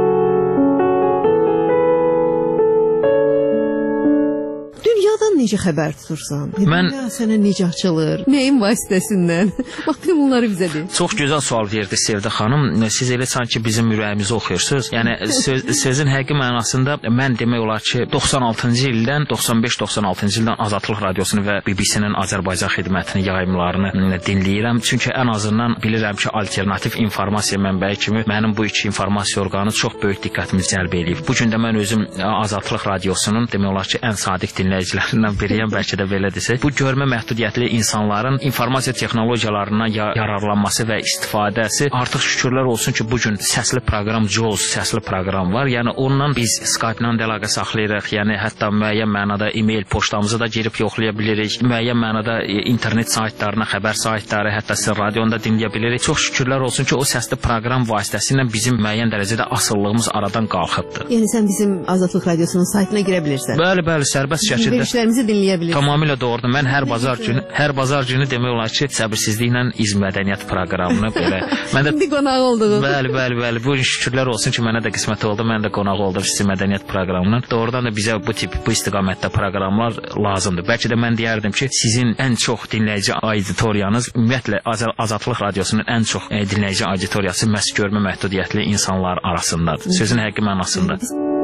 Dünyadan necə xəbər tutursan? Dünya sənə necə açılır? Nəyin vasitəsindən? Bax, bütün bunları bizə de. Çox gözəl sual verdi Sevdə xanım. Siz elə sanki bizim ürəyimizi oxuyursunuz. Yəni sözün həqiqi mənasında mən demək olar ki, 96-cı ildən 95-96-cı ildən Azadlıq Radiosunu və BBC-nin Azərbaycan xidmətini, yayımlarını dinləyirəm. Çünki ən azından bilirəm ki, alternativ informasiya mənbəyi kimi mənim bu iki informasiya orqanı çox böyük diqqətimi cəlb eləyib. Bu gün də mən özüm Azadlıq Radiosunun demək olar ki, ən sadiq dinləyicilərindən biriyəm, bəlkə də belə desək. Bu görmə məhdudiyyətli insanların informasiya texnologiyalarından yararlanması və istifadəsi artıq şükürlər olsun ki, bu gün səsli proqram JAWS səsli proqram var. Yəni onunla biz Skype-la əlaqə saxlayırıq. Yəni hətta müəyyən mənada e-mail poçtamızı da girib yoxlaya bilirik. Müəyyən mənada internet saytlarına, xəbər saytları, hətta siz radionda dinləyə bilirik. Çox şükürlər olsun ki, o səsli proqram vasitəsilə bizim müəyyən dərəcədə asıllığımız aradan qalxıbdır. Yəni sən bizim Azadlıq Radiosunun saytına girə bilirsən. Bəli, sərbəst şəkildə verilişlərimizi dinləyə bilirsiniz. Tamamilə doğrudur. Mən hər bazar günü demək olar ki, səbirsizliklə İz Mədəniyyət proqramını belə İndi qonaq olduğum. Bəli. Bu şükürlər olsun ki, mənə də qismət oldu. Mən də qonaq oldum İz Mədəniyyət proqramının. Doğrudan da bizə bu istiqamətdə proqramlar lazımdır. Bəlkə də mən deyərdim ki, sizin ən çox dinləyici auditoriyanız ümumiyyətlə Azadlıq Radiosunun ən çox dinləyici auditoriyası məhz görmə məhdudiyyətli insanlar arasındadır. Sözün həqiqi mənasında.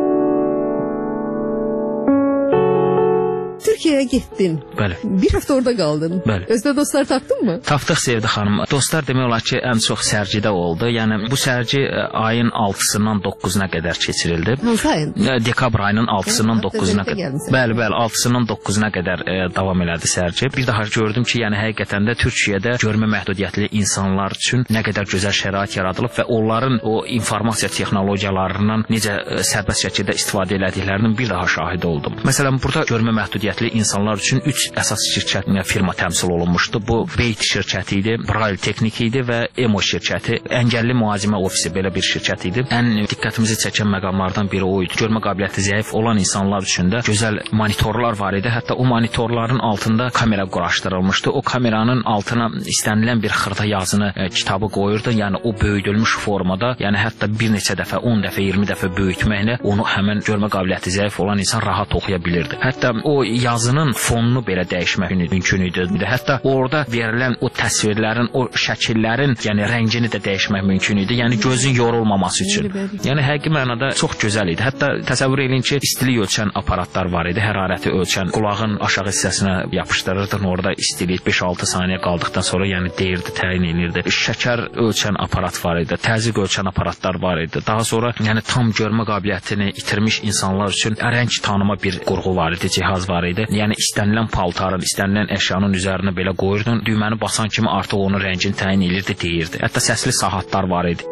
Türkiyəyə getdin. Bəli. Bir həftə orada qaldın. Bəli. Özdə dostlar tapdınmı? Tapdıq Sevdə xanım. Dostlar demək olar ki, ən çox sərgidə oldu. Yəni bu sərgi ayın 6-sından 9-una qədər keçirildi. Hansı ayın? Dekabr ayının 6-sından 9-una qədər. Bəli, 6-sından 9-una qədər davam elədi sərgi. Bir daha gördüm ki, yəni həqiqətən də Türkiyədə görmə məhdudiyyətli insanlar üçün nə qədər gözəl şərait yaradılıb və onların o informasiya texnologiyalarından necə sərbəst şəkildə istifadə elədiklərinin bir daha şahidi oldum. Məsələn, burada görmə məhdudiyyətli insanlar üçün 3 əsas şirkət, firma təmsil olunmuşdu. Bu Beyt şirkəti idi, Braille Teknik idi və Emo şirkəti, əngəlli mühazimə ofisi belə bir şirkət idi. Ən diqqətimizi çəkən məqamlardan biri o idi. Görmə qabiliyyəti zəif olan insanlar üçün də gözəl monitorlar var idi. Hətta o monitorların altında kamera quraşdırılmışdı. O kameranın altına istənilən bir xırda yazını, kitabı qoyurdu. Yəni o böyüdülmüş formada, yəni hətta bir neçə dəfə, 10 dəfə, 20 dəfə böyütməklə onu həmin görmə qabiliyyəti zəif olan insan rahat oxuya bilirdi. Hətta o yazının fonunu belə dəyişmək mümkün idi. Hətta orada verilən o təsvirlərin, o şəkillərin, yəni rəngini də dəyişmək mümkün idi. Yəni gözün yorulmaması üçün. Yəni həqiqi mənada çox gözəl idi. Hətta təsəvvür edin ki, istilik ölçən aparatlar var idi. Hərarəti ölçən, qulağın aşağı hissəsinə yapışdırırdın, orada istilik 5-6 saniyə qaldıqdan sonra yəni deyirdi, təyin edirdi. Şəkər ölçən aparat var idi. Təzyiq ölçən aparatlar var idi. Daha sonra yəni tam görmə qabiliyyətini itirmiş insanlar üçün rəng tanıma bir qurğu var idi, cihaz var idi. Yəni istənilən paltarın, istənilən əşyanın üzərinə belə qoyurdun, düyməni basan kimi artıq onun rəngini təyin edirdi, deyirdi. Hətta səsli saatlar var idi.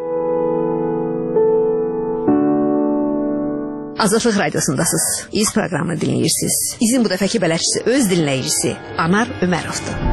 Azadlıq Radiosundasınız. İz proqramını dinləyirsiniz. İzin bu dəfəki bələdçisi öz dinləyicisi Anar Ömərovdur.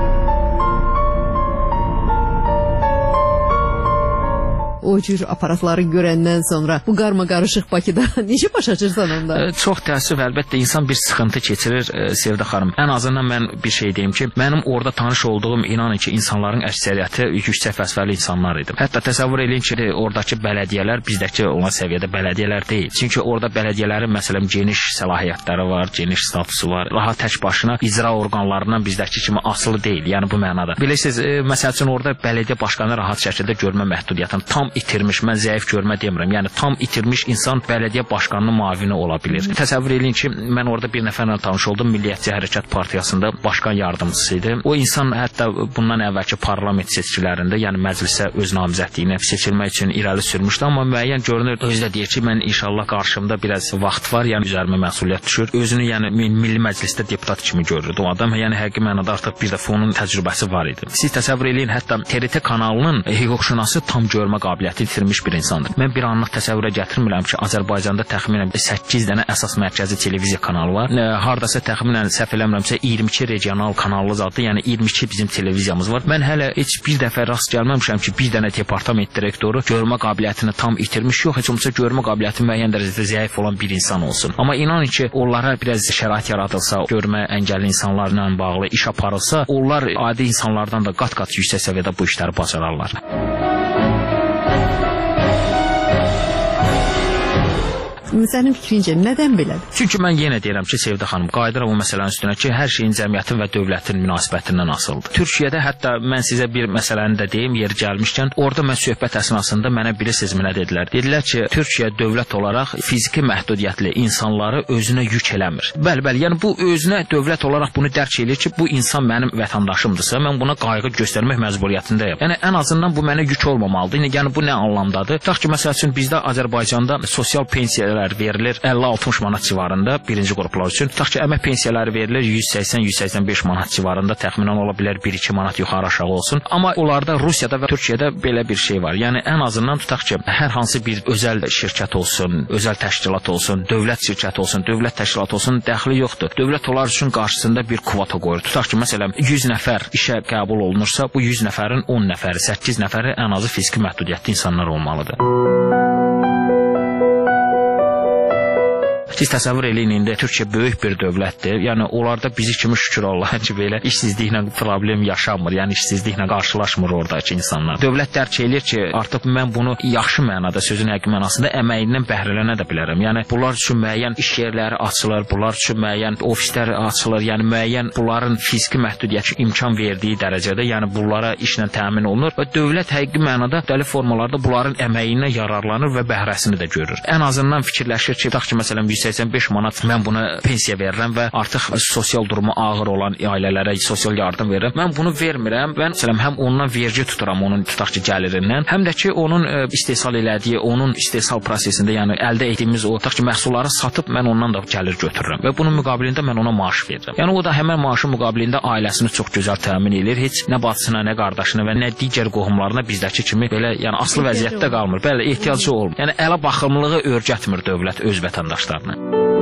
O cür aparatları görəndən sonra bu qarma-qarışıq Bakıda necə başa düşürsən onda? Çox təəssüf, əlbəttə insan bir sıxıntı keçirir Sevdə xanım. Ən azından mən bir şey deyim ki, mənim orada tanış olduğum inanın ki, insanların əksəriyyəti yüksək vəzifəli insanlar idi. Hətta təsəvvür edin ki, oradakı bələdiyyələr bizdəki olan səviyyədə bələdiyyələr deyil. Çünki orada bələdiyyələrin məsələn geniş səlahiyyətləri var, geniş statusu var. Daha tək başına icra orqanlarından bizdəki kimi asılı deyil. Yəni bu mənada. Bilirsiniz, məsəl üçün orada bələdiyyə başqanı rahat şəkildə görmə məhdudiyyətini tam itirmiş, mən zəif görmə demirəm. Yəni tam itirmiş insan bələdiyyə başqanının müavini ola bilir. Təsəvvür eləyin ki, mən orada bir nəfərlə tanış oldum, Milliyyətçi Hərəkat Partiyasında başqan yardımçısı idi. O insan hətta bundan əvvəlki parlament seçkilərində, yəni məclisə öz namizədliyini seçilmək üçün irəli sürmüşdü, amma müəyyən görünür, özü də deyir ki, mən inşallah qarşımda biraz vaxt var, yəni üzərimə məsuliyyət düşür. Özünü yəni Milli Məclisdə deputat kimi görürdü o adam. Yəni həqiqi mənada artıq bir dəfə onun təcrübəsi var idi. Siz təsəvvür eləyin, hətta TRT kanalının hüquqşünası tam görmə qabiliyyəti itirmiş bir insandır. Mən bir anlıq təsəvvürə gətirmirəm ki, Azərbaycanda təxminən 8 dənə əsas mərkəzi televiziya kanalı var. Hardasa təxminən səhv eləmirəmsə 22 regional kanallı zadı, yəni 22 bizim televiziyamız var. Mən hələ heç bir dəfə rast gəlməmişəm ki, bir dənə departament direktoru görmə qabiliyyətini tam itirmiş, yox, heç olmasa görmə qabiliyyəti müəyyən dərəcədə zəif olan bir insan olsun. Amma inanın ki, onlara biraz şərait yaradılsa, görmə əngəlli insanlarla bağlı iş aparılsa, onlar adi insanlardan da qat-qat yüksək səviyyədə bu işləri bacararlar. Sənin fikrincə nədən belədir? Çünki mən yenə deyirəm ki, Sevdə xanım, qayıdıram o məsələnin üstünə ki, hər şeyin cəmiyyətin və dövlətin münasibətindən asılıdır. Türkiyədə hətta mən sizə bir məsələni də deyim, yeri gəlmişkən, orada mən söhbət əsnasında mənə bilirsiniz nə dedilər? Dedilər ki, Türkiyə dövlət olaraq fiziki məhdudiyyətli insanları özünə yük eləmir. Bəli, yəni bu özünə dövlət olaraq bunu dərk eləyir ki, bu insan mənim vətəndaşımdırsa, mən buna qayğı göstərmək məcburiyyətindəyəm. Yəni ən azından bu mənə yük olmamalıdır. Yəni bu nə anlamdadır? Tutaq ki, məsəl üçün bizdə Azərbaycanda sosial pensiyalar verilir 50-60 manat civarında birinci qruplar üçün. Tutaq ki, əmək pensiyaları verilir 180-185 manat civarında, təxminən ola bilər 1-2 manat yuxarı aşağı olsun. Amma onlarda Rusiyada və Türkiyədə belə bir şey var. Yəni ən azından tutaq ki, hər hansı bir özəl şirkət olsun, özəl təşkilat olsun, dövlət şirkəti olsun, dövlət təşkilatı olsun, dəxli yoxdur. Dövlət onlar üçün qarşısında bir kvota qoyur. Tutaq ki, məsələn 100 nəfər işə qəbul olunursa, bu 100 nəfərin 10 nəfəri, 8 nəfəri ən azı fiziki məhdudiyyətli insanlar olmalıdır. Siz təsəvvür eləyin, indi Türkiyə böyük bir dövlətdir. Yəni onlarda bizi kimi şükür Allaha ki, belə işsizliklə problem yaşanmır. Yəni işsizliklə qarşılaşmır oradakı insanlar. Dövlət dərk eləyir ki, artıq mən bunu yaxşı mənada, sözün həqiqi mənasında əməyindən bəhrələnə də bilərəm. Yəni bunlar üçün müəyyən iş yerləri açılır, bunlar üçün müəyyən ofislər açılır. Yəni müəyyən bunların fiziki məhdudiyyəti imkan verdiyi dərəcədə, yəni bunlara işlə təmin olunur və dövlət həqiqi mənada müxtəlif formalarda bunların əməyindən yararlanır və bəhrəsini də görür. Ən azından fikirləşir ki, tutaq ki, məsələn 185 manat mən buna pensiya verirəm və artıq sosial durumu ağır olan ailələrə sosial yardım verirəm. Mən bunu vermirəm və məsələn həm ondan vergi tuturam onun tutaq ki gəlirindən, həm də ki onun istehsal elədiyi, onun istehsal prosesində, yəni əldə etdiyimiz o tutaq ki məhsulları satıb mən ondan da gəlir götürürəm və bunun müqabilində mən ona maaş verirəm. Yəni o da həmin maaşın müqabilində ailəsini çox gözəl təmin edir. Heç nə bacısına, nə qardaşına və nə digər qohumlarına bizdəki kimi belə yəni asılı vəziyyətdə qalmır. Bəli, ehtiyacı olmur. Yəni əla baxımlılığı öyrətmir dövlət öz vətəndaşlarına.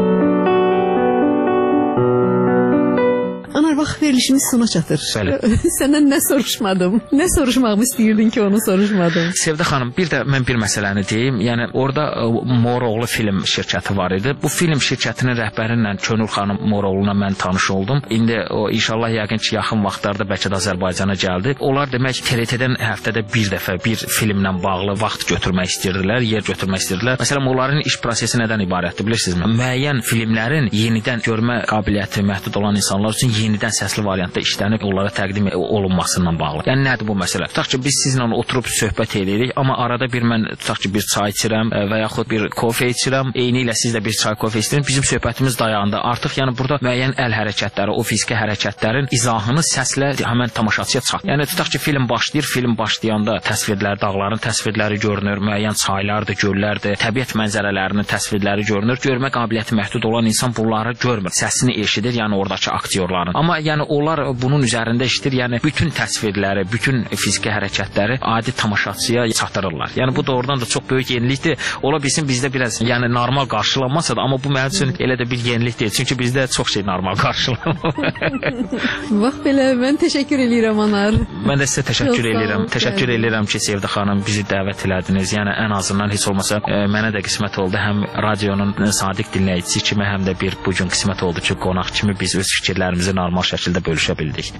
Anar, vaxt verilişimiz sona çatır. Səndən nə soruşmadım? Nə soruşmağımı istəyirdin ki, onu soruşmadım? Sevdə xanım, bir də mən bir məsələni deyim. Yəni orada Moroğlu film şirkəti var idi. Bu film şirkətinin rəhbəri ilə Könül xanım Moroğlu'na mən tanış oldum. İndi o inşallah yəqin ki, yaxın vaxtlarda bəlkə də Azərbaycana gəldi. Onlar demək TRT-dən həftədə bir dəfə bir filmlə bağlı vaxt götürmək istəyirdilər, yer götürmək istəyirdilər. Məsələn, onların iş prosesi nədən ibarətdir bilirsinizmi? Müəyyən filmlərin yenidən görmə qabiliyyəti məhdud olan insanlar üçün yenidən səsli variantda işlənib onlara təqdim olunmasından bağlı. Yəni nədir bu məsələ? Tutaq ki, biz sizlə oturub söhbət edirik, amma arada bir mən tutaq ki, bir çay içirəm və yaxud bir kofe içirəm, eyni ilə siz də bir çay kofe içirin, bizim söhbətimiz dayandı. Artıq yəni burada müəyyən əl hərəkətləri, o fiziki hərəkətlərin izahını səslə həmən tamaşaçıya çat. Yəni tutaq ki, film başlayır, film başlayanda təsvirlər, dağların təsvirləri görünür, müəyyən çaylardır, göllərdir, təbiət mənzərələrinin təsvirləri görünür. Görmə qabiliyyəti məhdud olan insan bunları görmür, səsini eşidir, yəni oradakı aktyorların. Amma yəni onlar bunun üzərində işdir, yəni bütün təsvirləri, bütün fiziki hərəkətləri adi tamaşaçıya çatdırırlar. Yəni bu doğrudan da çox böyük yenilikdir. Ola bilsin bizdə biraz yəni normal qarşılanmasa da, amma bu mənim üçün elə də bir yenilik deyil. Çünki bizdə çox şey normal qarşılanır. Bax belə, mən təşəkkür eləyirəm Anar. Mən də sizə təşəkkür eləyirəm. Təşəkkür eləyirəm ki, Sevdə xanım bizi dəvət elədiniz. Yəni ən azından heç olmasa mənə də qismət oldu. Həm radionun sadiq dinləyicisi kimi, həm də bir bu gün qismət oldu ki, qonaq kimi biz öz fikirlərimizi normal şəkildə bölüşə bildik.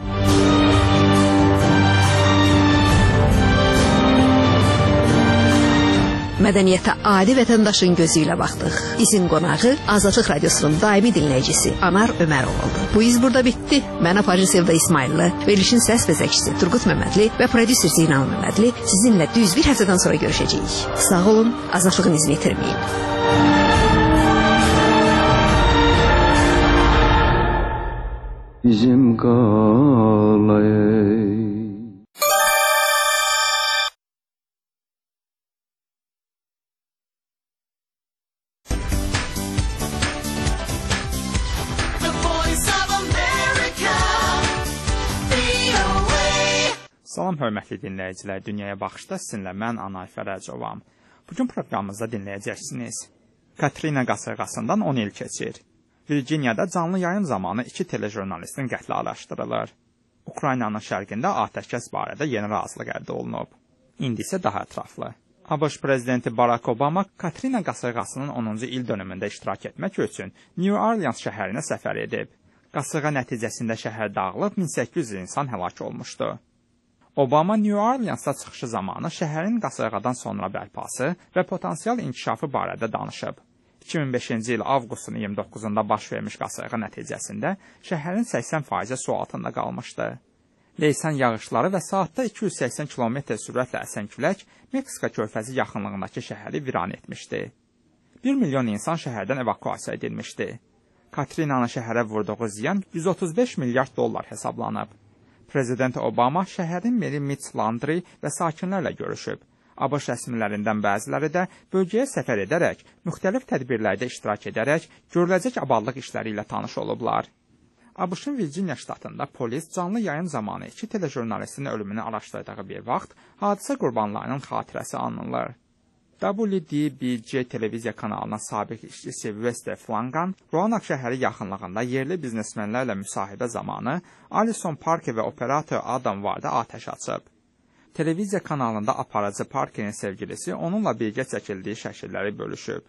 Mədəniyyətə adi vətəndaşın gözü ilə baxdıq. İzin qonağı Azadlıq Radiosunun daimi dinləyicisi Anar Ömərov oldu. Bu iz burada bitdi. Mən aparıcı Sevda İsmailli, verilişin səs vəzəkçisi Turqut Məmmədli və prodüser Zeynal Məmmədli sizinlə düz bir həftədən sonra görüşəcəyik. Sağ olun, azadlığın izini itirməyin. Bizim qalay. Salam hörmətli dinləyicilər, Dünyaya Baxışda sizinlə mən Anayfer Əcəvam. Bugün proqramımızda dinləyəcəksiniz. Katrina qasırğasından 10 il keçir. Virginiyada canlı yayım zamanı 2 telejurnalistin qətli araşdırılır. Ukraynanın şərqində atəşkəs barədə yeni razılıq əldə olunub. İndi isə daha ətraflı. ABŞ prezidenti Barack Obama Katrina qasırğasının 10-cu il dönümündə iştirak etmək üçün New Orleans şəhərinə səfər edib. Qasırğa nəticəsində şəhər dağılıb, 1800 insan həlak olmuşdu. Obama New Orleansda çıxışı zamanı şəhərin qasırğadan sonra bərpası və potensial inkişafı barədə danışıb. 2005-ci il avqustun 29-da baş vermiş qasırğa nəticəsində şəhərin 80% su altında qalmışdı. Leysan yağışları və saatda 280 km sürətlə əsən külək Meksika körfəzi yaxınlığındakı şəhəri viran etmişdi. 1 milyon insan şəhərdən evakuasiya edilmişdi. Katrinanın şəhərə vurduğu ziyan 135 milyard dollar hesablanıb. Prezident Obama şəhərin meri Mitch Landry və sakinlərlə görüşüb. ABŞ rəsmilərindən bəziləri də bölgəyə səfər edərək, müxtəlif tədbirlərdə iştirak edərək, görüləcək abadlıq işləri ilə tanış olublar. ABŞ-ın Virginiya ştatında polis canlı yayım zamanı 2 telejurnalistin ölümünü araşdırdığı bir vaxt hadisə qurbanlarının xatirəsi anılır. WDBC televiziya kanalının sabiq işçisi Wester Flangan, Roanoke şəhəri yaxınlığında yerli biznesmenlərlə müsahibə zamanı Alison Parker və operator Adam Varda atəş açıb. Televiziya kanalında aparıcı Parkerin sevgilisi onunla birgə çəkildiyi şəkilləri bölüşüb.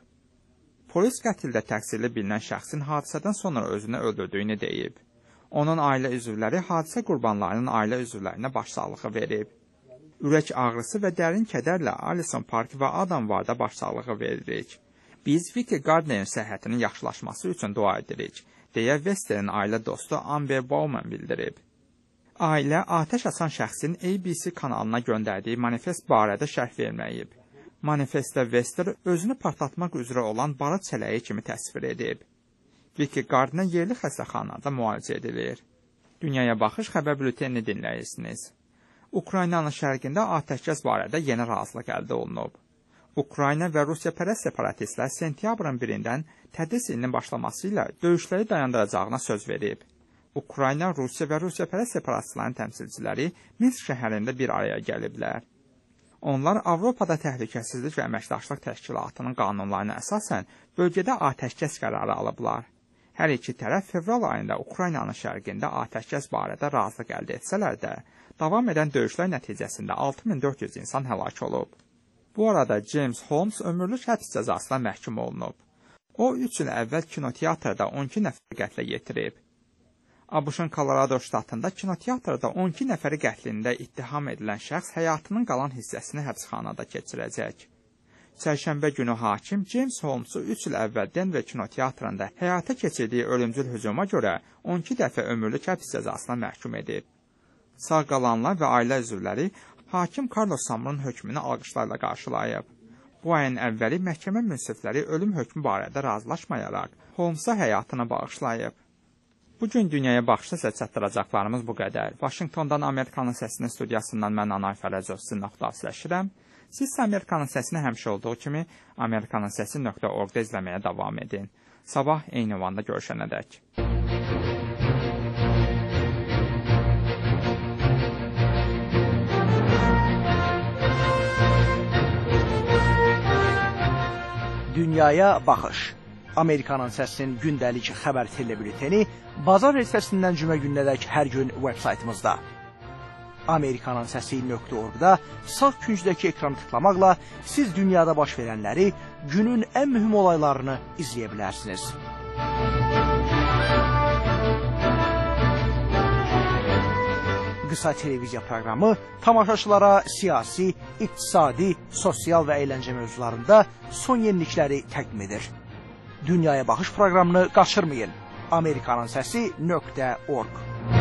Polis qətildə təqsirli bilinən şəxsin hadisədən sonra özünü öldürdüyünü deyib. Onun ailə üzvləri hadisə qurbanlarının ailə üzvlərinə başsağlığı verib. Ürək ağrısı və dərin kədərlə Alison Park və Adam Varda başsağlığı veririk. Biz Vicky Gardner'in səhhətinin yaxşılaşması üçün dua edirik, deyə Wester'in ailə dostu Amber Bowman bildirib. Ailə atəş açan şəxsin ABC kanalına göndərdiyi manifest barədə şərh verməyib. Manifestdə Wester özünü partlatmaq üzrə olan barıt çələyi kimi təsvir edib. Vicky Gardner yerli xəstəxanada müalicə edilir. Dünyaya Baxış xəbər bültenini dinləyirsiniz. Ukraynanın şərqində atəşkəs barədə yeni razılıq əldə olunub. Ukrayna və Rusiyapərəst separatistlər sentyabrın 1-dən tədris ilinin başlaması ilə döyüşləri dayandıracağına söz verib. Ukrayna, Rusiya və Rusiyapərəst separatistlərin təmsilçiləri Minsk şəhərində bir araya gəliblər. Onlar Avropada Təhlükəsizlik və Əməkdaşlıq Təşkilatının qanunlarına əsasən bölgədə atəşkəs qərarı alıblar. Hər iki tərəf fevral ayında Ukraynanın şərqində atəşkəs barədə razılıq əldə etsələr də, davam edən döyüşlər nəticəsində 6400 insan həlak olub. Bu arada James Holmes ömürlük həbs cəzasına məhkum olunub. O, 3 il əvvəl kinoteatrda 12 nəfəri qətlə yetirib. ABŞ-ın Colorado ştatında kinoteatrda 12 nəfəri qətlində ittiham edilən şəxs həyatının qalan hissəsini həbsxanada keçirəcək. Çərşənbə günü hakim James Holmesu 3 il əvvəl Denver kinoteatrında həyata keçirdiyi ölümcül hücuma görə 12 dəfə ömürlük həbs cəzasına məhkum edib. Sağ qalanlar və ailə üzvləri hakim Carlos Samrun hökmünü alqışlarla qarşılayıb. Bu ayın əvvəli məhkəmə münsifləri ölüm hökmü barədə razılaşmayaraq Holmesa həyatını bağışlayıb. Bugün Dünyaya Baxışda sizə çatdıracaqlarımız bu qədər. Vaşinqtondan Amerikanın Səsinin studiyasından mən Anayfer Əcəv sizinlə xudafizləşirəm. Siz isə Amerikanın Səsini həmişə olduğu kimi amerikanınsəsi.org-da izləməyə davam edin. Sabah eyni vanda görüşənədək. Dünyaya Baxış. Amerikanın Səsinin gündəlik xəbər telebülteni bazar ertəsindən cümə gününədək hər gün veb-saytımızda. Amerikanın Səsi.org-da sağ küncdəki ekranı tıklamaqla siz dünyada baş verənləri, günün ən mühüm olaylarını izləyə bilərsiniz. qısa televiziya proqramı tamaşaçılara siyasi, iqtisadi, sosial və əyləncə mövzularında son yenilikləri təqdim edir. Dünyaya baxış proqramını qaçırmayın. amerikanınsəsi.org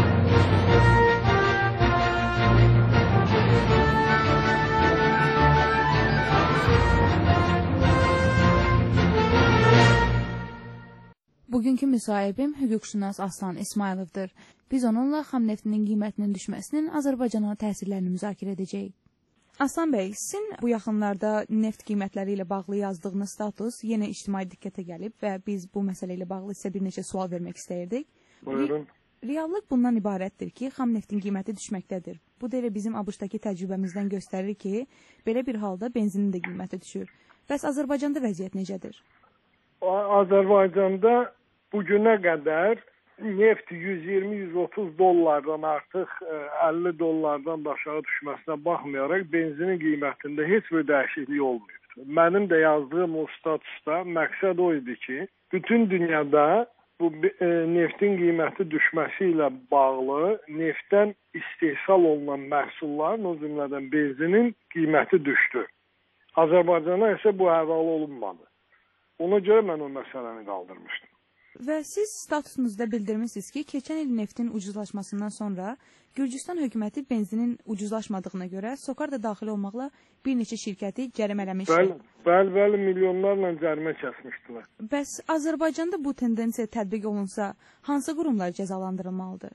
Bugünkü müsahibim hüquqşünas Aslan İsmayılovdur. Biz onunla xam neftinin qiymətinin düşməsinin Azərbaycana təsirlərini müzakirə edəcəyik. Aslan bəy, sizin bu yaxınlarda neft qiymətləri ilə bağlı yazdığınız status yenə ictimai diqqətə gəlib və biz bu məsələ ilə bağlı sizə bir neçə sual vermək istəyirdik. Buyurun. Reallıq bundan ibarətdir ki, xam neftin qiyməti düşməkdədir. Bu da elə bizim ABŞ-dakı təcrübəmizdən göstərir ki, belə bir halda benzinin də qiyməti düşür. Bəs Azərbaycanda vəziyyət necədir? Azərbaycanda bugünə qədər neft 120-130 dollardan artıq 50 dollardan da aşağı düşməsinə baxmayaraq benzinin qiymətində heç bir dəyişiklik olmayıb. Mənim də yazdığım o statusda məqsəd o idi ki, bütün dünyada bu neftin qiyməti düşməsi ilə bağlı neftdən istehsal olunan məhsulların, o cümlədən benzinin qiyməti düşdü. Azərbaycana isə bu həvalə olunmadı. Ona görə mən o məsələni qaldırmışdım. Və siz statusunuzda bildirmişsiniz ki, keçən il neftin ucuzlaşmasından sonra Gürcüstan hökuməti benzinin ucuzlaşmadığına görə SOCAR da daxil olmaqla bir neçə şirkəti cərimələmişdir. Bəli, milyonlarla cərimə kəsmişdilər. Bəs Azərbaycanda bu tendensiya tətbiq olunsa, hansı qurumlar cəzalandırılmalıdır?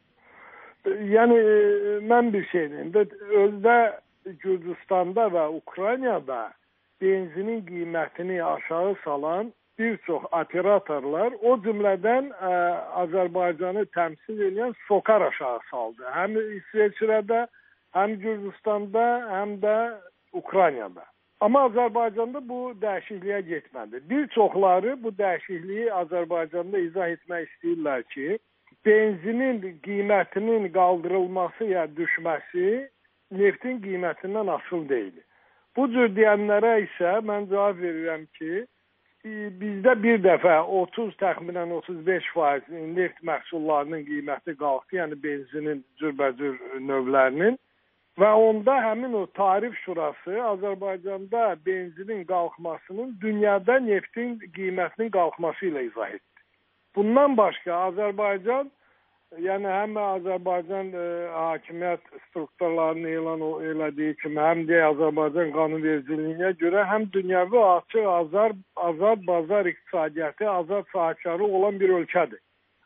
Yəni, mən bir şey deyim. Özdə Gürcüstanda və Ukraynada benzinin qiymətini aşağı salan bir çox operatorlar, o cümlədən Azərbaycanı təmsil edən SOCAR aşağı saldı. Həm İsveçrədə, həm Gürcüstanda, həm də Ukraynada. Amma Azərbaycanda bu dəyişikliyə getmədi. Bir çoxları bu dəyişikliyi Azərbaycanda izah etmək istəyirlər ki, benzinin qiymətinin qaldırılması ya düşməsi neftin qiymətindən asılı deyil. Bu cür deyənlərə isə mən cavab verirəm ki, bizdə bir dəfə 30, təxminən 35% neft məhsullarının qiyməti qalxdı, yəni benzinin cürbəcür növlərinin və onda həmin o tarif şurası Azərbaycanda benzinin qalxmasının dünyada neftin qiymətinin qalxması ilə izah etdi. Bundan başqa Azərbaycan, yəni həm Azərbaycan hakimiyyət strukturlarını elan elədiyi kimi, həm də Azərbaycan qanunvericiliyinə görə həm dünyəvi açıq, azad bazar iqtisadiyyatı, azad sahibkarı olan bir ölkədir.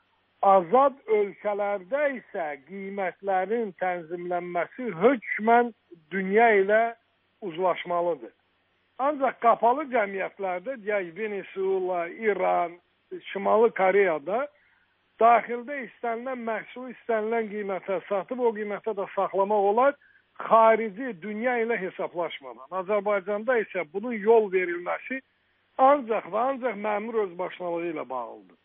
Azad ölkələrdə isə qiymətlərin tənzimlənməsi hökmən dünya ilə uzlaşmalıdır. Ancaq qapalı cəmiyyətlərdə, deyək Venezuela, İran, Şimali Koreyada daxildə istənilən məhsulu istənilən qiymətə satıb, o qiymətə də saxlamaq olar, xarici dünya ilə hesablaşmadan. Azərbaycanda isə bunun yol verilməsi ancaq və ancaq məmur özbaşınalığı ilə bağlıdır.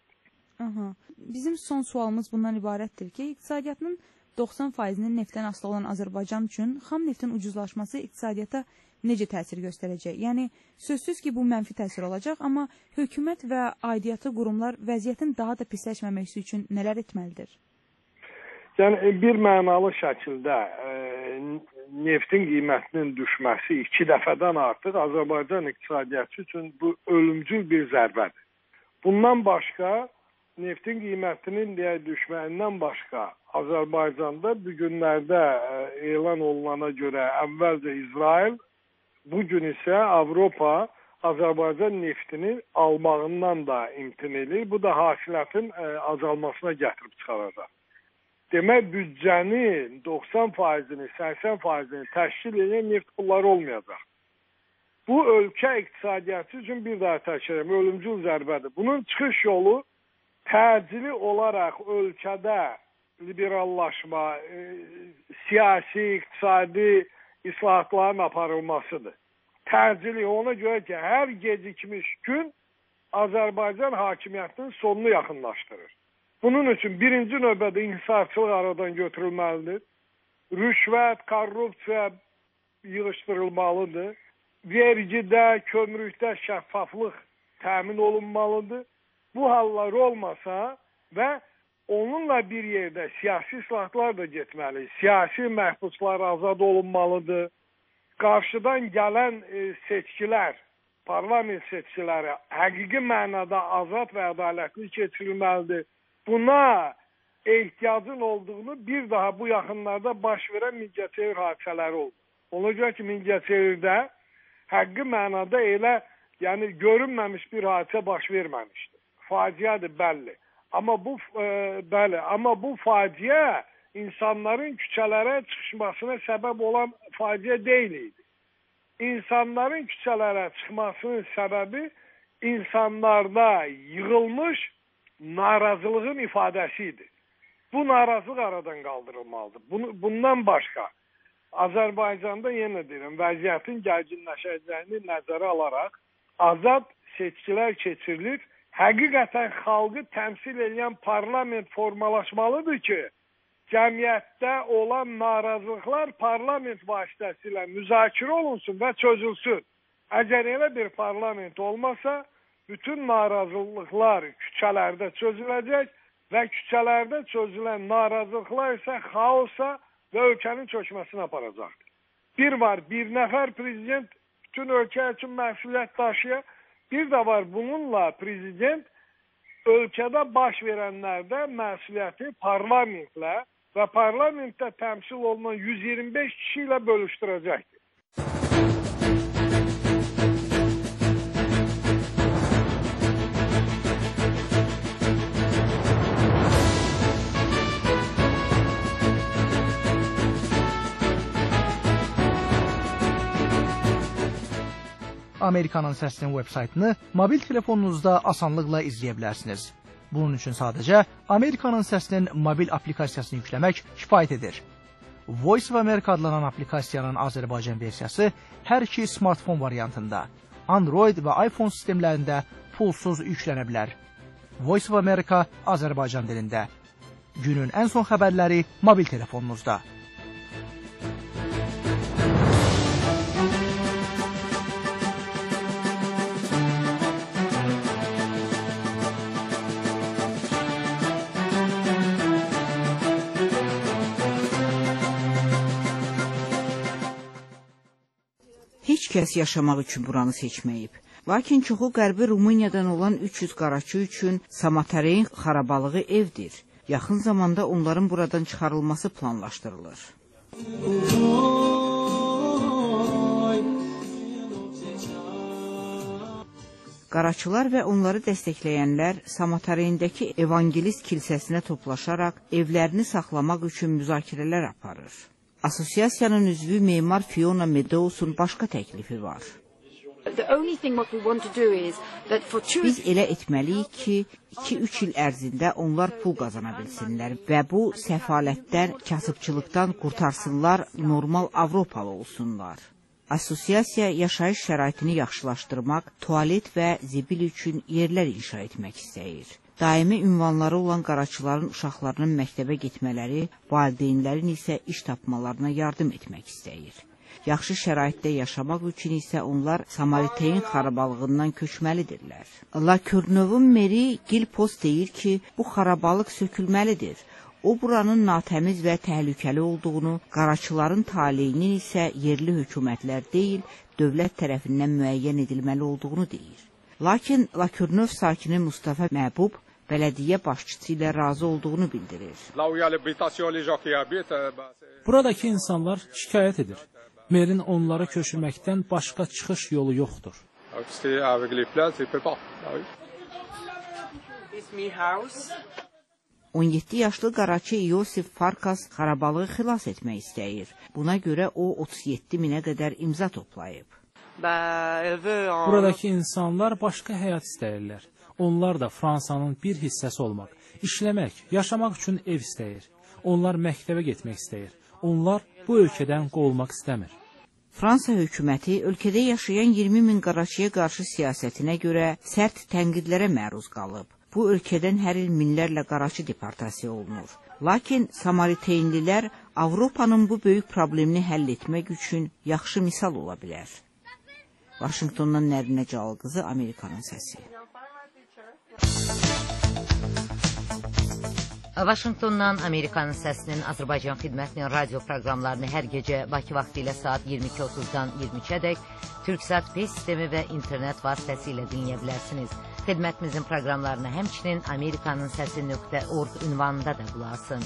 Bizim son sualımız bundan ibarətdir ki, iqtisadiyyatının 90%-nin neftdən asılı olan Azərbaycan üçün xam neftin ucuzlaşması iqtisadiyyata necə təsir göstərəcək? Yəni, sözsüz ki, bu mənfi təsir olacaq, amma hökumət və aidiyyatı qurumlar vəziyyətin daha da pisləşməməsi üçün nələr etməlidir? Yəni, bir mənalı şəkildə neftin qiymətinin düşməsi 2 dəfədən artıq Azərbaycan iqtisadiyyatı üçün bu ölümcül bir zərbədir. Bundan başqa, neftin qiymətinin düşməyindən başqa Azərbaycanda bu günlərdə elan olunana görə əvvəlcə İsrail, bugün isə Avropa Azərbaycan neftini almağından da imtin edir. Bu da hasilatın azalmasına gətirib çıxaracaq. Demək, büdcənin 90%-ni, 80%-ni təşkil edən neft pulları olmayacaq. Bu, ölkə iqtisadiyyatı üçün bir daha təkrar ölümcül zərbədir. Bunun çıxış yolu təcili olaraq ölkədə liberallaşma, siyasi, iqtisadi islahatların aparılmasıdır. Təcili ona görə ki, hər gecikmiş gün Azərbaycan hakimiyyətinin sonunu yaxınlaşdırır. Bunun üçün birinci növbədə inhisarçılıq aradan götürülməlidir. Rüşvət, korrupsiya yığışdırılmalıdır. Vergidə, kömrükdə şəffaflıq təmin olunmalıdır. Bu hallar olmasa və onunla bir yerdə siyasi islahatlar da getməli. Siyasi məhbuslar azad olunmalıdır. Qarşıdan gələn seçkilər, parlament seçkiləri həqiqi mənada azad və ədalətli keçirilməlidir. Buna ehtiyacın olduğunu bir daha bu yaxınlarda baş verən Mingəçevir hadisələri oldu. Ona görə ki, Mingəçevirdə həqiqi mənada elə, yəni görünməmiş bir hadisə baş verməmişdi. Faciədir, bəlli. Amma bu faciə insanların küçələrə çıxışmasına səbəb olan faciə deyil idi. İnsanların küçələrə çıxmasının səbəbi insanlarda yığılmış narazılığın ifadəsi idi. Bu narazılıq aradan qaldırılmalıdır. Bundan başqa, Azərbaycanda yenə deyirəm, vəziyyətin gərginləşəcəyini nəzərə alaraq azad seçkilər keçirilir. Həqiqətən xalqı təmsil edən parlament formalaşmalıdır ki, cəmiyyətdə olan narazılıqlar parlament vasitəsilə müzakirə olunsun və çözülsün. Əgər elə bir parlament olmasa, bütün narazılıqlar küçələrdə çözüləcək və küçələrdə çözülən narazılıqlar isə xaosa və ölkənin çökməsinə aparacaqdır. Bir nəfər prezident bütün ölkə üçün məsuliyyət daşıya, bir də var bununla prezident ölkədə baş verənlərdə məsuliyyəti parlamentlə və parlamentdə təmsil olunan 125 kişi ilə bölüşdürəcəkdir. Amerikanın Səsinin web-saytını mobil telefonunuzda asanlıqla izləyə bilərsiniz. Bunun üçün sadəcə Amerikanın Səsinin mobil aplikasiyasını yükləmək kifayət edir. Voice of America adlanan aplikasiyanın Azərbaycan versiyası hər iki smartfon variantında, Android və iPhone sistemlərində pulsuz yüklənə bilər. Voice of America Azərbaycan dilində. Günün ən son xəbərləri mobil telefonunuzda. Heç kəs yaşamaq üçün buranı seçməyib. Lakin çoxu qərbi Rumıniyadan olan 300 qaraçı üçün Samatareyn xarabalığı evdir. Yaxın zamanda onların buradan çıxarılması planlaşdırılır. Qaraçılar və onları dəstəkləyənlər Samatareyndəki Evangelist kilsəsinə toplaşaraq evlərini saxlamaq üçün müzakirələr aparır. Asosiasiyanın üzvü memar Fiona Meadows'un başqa təklifi var. Biz elə etməliyik ki, 2-3 il ərzində onlar pul qazana bilsinlər və bu səfalətdən, kasıbçılıqdan qurtarsınlar, normal Avropalı olsunlar. Asosiasiya yaşayış şəraitini yaxşılaşdırmaq, tualet və zibil üçün yerlər inşa etmək istəyir. Daimi ünvanları olan qaraçıların uşaqlarının məktəbə getmələri, valideynlərin isə iş tapmalarına yardım etmək istəyir. Yaxşı şəraitdə yaşamaq üçün isə onlar Samariteyn xarabalığından köçməlidirlər. La Courneuve-un meri Gil Post deyir ki, bu xarabalıq sökülməlidir. O, buranın natəmiz və təhlükəli olduğunu, qaraçıların taleyinin isə yerli hökumətlər deyil, dövlət tərəfindən müəyyən edilməli olduğunu deyir. Lakin La Courneuve sakini Mustafa Məhbub bələdiyyə başçısı ilə razı olduğunu bildirir. Buradakı insanlar şikayət edir. Merin onları köçürməkdən başqa çıxış yolu yoxdur. 17 yaşlı qaraçı Iosif Farkas xarabalığı xilas etmək istəyir. Buna görə o 37 minə qədər imza toplayıb. Buradakı insanlar başqa həyat istəyirlər. Onlar da Fransanın bir hissəsi olmaq, işləmək, yaşamaq üçün ev istəyir. Onlar məktəbə getmək istəyir. Onlar bu ölkədən qovulmaq istəmir. Fransa hökuməti ölkədə yaşayan 20 min qaraçıya qarşı siyasətinə görə sərt tənqidlərə məruz qalıb. Bu ölkədən hər il minlərlə qaraçı deportasiya olunur. Lakin Samariteynlilər Avropanın bu böyük problemini həll etmək üçün yaxşı misal ola bilər. Vaşinqtondan Nərinə Calqızı, Amerikanın səsi. Vaşinqtondan Amerikanın Səsinin Azərbaycan xidmətinin radio proqramlarını hər gecə Bakı vaxtı ilə saat 22:30-dan 22-ədək Türksat Pay sistemi və internet vasitəsilə dinləyə bilərsiniz. Xidmətimizin proqramlarını həmçinin Amerikanın Səsi.org ünvanında da bulasın.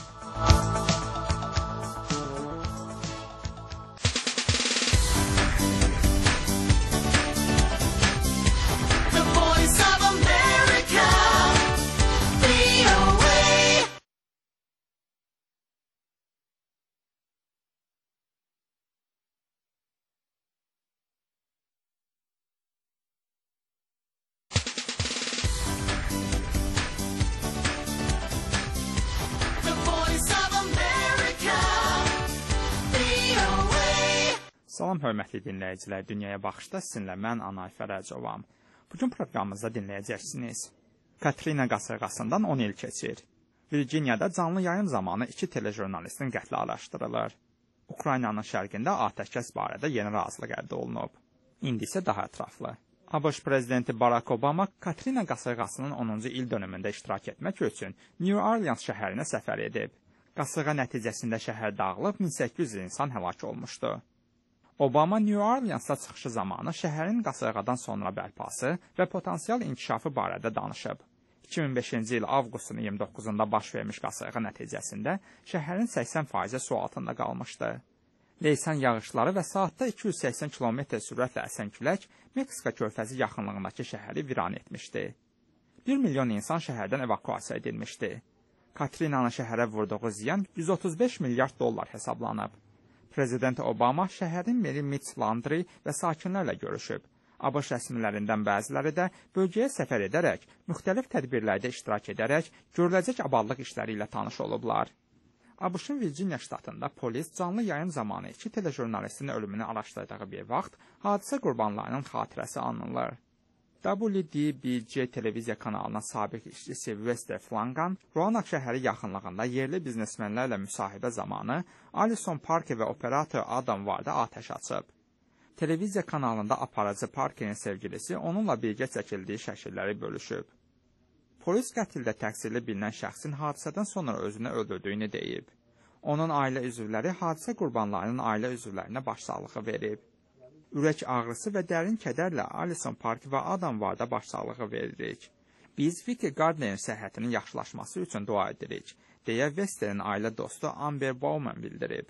Salam, hörmətli dinləyicilər, Dünyaya Baxışda sizinlə mən Anay Fərəcovam. Bugün proqramımızda dinləyəcəksiniz. Katrina qasırğasından 10 il keçir. Virginiyada canlı yayım zamanı 2 telejurnalistin qətli araşdırılır. Ukraynanın şərqində atəşkəs barədə yeni razılıq əldə olunub. İndi isə daha ətraflı. ABŞ prezidenti Barack Obama Katrina qasırğasının 10-cu il dönümündə iştirak etmək üçün New Orleans şəhərinə səfər edib. Qasırğa nəticəsində şəhər dağılıb, 1800 insan həlak olmuşdu. Obama New Orleansda çıxışı zamanı şəhərin qasırğadan sonra bərpası və potensial inkişafı barədə danışıb. 2005-ci il avqustun 29-da baş vermiş qasırğa nəticəsində şəhərin 80% su altında qalmışdı. Leysan yağışları və saatda 280 km sürətlə əsən külək Meksika körfəzi yaxınlığındakı şəhəri viran etmişdi. 1 milyon insan şəhərdən evakuasiya edilmişdi. Katrinanın şəhərə vurduğu ziyan 135 milyard dollar hesablanıb. Prezident Obama şəhərin meri Mitch Landry və sakinlərlə görüşüb. ABŞ rəsmilərindən bəziləri də bölgəyə səfər edərək, müxtəlif tədbirlərdə iştirak edərək, görüləcək abadlıq işləri ilə tanış olublar. ABŞ-ın Virginiya ştatında polis canlı yayım zamanı 2 telejurnalistin ölümünü araşdırdığı bir vaxt hadisə qurbanlarının xatirəsi anılır. WDBC televiziya kanalının sabiq işçisi Wester Flangan, Roanoke şəhəri yaxınlığında yerli biznesmenlərlə müsahibə zamanı Alison Parker və operator Adam Varda atəş açıb. Televiziya kanalında aparıcı Parkerin sevgilisi onunla birgə çəkildiyi şəkilləri bölüşüb. Polis qətildə təqsirli bilinən şəxsin hadisədən sonra özünü öldürdüyünü deyib. Onun ailə üzvləri hadisə qurbanlarının ailə üzvlərinə başsağlığı verib. Ürək ağrısı və dərin kədərlə Alison Park və Adam Varda başsağlığı veririk. Biz Vicky Gardner'in səhhətinin yaxşılaşması üçün dua edirik, deyə Wester'in ailə dostu Amber Bowman bildirib.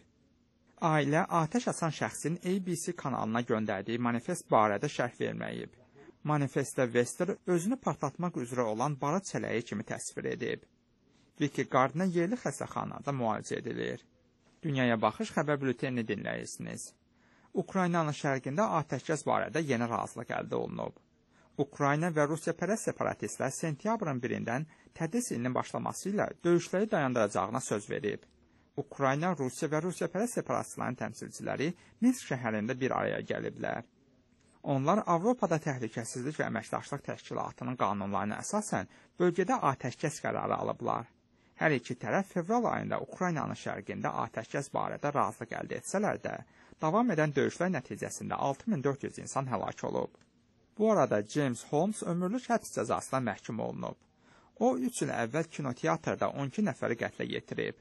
Ailə atəş açan şəxsin ABC kanalına göndərdiyi manifest barədə şərh verməyib. Manifestdə Wester özünü partlatmaq üzrə olan barıt çələyi kimi təsvir edib. Vicky Gardner yerli xəstəxanada müalicə edilir. Dünyaya Baxış xəbər bültenini dinləyirsiniz. Ukraynanın şərqində atəşkəs barədə yeni razılıq əldə olunub. Ukrayna və Rusiyapərəst separatistlər sentyabrın 1-dən tədris ilinin başlaması ilə döyüşləri dayandıracağına söz verib. Ukrayna, Rusiya və Rusiyapərəst separatistlərin təmsilçiləri Minsk şəhərində bir araya gəliblər. Onlar Avropada Təhlükəsizlik və Əməkdaşlıq Təşkilatının qanunlarına əsasən bölgədə atəşkəs qərarı alıblar. Hər iki tərəf fevral ayında Ukraynanın şərqində atəşkəs barədə razılıq əldə etsələr də, davam edən döyüşlər nəticəsində 6400 insan həlak olub. Bu arada James Holmes ömürlük həbs cəzasına məhkum olunub. O, 3 il əvvəl kinoteatrda 12 nəfəri qətlə yetirib.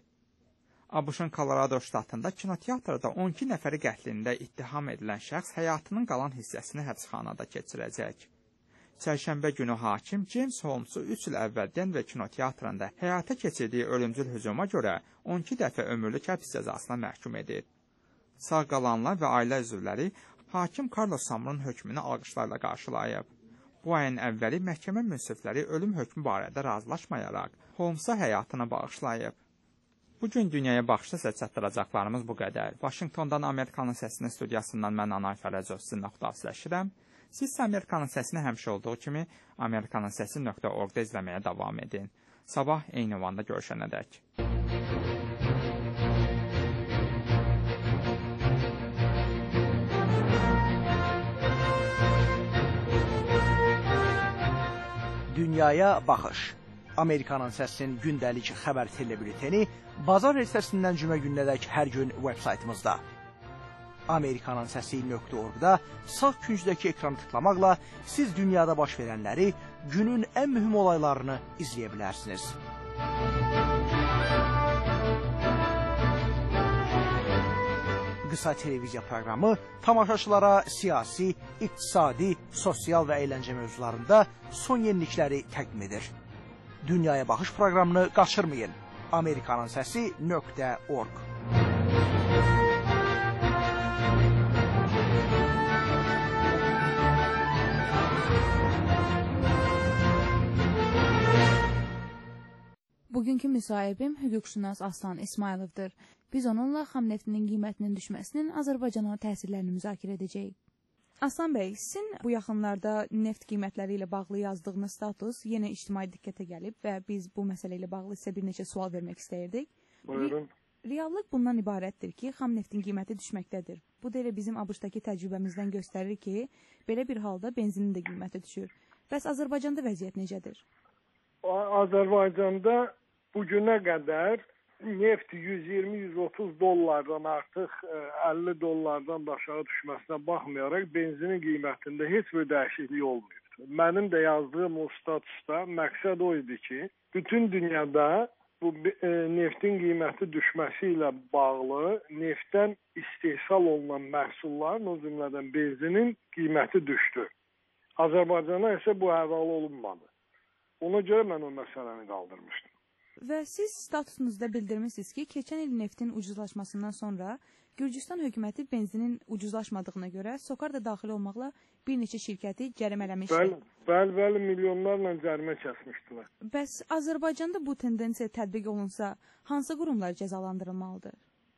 ABŞ-ın Colorado ştatında kinoteatrda 12 nəfəri qətlində ittiham edilən şəxs həyatının qalan hissəsini həbsxanada keçirəcək. Çərşənbə günü hakim James Holmesu 3 il əvvəl Denver kinoteatrında həyata keçirdiyi ölümcül hücuma görə 12 dəfə ömürlük həbs cəzasına məhkum edib. Sağ qalanlar və ailə üzvləri hakim Carlos Samrun hökmünü alqışlarla qarşılayıb. Bu ayın əvvəli məhkəmə münsifləri ölüm hökmü barədə razılaşmayaraq Holmesa həyatını bağışlayıb. Bugün Dünyaya Baxışda sizə çatdıracaqlarımız bu qədər. Vaşinqtondan Amerikanın Səsinin studiyasından mən Anay Fərəcov sizinlə xudafizləşirəm. Siz isə Amerikanın Səsini həmişə olduğu kimi Amerikanın Səsi.org-da izləməyə davam edin. Sabah eyni vanda görüşənədək. Dünyaya Baxış. Amerikanın Səsinin gündəlik xəbər telebülteni bazar ertəsindən cümə gününədək hər gün veb-saytımızda. Amerikanın Səsi.org-da sağ küncdəki ekranı tıklamaqla siz dünyada baş verənləri, günün ən mühüm olaylarını izləyə bilərsiniz. qısa televiziya proqramı tamaşaçılara siyasi, iqtisadi, sosial və əyləncə mövzularında son yenilikləri təqdim edir. Dünyaya baxış proqramını qaçırmayın. amerikanınsəsi.org Bugünkü müsahibim hüquqşünas Aslan İsmayılovdur. Biz onunla xam neftinin qiymətinin düşməsinin Azərbaycana təsirlərini müzakirə edəcəyik. Aslan bəy, sizin bu yaxınlarda neft qiymətləri ilə bağlı yazdığınız status yenə ictimai diqqətə gəlib və biz bu məsələ ilə bağlı sizə bir neçə sual vermək istəyirdik. Buyurun. Reallıq bundan ibarətdir ki, xam neftin qiyməti düşməkdədir. Bu da elə bizim ABŞ-dakı təcrübəmizdən göstərir ki, belə bir halda benzinin də qiyməti düşür. Bəs Azərbaycanda vəziyyət necədir? Azərbaycanda bugünə qədər neft 120-130 dollardan artıq 50 dollardan aşağı düşməsinə baxmayaraq benzinin qiymətində heç bir dəyişiklik olmayıb. Mənim də yazdığım o statusda məqsəd o idi ki, bütün dünyada bu neftin qiyməti düşməsi ilə bağlı neftdən istehsal olunan məhsulların, o cümlədən benzinin qiyməti düşdü. Azərbaycana isə bu həvalə olunmadı. Ona görə mən o məsələni qaldırmışdım. Və siz statusunuzda bildirmişsiniz ki, keçən il neftin ucuzlaşmasından sonra Gürcüstan hökuməti benzinin ucuzlaşmadığına görə SOCAR da daxil olmaqla bir neçə şirkəti cərimələmişdi. Bəli, milyonlarla cərimə kəsmişdilər. Bəs Azərbaycanda bu tendensiya tətbiq olunsa, hansı qurumlar cəzalandırılmalıdır?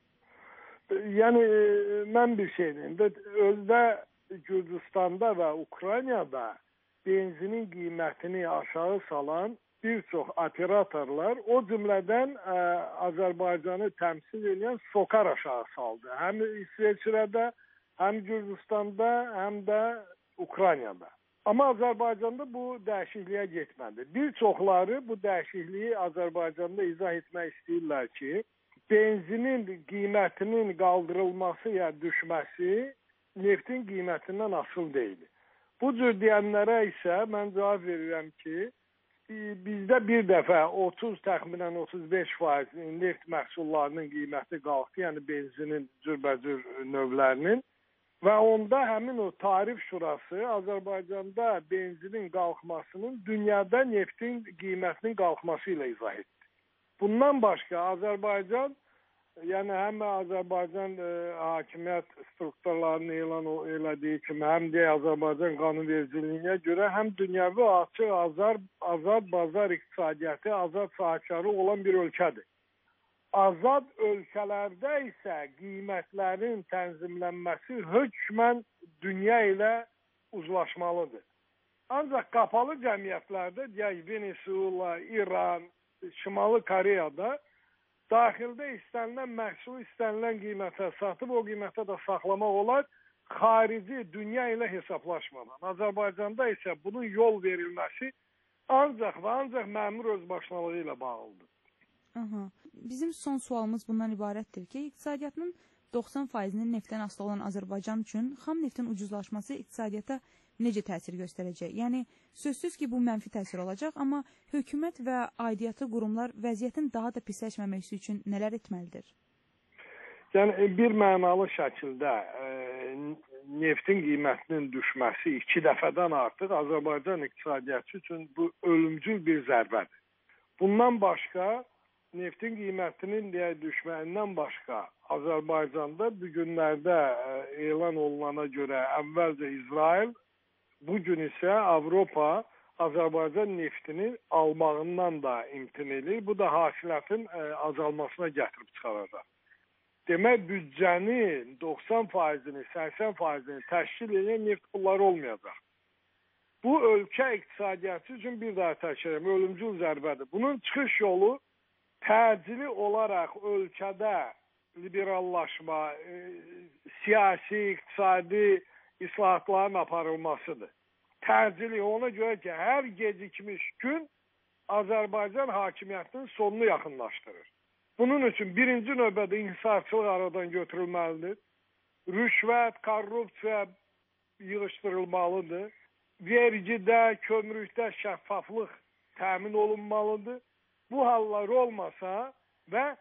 Yəni, mən bir şey deyim. Özdə Gürcüstanda və Ukraynada benzinin qiymətini aşağı salan bir çox operatorlar, o cümlədən Azərbaycanı təmsil edən SOCAR aşağı saldı. Həm İsveçrədə, həm Gürcüstanda, həm də Ukraynada. Amma Azərbaycanda bu dəyişikliyə getmədi. Bir çoxları bu dəyişikliyi Azərbaycanda izah etmək istəyirlər ki, benzinin qiymətinin qaldırılması ya düşməsi neftin qiymətindən asılı deyil. Bu cür deyənlərə isə mən cavab verirəm ki, bizdə bir dəfə 30, təxminən 35% neft məhsullarının qiyməti qalxdı, yəni benzinin cürbəcür növlərinin və onda həmin o tarif şurası Azərbaycanda benzinin qalxmasının dünyada neftin qiymətinin qalxması ilə izah etdi. Bundan başqa Azərbaycan, yəni həm Azərbaycan hakimiyyət strukturlarını elan elədiyi kimi, həm də Azərbaycan qanunvericiliyinə görə həm dünyəvi açıq, azad bazar iqtisadiyyatı, azad sahibkarı olan bir ölkədir. Azad ölkələrdə isə qiymətlərin tənzimlənməsi hökmən dünya ilə uzlaşmalıdır. Ancaq qapalı cəmiyyətlərdə, deyək Venezuela, İran, Şimali Koreyada daxildə istənilən məhsulu istənilən qiymətə satıb o qiymətə də saxlamaq olar, xarici dünya ilə hesablaşmadan. Azərbaycanda isə bunun yol verilməsi ancaq və ancaq məmur özbaşınalığı ilə bağlıdır. Bizim son sualımız bundan ibarətdir ki, iqtisadiyyatının 90%-nin neftdən asılı olan Azərbaycan üçün xam neftin ucuzlaşması iqtisadiyyata necə təsir göstərəcək? Yəni, sözsüz ki, bu mənfi təsir olacaq, amma hökumət və aidiyyatı qurumlar vəziyyətin daha da pisləşməməsi üçün nələr etməlidir? Yəni, bir mənalı şəkildə neftin qiymətinin düşməsi 2 dəfədən artıq Azərbaycan iqtisadiyyatı üçün bu ölümcül bir zərbədir. Bundan başqa, neftin qiymətinin düşməyindən başqa Azərbaycanda bu günlərdə elan olunana görə əvvəlcə İsrail, bu gün isə Avropa Azərbaycan neftini almağından da imtina edir. Bu da hasilatın azalmasına gətirib çıxaracaq. Demək, büdcənin 90%-ni, 80%-ni təşkil edən neft pulları olmayacaq. Bu, ölkə iqtisadiyyatı üçün bir daha təkrar ölümcül zərbədir. Bunun çıxış yolu təcili olaraq ölkədə liberallaşma, siyasi, iqtisadi islahatların aparılmasıdır. Təcili ona görə ki, hər gecikmiş gün Azərbaycan hakimiyyətinin sonunu yaxınlaşdırır. Bunun üçün birinci növbədə inhisarçılıq aradan götürülməlidir. Rüşvət, korrupsiya yığışdırılmalıdır. Vergidə, kömrükdə şəffaflıq təmin olunmalıdır. Bu hallar olmasa və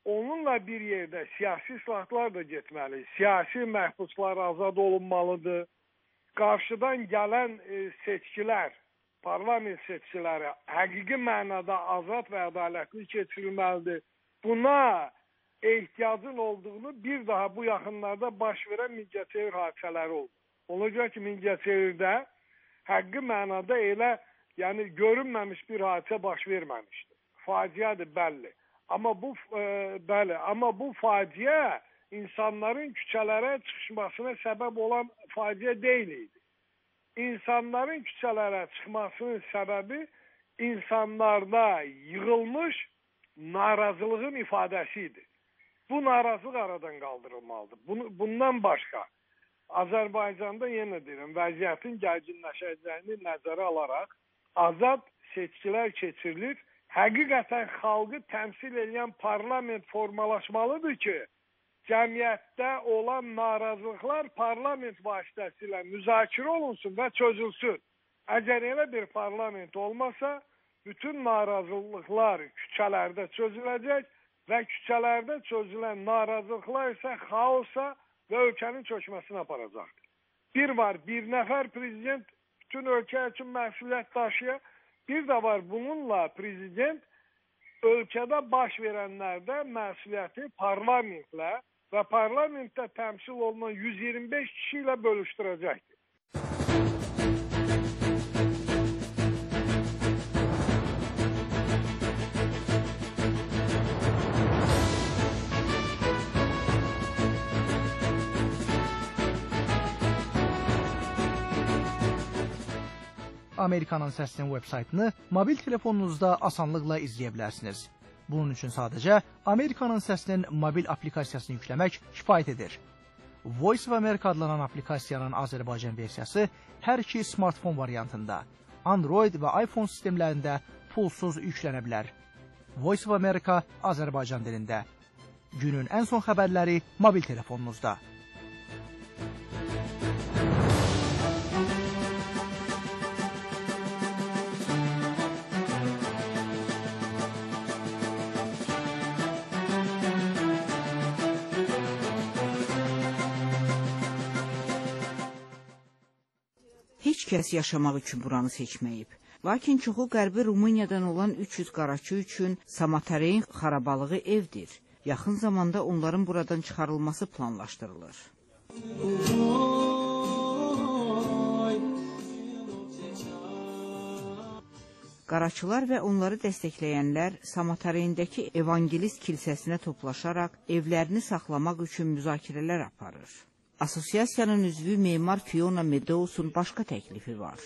onunla bir yerdə siyasi islahatlar da getməli. Siyasi məhbuslar azad olunmalıdır. Qarşıdan gələn seçkilər, parlament seçkiləri həqiqi mənada azad və ədalətli keçirilməlidir. Buna ehtiyacın olduğunu bir daha bu yaxınlarda baş verən Mingəçevir hadisələri oldu. Ona görə ki, Mingəçevirdə həqiqi mənada elə görünməmiş bir hadisə baş verməmişdir. Faciədir, bəlli. Amma bu faciə insanların küçələrə çıxışmasına səbəb olan faciə deyil idi. İnsanların küçələrə çıxmasının səbəbi insanlarda yığılmış narazılığın ifadəsi idi. Bu narazılıq aradan qaldırılmalıdır. Bundan başqa Azərbaycanda yenə deyirəm, vəziyyətin gərginləşəcəyini nəzərə alaraq azad seçkilər keçirilir. Həqiqətən xalqı təmsil edən parlament formalaşmalıdır ki, cəmiyyətdə olan narazılıqlar parlament vasitəsilə müzakirə olunsun və çözülsün. Əgər elə bir parlament olmasa, bütün narazılıqlar küçələrdə çözüləcək və küçələrdə çözülən narazılıqlar isə xaosa və ölkənin çökməsinə aparacaqdır. Bir nəfər prezident bütün ölkə üçün məsuliyyət daşıya, bir də var bununla prezident ölkədə baş verənlərdə məsuliyyəti parlamentlə və parlamentdə təmsil olunan 125 kişi ilə bölüşdürəcəkdir. Amerikanın Səsinin web-saytını mobil telefonunuzda asanlıqla izləyə bilərsiniz. Bunun üçün sadəcə Amerikanın Səsinin mobil aplikasiyasını yükləmək kifayət edir. Voice of America adlanan aplikasiyanın Azərbaycan versiyası hər iki smartfon variantında, Android və iPhone sistemlərində pulsuz yüklənə bilər. Voice of America Azərbaycan dilində. Günün ən son xəbərləri mobil telefonunuzda. Heç kəs yaşamaq üçün buranı seçməyib. Lakin çoxu qərbi Rumıniyadan olan 300 qaraçı üçün Samatareyn xarabalığı evdir. Yaxın zamanda onların buradan çıxarılması planlaşdırılır. Qaraçılar və onları dəstəkləyənlər Samatareyndəki Evangelist kilsəsinə toplaşaraq evlərini saxlamaq üçün müzakirələr aparır. Asosiasiyanın üzvü memar Fiona Meadows'un başqa təklifi var.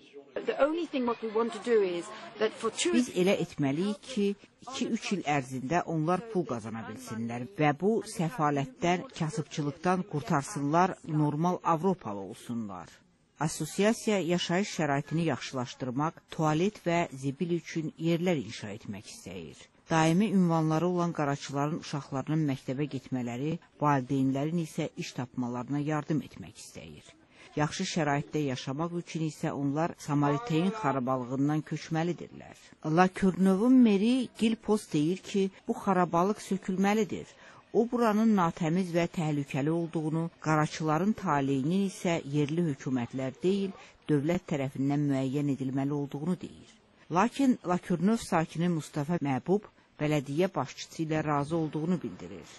Biz elə etməliyik ki, 2-3 il ərzində onlar pul qazana bilsinlər və bu səfalətdən, kasıbçılıqdan qurtarsınlar, normal Avropalı olsunlar. Asosiasiya yaşayış şəraitini yaxşılaşdırmaq, tualet və zibil üçün yerlər inşa etmək istəyir. Daimi ünvanları olan qaraçıların uşaqlarının məktəbə getmələri, valideynlərin isə iş tapmalarına yardım etmək istəyir. Yaxşı şəraitdə yaşamaq üçün isə onlar Samariteyn xarabalığından köçməlidirlər. La Courneuve-un meri Gil Post deyir ki, bu xarabalıq sökülməlidir. O buranın natəmiz və təhlükəli olduğunu, qaraçıların taleyinin isə yerli hökumətlər deyil, dövlət tərəfindən müəyyən edilməli olduğunu deyir. Lakin La Courneuve sakini Mustafa Məhbub bələdiyyə başçısı ilə razı olduğunu bildirir.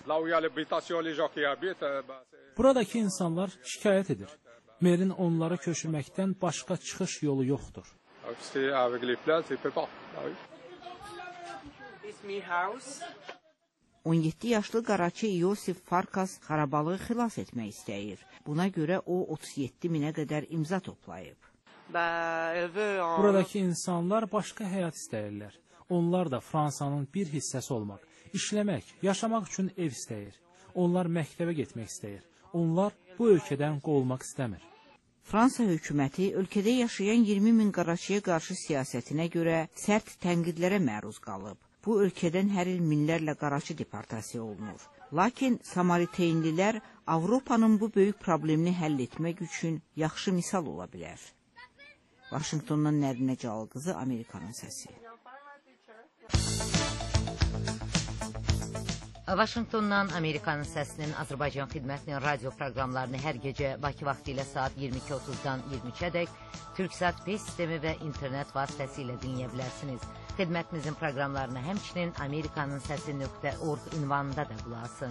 Buradakı insanlar şikayət edir. Merin onları köçürməkdən başqa çıxış yolu yoxdur. 17 yaşlı qaraçı Iosif Farkas xarabalığı xilas etmək istəyir. Buna görə o 37 minə qədər imza toplayıb. Buradakı insanlar başqa həyat istəyirlər. Onlar da Fransanın bir hissəsi olmaq, işləmək, yaşamaq üçün ev istəyir. Onlar məktəbə getmək istəyir. Onlar bu ölkədən qovulmaq istəmir. Fransa hökuməti ölkədə yaşayan 20 min qaraçıya qarşı siyasətinə görə sərt tənqidlərə məruz qalıb. Bu ölkədən hər il minlərlə qaraçı deportasiya olunur. Lakin Samariteynlilər Avropanın bu böyük problemini həll etmək üçün yaxşı misal ola bilər. Vaşinqtondan Nərinə Cəlal qızı, Amerikanın səsi. Vaşinqtondan Amerikanın səsinin Azərbaycan xidmətinin radio proqramlarını hər gecə Bakı vaxtı ilə saat 22:30-dan 23-ədək Türksat Pay sistemi və internet vasitəsilə dinləyə bilərsiniz. Xidmətimizin proqramlarını həmçinin Amerikanın səsi.org ünvanında da qulaq asın.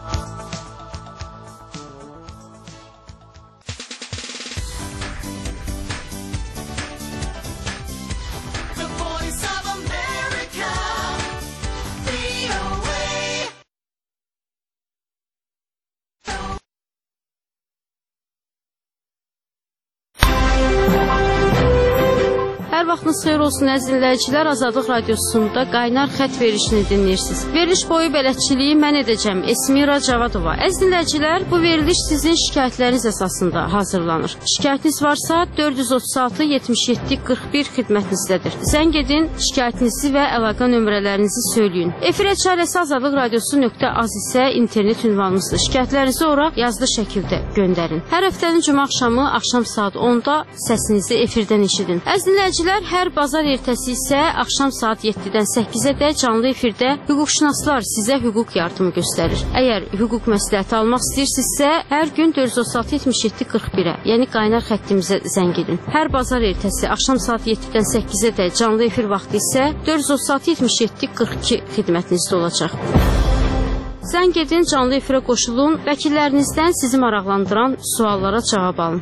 Hər vaxtınız xeyir olsun əziz dinləyicilər, Azadlıq Radiosunda qaynar xət verilişini dinləyirsiniz. Veriliş boyu bələdçiliyi mən edəcəm, Esmira Cavadova. Əziz dinləyicilər, bu veriliş sizin şikayətləriniz əsasında hazırlanır. Şikayətiniz varsa 436-77-41 xidmətinizdədir. Zəng edin, şikayətinizi və əlaqə nömrələrinizi söyləyin. Efirə çarəsi Azadlıq Radiosu.az isə internet ünvanımızdır. Şikayətlərinizi ora yazılı şəkildə göndərin. Hər həftənin cümə axşamı, axşam saat 10-da səsinizi efirdən eşidin. Əziz dinləyicilər, hər bazar ertəsi isə axşam saat 7-dən 8-ə canlı efirdə hüquqşünaslar sizə hüquq yardımı göstərir. Əgər hüquq məsləhəti almaq istəyirsinizsə, hər gün 436-77-41-ə, yəni qaynar xəttimizə zəng edin. Hər bazar ertəsi axşam saat 7-dən 8-ə canlı efir vaxtı isə 436-77-42 xidmətinizdə olacaq. Zəng edin, canlı efirə qoşulun, vəkillərinizdən sizi maraqlandıran suallara cavab alın.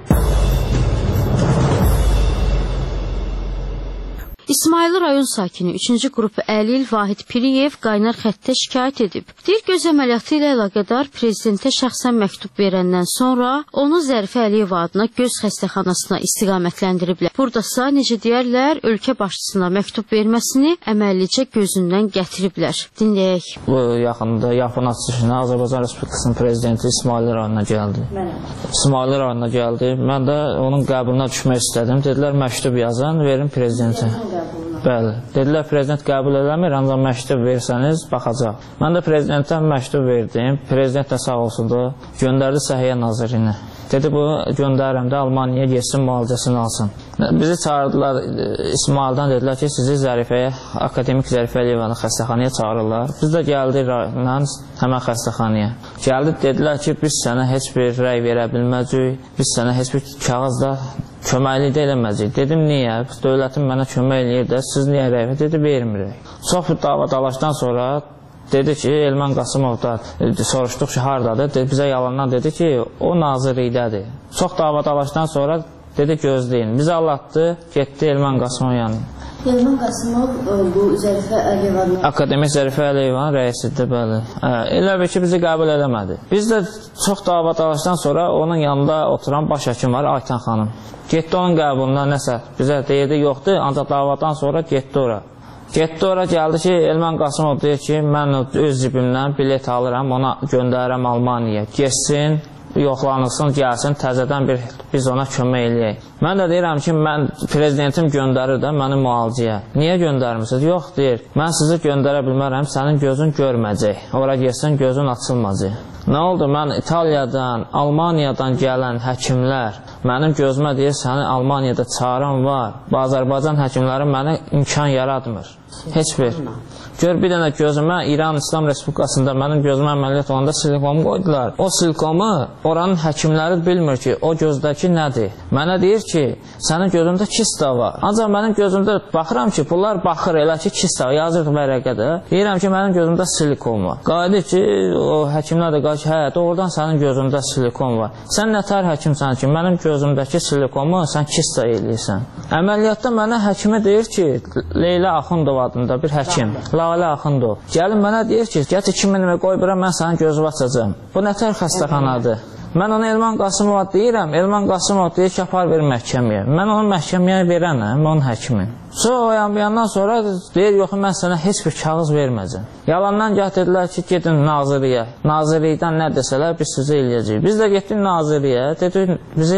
İsmayılı rayon sakini 3-cü qrup Əlil Vahid Piriyev qaynar xəttə şikayət edib. Deyir, göz əməliyyatı ilə əlaqədar prezidentə şəxsən məktub verəndən sonra onu Zərifə Əliyev adına göz xəstəxanasına istiqamətləndiriblər. Buradasa, necə deyərlər, ölkə başçısına məktub verməsini əməllicə gözündən gətiriblər. Dinləyək. Bu yaxında yapın açılışına Azərbaycan Respublikasının prezidenti İsmayılı rayonuna gəldi. İsmayılı rayonuna gəldi. Mən də onun qəbuluna düşmək istədim. Dedilər, məktub yazın, verin prezidentə. Bəli. Dedilər, prezident qəbul eləmir, ancaq məktub versəniz, baxacaq. Mən də prezidentdən məktub verdim. Prezident də sağ olsun da göndərdi Səhiyyə Nazirinə. Dedi, bu göndərirəm də Almaniyaya getsin, müalicəsini alsın. Bizi çağırdılar İsmaildən, dedilər ki, sizi Zərifəyə, Akademik Zərifə Əliyevənin xəstəxanaya çağırırlar. Biz də gəldik rayondan həmən xəstəxanaya. Gəldik, dedilər ki, biz sənə heç bir rəy verə bilməcəyik, biz sənə heç bir kağızda köməklik də eləməyəcək. Dedim, niyə? Dövlətin mənə kömək eləyir də, siz niyə rəy verir? Dedi, vermirik. Çox bir dava dalaşdan sonra dedi ki, Elman Qasımov da soruşduq ki, haradadır? Bizə yalandan dedi ki, o nazirlikdədir. Çox dava dalaşdan sonra dedi, gözləyin. Bizi allatdı, getdi Elman Qasımov yanına. Elman Qasımov bu Zərifə Əliyevanın Akademik Zərifə Əliyevanın rəisidir, bəli. Elə bir ki, bizi qəbul eləmədi. Biz də çox dava dalaşdan sonra onun yanında oturan baş həkim var, Aytan xanım. Getdi onun qəbuluna nəsə, bizə deyirdi, yoxdur, ancaq davadan sonra getdi ora. Getdi ora, gəldi ki, Elman Qasımov deyir ki, mən öz cibimdən bilet alıram, ona göndərirəm Almaniyaya. Geçsin, yoxlanılsın, gəlsin, təzədən biz ona kömək eləyək. Mən də deyirəm ki, mən prezidentim göndərir də məni müalicəyə. Niyə göndərmirsiniz? Yox, deyir, mən sizi göndərə bilmərəm, sənin gözün görməyəcək. Ora geçsin, gözün açılmayacaq. Nə oldu? Mən İtaliyadan, Almaniyadan gələn həkimlər mənim gözümə deyir, səni Almaniyada çağıran var. Azərbaycan həkimləri mənə imkan yaratmır. Heç bir. Gör, bir dənə gözümə İran İslam Respublikasında mənim gözümə əməliyyat olanda silikomu qoydular. O silikomu oranın həkimləri bilmir ki, o gözdəki nədir. Mənə deyir ki, sənin gözündə kista var. Ancaq mənim gözümdə baxıram ki, bunlar baxır elə ki, kista var. Yazır vərəqədə. Deyirəm ki, mənim gözümdə silikon var. Qayıdır ki, o həkimlər də qayıdır ki, hə, doğrudan sənin gözündə silikon var. Sən nətər həkimsən ki, mənim gözümdəki silikomu sən kista eləyirsən. Əməliyyatda mənə həkimi deyir ki, Leyla Axundov adında bir həkim, Lalə Axundov. Gəlin mənə deyir ki, gətir 2000 və qoy bura, mən sənin gözünü açacağım. Bu nətər xəstəxanadır? Mən ona Elman Qasımova deyirəm, Elman Qasımov deyir ki, apar verir məhkəməyə. Mən onu məhkəməyə verənəm, onun həkimin. Sonra o yandan sonra deyir, yox, mən sənə heç bir kağız verməyəcəm. Yalandan gətirdilər ki, gedin naziriyə. Nazirlikdən nə desələr, biz sizə eləyəcəyik. Biz də getdik naziriyə, dedik, bizi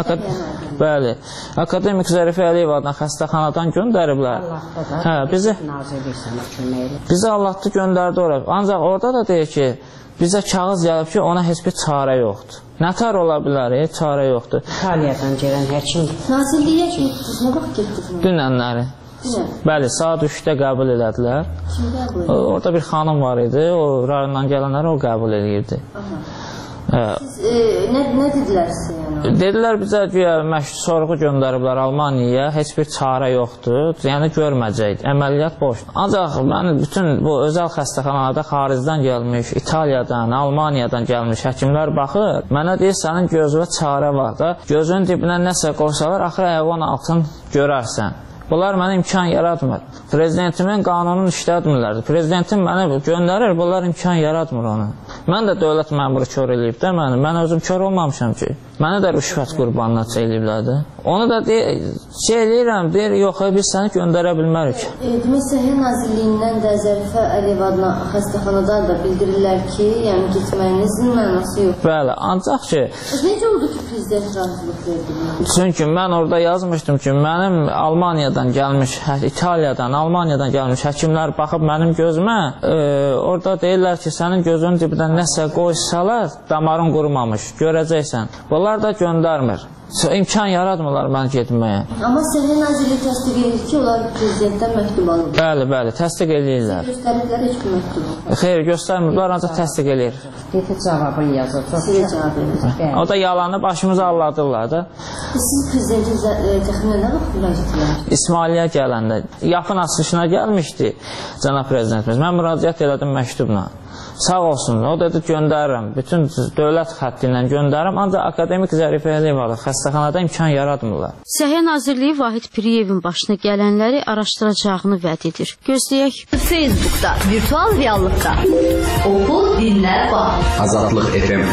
Akademik Zərifə Əliyevadan xəstəxanadan göndəriblər. Hə, bizi Allah'tı göndərdi oraya. Ancaq orada da deyir ki, bizə kağız gəlib ki, ona heç bir çarə yoxdur. Nətər ola bilər, çarə yoxdur. İtaliyadan gələn həkim. Nazirliyə getdiniz, nə vaxt getdiniz? Dünənləri. Bəli, saat 3-də qəbul elədilər. Kim qəbul edir? Orada bir xanım var idi, o rayondan gələnləri o qəbul edirdi. Siz nə dedilər sizə yəni? Dedilər bizə güya sorğu göndəriblər Almaniyaya, heç bir çarə yoxdur, yəni görməyəcək, əməliyyat boş. Ancaq mən bütün bu özəl xəstəxanalarda xaricdən gəlmiş, İtaliyadan, Almaniyadan gəlmiş həkimlər baxır, mənə deyir, sənin gözünə çarə var da, gözünün dibinə nəsə qoysalar, axır ayağın altın görərsən. Bunlar mənə imkan yaratmır. Prezidentimin qanununu işlətmirlər. Prezidentim mənə göndərir, bunlar imkan yaratmır onu. Mən də dövlət məmuru kör eləyib də məni. Mən özüm kör olmamışam ki. Mənə də rüşvət qurbanına eləyiblər də. Onu da eləyirəm, deyir, yox, biz səni göndərə bilmərik. Demək, Səhiyyə Nazirliyindən də Zərifə Əliyev adına xəstəxanadan da bildirirlər ki, yəni getməyinizin mənası yox. Bəli, ancaq ki... Necə oldu ki, prezident razılıq verdi? Çünki mən orada yazmışdım ki, mənim Almaniyadan gəlmiş, İtaliyadan, Almaniyadan gəlmiş həkimlər baxıb mənim gözümə, orada deyirlər ki, sənin gözünün dibindən nəsə qoysalar, damarın qurumamış, görəcəksən. Bunlar da göndərmir. İmkan yaratmırlar mən getməyə. Amma Səhiyyə Nazirliyi təsdiq edir ki, onlar prezidentdən məktub alırlar. Bəli, bəli, təsdiq edirlər. Göstərirlər heç bir məktubu? Xeyr, göstərmirlər, ancaq təsdiq edir. Deyir, cavabını yazır. Sizə cavab verir. O da yalanı başımıza alladırlar da. Siz prezidentin təxminən nə vaxt müraciət eləmişdiniz? İsmailiyyə gələndə, yapın açılışına gəlmişdi cənab prezidentimiz. Mən müraciət elədim məktubla. Sağ olsun, o dedi göndərirəm, bütün dövlət xətti ilə göndərirəm, ancaq akademik Zərifə Əliyev xəstəxanada imkan yaratmırlar. Səhiyyə Nazirliyi Vahid Piriyevin başına gələnləri araşdıracağını vəd edir. Gözləyək. Facebookda, virtual reallıqda. Oxu, dinlə, bax. Azadlıq FM.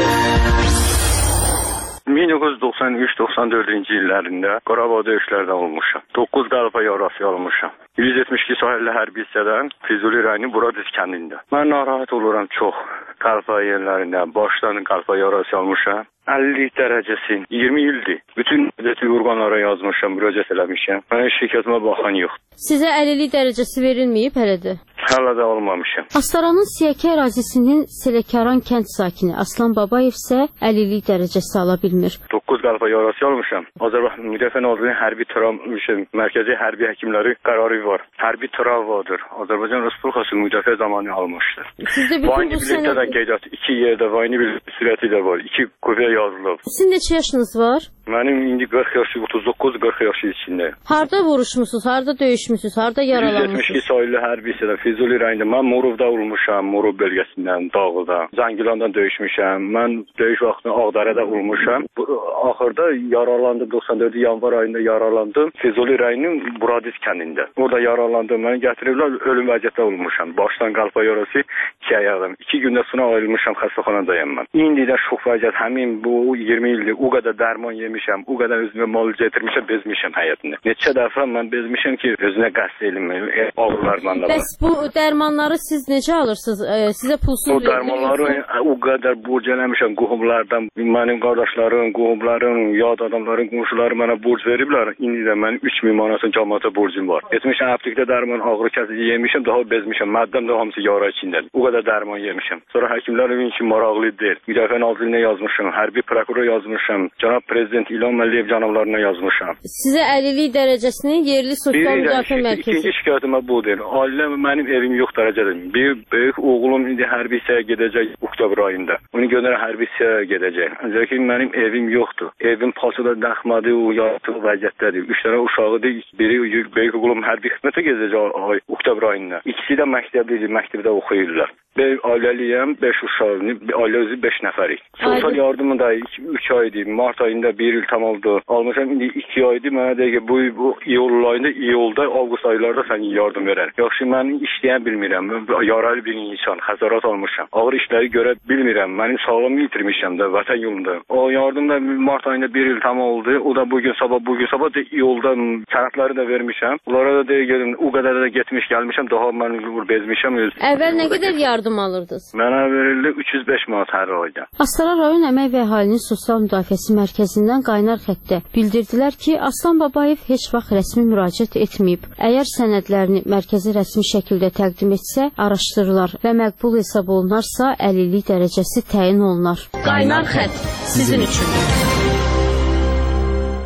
1993-94-cü illərində Qarabağ döyüşlərdən olmuşam. 9 qəlpə yarası almışam. 172 sahilli hərbi hissədən Füzuli rayonu Buradiz kəndində. Mən narahat oluram çox. Qəlpə yerlərində başdan qəlpə yarası almışam. 50 dərəcəsi 20 ildir. Bütün dövlət orqanlara yazmışam, müraciət eləmişəm. Mənə şirkətimə baxan yox. Sizə 50 dərəcəsi verilməyib hələ də? Hələ də almamışam. Astaranın Siyəkə ərazisinin Selekaran kənd sakini Aslan Babayev isə 50 dərəcəsi ala bilmir. 9 qəlpə yarası almışam. Azərbaycan Müdafiə Nazirliyinin hərbi mərkəzi hərbi həkimləri qərarı var. Hərbi travmadır. Azərbaycan Respublikası müdafiə zamanı almışdır. Vayni biletdə də qeydiyyat 2 yerdə vayni bilet sürəti də var. 2 qüvvə yazılıb. Sizin neçə yaşınız var? Mənim indi 40 yaşı, 39-40 yaşı içindəyim. Harda vuruşmusunuz, harda döyüşmüsünüz, harda yaralanmışsınız? 172 sahilli hərbi hissədə Füzuli rayonunda mən Morovda olmuşam, Morov bölgəsindən, Dağlıda. Zangilandan döyüşmüşəm. Mən döyüş vaxtında Ağdərədə olmuşam. Axırda yaralandım, 94 yanvar ayında yaralandım. Füzuli rayonunun Buradiz kəndində. Orada yaralandım, məni gətiriblər, ölüm vəziyyətdə olmuşam. Başdan qəlpə yarası 2 ayağım. 2 gündə sonra ayrılmışam, xəstəxanadayım mən. İndi də şox vəziyyət, həmin bu 20 ildir o qədər dərman yemişəm, o qədər özümə müalicə etmişəm, bezmişəm həyatımda. Neçə dəfə mən bezmişəm ki, özünə qəsd eləmir, ağrılarla da. Bəs bu dərmanları siz necə alırsınız? Sizə pulsuz verilir? O dərmanları o qədər borc eləmişəm qohumlardan, mənim qardaşlarım, qohumlarım, yad adamların, qonşuları mənə borc veriblər. İndi də mənim 3000 manatın cəmiyyətə borcum var. Etmişəm aptekdə dərman, ağrı kəsici yemişəm, daha bezmişəm. Məddəm də hamısı yara içindədir. O qədər dərman yemişəm. Sonra həkimlər üçün maraqlı deyil. Müdafiə Nazirliyinə yazmışam, hərbi prokurora yazmışam, cənab prezident İlham Əliyev cənablarına yazmışam. Sizə 50 dərəcəsini yerli sosial müdafiə mərkəzi. İkinci şikayətimə budur. Ailə mənim evim yox dərəcədir. Bir böyük oğlum indi hərbi hissəyə gedəcək oktyabr ayında. Onu göndərə hərbi hissəyə gedəcək. Ancaq ki mənim evim yoxdur. Evim Pasoda daxmadır, o yatıq vəziyyətdədir. 3 dənə uşağıdır. Biri böyük oğlum hərbi xidmətə gedəcək oktyabr ayında. İkisi də məktəbdə oxuyurlar. Ben aileliyim, 5 uşağım, ailesi 5 nəfərik. Sosyal yardımı da 3 aydı, Mart ayında 1 il tam oldu. Almışam, indi 2 aydı, mənə deyir ki, bu iyul ayında, iyulda, avqust aylarda sənə yardım verər. Yaxşı, mən işləyən bilmirəm, yaralı bir insan, xəsarət almışam. Ağır işləri görə bilmirəm, mənim sağlamı yitirmişəm də, vətən yolunda. O yardım da Mart ayında 1 il tam oldu, o da bugün sabah da iyulda sənətləri də vermişəm. Onlara da deyir, gelin, o qədər də getmiş, gəlmişəm, daha mən bezmişəm. Əvvəl nə qədər yardım alırdınız? Mənə verildi 305 manat hər ayda. Astara rayon Əmək və Əhalinin Sosial Müdafiəsi Mərkəzindən qaynar xəttdə bildirdilər ki, Aslan Babayev heç vaxt rəsmi müraciət etməyib. Əgər sənədlərini mərkəzi rəsmi şəkildə təqdim etsə, araşdırılar və məqbul hesab olunarsa, 50 dərəcəsi təyin olunar. Qaynar xətt sizin üçün.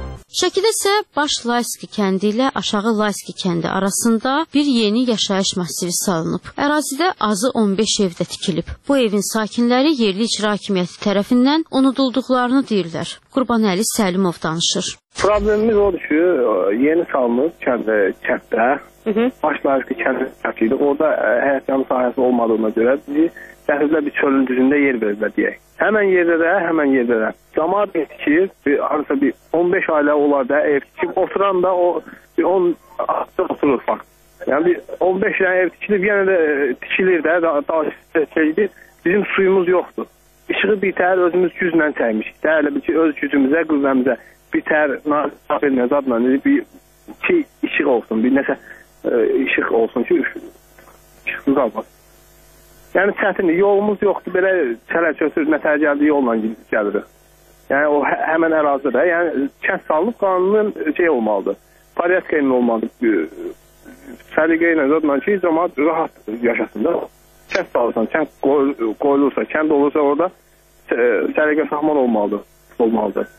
Şəkidə isə Baş Layski kəndi ilə Aşağı Layski kəndi arasında bir yeni yaşayış masivi salınıb. Ərazidə azı 15 ev də tikilib. Bu evin sakinləri yerli icra hakimiyyəti tərəfindən unudulduqlarını deyirlər. Qurbanəli Səlimov danışır. Problemimiz odur ki, yeni salınıb kənddə, Baş Layski kəndi idi. Orada həyat yanı sahəsi olmadığına görə bizi dəhlizlə bir çölün düzündə yer verirlər deyək. Həmən yerdə də. Camaat ev tikir, harasa bir 15 ailə olar da ev tikib, oturan da o bir 10 oturur fakt. Yəni bir 15 dənə ev tikilib, yenə də tikilir də, daha şeydir. Bizim suyumuz yoxdur. İşığı bitər, özümüz güclə çəkmişik. Dəyərli bir ki, öz gücümüzə, qüvvəmizə bitər, nazir zadla bir iki işıq olsun, bir nəsə işıq olsun ki, işıqsız almasın. Yəni çətinlik, yolumuz yoxdur, belə çələ-çötür, nətər gəldiyi yolla gəlirik. Yəni o həmən ərazidə, yəni kənd salınıb qanunun olmalıdır, pariyat qeynin olmalıdır, səliqə ilə zadla ki, cəmaat rahat yaşasın da. Kənd salırsan, kənd qoyulursa, kənd olursa orada səliqə saxmal olmalıdır.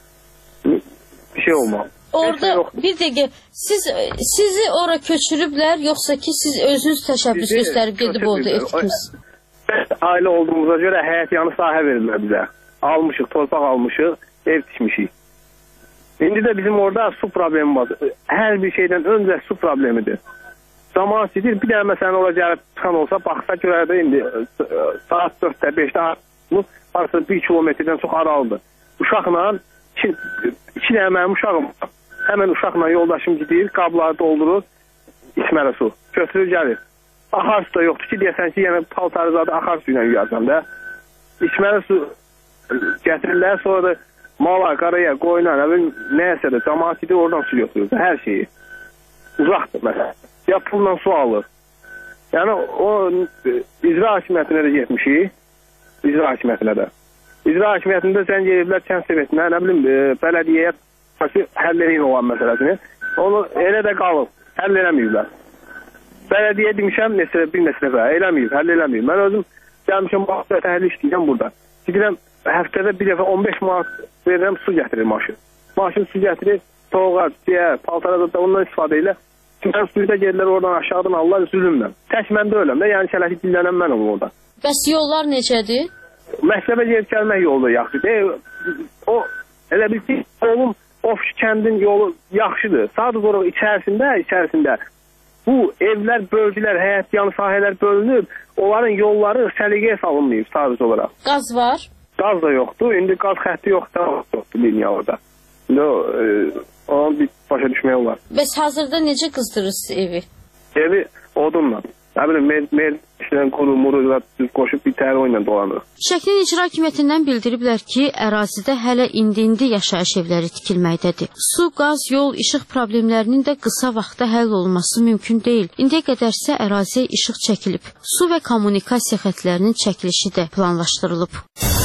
Bir şey olmalı. Orada bir dəqiqə, sizi ora köçürüblər, yoxsa ki siz özünüz təşəbbüs göstərib gedib orada ev tikmişsiniz? Ailə olduğumuza görə həyat yanı sahə verirlər bizə. Almışıq, torpaq almışıq, ev tikmişik. İndi də bizim orada su problemi var. Hər bir şeydən öncə su problemidir. Zaman sidir, bir də məsələn ora gəlib çıxan olsa, baxsa görərdə indi saat 4-də, 5-də arası 1 kilometrdən çox aralıdır. Uşaqla, iki dənə mənim uşağım var. Həmən uşaqla yoldaşım gidir, qabları doldurur, içməli su. Götürür, gəlir. Axar su da yoxdur ki, deyəsən ki, yəni paltarı zadı axar su ilə yuyacam da. İçməli su gətirirlər, sonra da mala, qaraya, qoyuna, nəyəsə də cəmaat idi, oradan su götürür, hər şeyi. Uzaqdır məsələn. Ya pulla su alır. Yəni o icra hakimiyyətinə də getmişik, icra hakimiyyətinə də. İcra hakimiyyətində zəng ediblər kənd sovetinə, nə bilim, bələdiyyəyə həll edin olan məsələsini. Onu elə də qalıb, həll eləməyiblər. Bələdiyyə demişəm, bir neçə dəfə, həll eləməyib. Mən özüm gəlmişəm, baxsada həll işləyəcəm burada. Gidirəm, həftədə bir dəfə 15 manat verirəm, su gətirir maşın. Maşın su gətirir, toğac, deyə, paltara da ondan istifadə ilə. Mən suyu da gelirlər oradan aşağıdan alırlar, zülümlə. Tək mən də öləm də, yəni şələki dillənəm mən orada. Bəs yollar necədir? Məktəbə gedib gəlmək yolu da yaxşıdır. O, elə bir ki, oğlum, kəndin yolu yaxşıdır. Sadəcə olaraq içərisində bu evlər, bölgülər, həyat yanı sahələr bölünüb, onların yolları səliqəyə salınmayıb sadəcə olaraq. Qaz var? Qaz da yoxdur, indi qaz xətti yoxdur liniya orada. İndi onu bir başa düşmək olar. Bəs hazırda necə qızdırırsınız evi? Evi odunla. Nə bilim, işlən quru-muru qoşub bir təhər oyla dolanır. Şəklin icra hakimiyyətindən bildiriblər ki, ərazidə hələ indi yaşayış evləri tikilməkdədir. Su, qaz, yol, işıq problemlərinin də qısa vaxtda həll olması mümkün deyil. İndiyə qədərsə əraziyə işıq çəkilib. Su və kommunikasiya xətlərinin çəkilişi də planlaşdırılıb.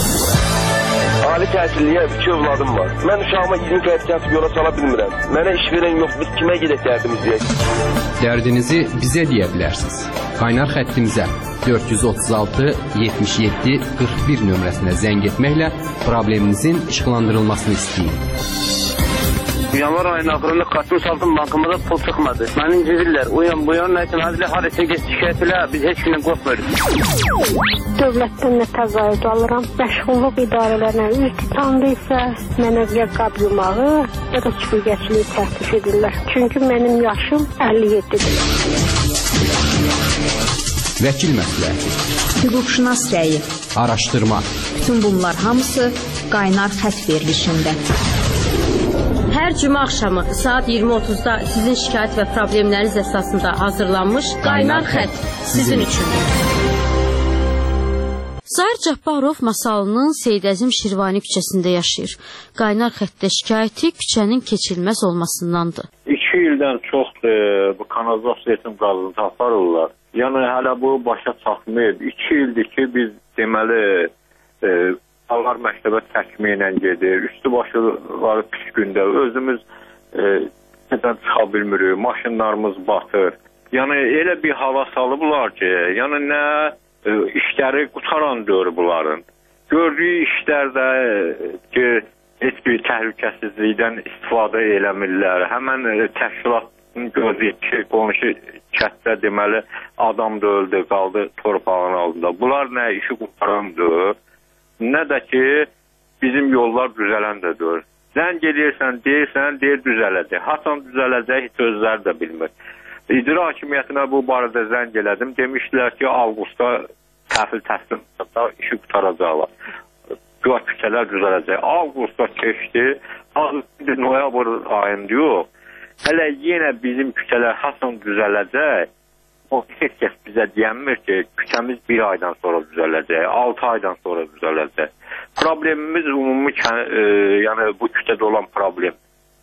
Ali təhsilliyə 2 övladım var. Mən uşağıma 20 qəpik atıb yola sala bilmirəm. Mənə iş verən yox, biz kimə gedək dərdimizi? Dərdinizi bizə deyə bilərsiniz. Qaynar xəttimizə 436 77 41 nömrəsinə zəng etməklə probleminizin işıqlandırılmasını istəyin. Yanvar ayının axırında kartımı saldım, bankamıza pul çıxmadı. Məni incirlər, bu yan nə üçün həzlə harəsin geç şikayət elə, biz heç gündən qorxmuyoruz. Dövlətdən nə təzayüd alıram, məşğulluq idarələrinə ültitandı isə mənə ya qab yumağı, ya da çürgəçiliyi təklif edirlər. Çünki mənim yaşım 57-dir. Vəkil məsləhəti, hüquqşünas rəyi, araşdırma. Bütün bunlar hamısı qaynar xət verilişində. Hər cümə axşamı saat 20:30-da sizin şikayət və problemləriniz əsasında hazırlanmış Qaynar Xət sizin üçün. Zahir Cabbarov Masalının Seyid Əzim Şirvani küçəsində yaşayır. Qaynar Xətdə şikayəti küçənin keçilməz olmasındandır. 2 ildən çoxdur bu kanalizasiya qazını aparırlar. Yəni hələ bu başa çatmayıb. 2 ildir ki biz deməli Ağlar məktəbə təkmə ilə gedir, üstü başları pis gündə, özümüz nədən çıxa bilmirik, maşınlarımız batır. Yəni elə bir hava salıblar ki, yəni nə işləri qutaran dör bunların. Gördüyü işlərdə ki, heç bir təhlükəsizlikdən istifadə eləmirlər. Həmən təşkilatın gördüyü ki, qonşu kənddə deməli adam da öldü, qaldı torpağın altında. Bunlar nə işi qutarandır, nə də ki bizim yollar düzələn də deyir. Zəng edirsən, deyirsən, deyir düzələcək. Hasan düzələcək, heç özləri də bilmir. İcra hakimiyyətinə bu barədə zəng elədim. Demişdilər ki, avqustda təhvil təslimatda işi qutaracaqlar. Güya küçələr düzələcək. Avqustda keçdi, noyabr ayında yox. Hələ yenə bizim küçələr hasan düzələcək. O heç kəs bizə deyənmir ki, küçəmiz 1 aydan sonra düzələcək, 6 aydan sonra düzələcək. Problemimiz ümumi, yəni bu küçədə olan problem.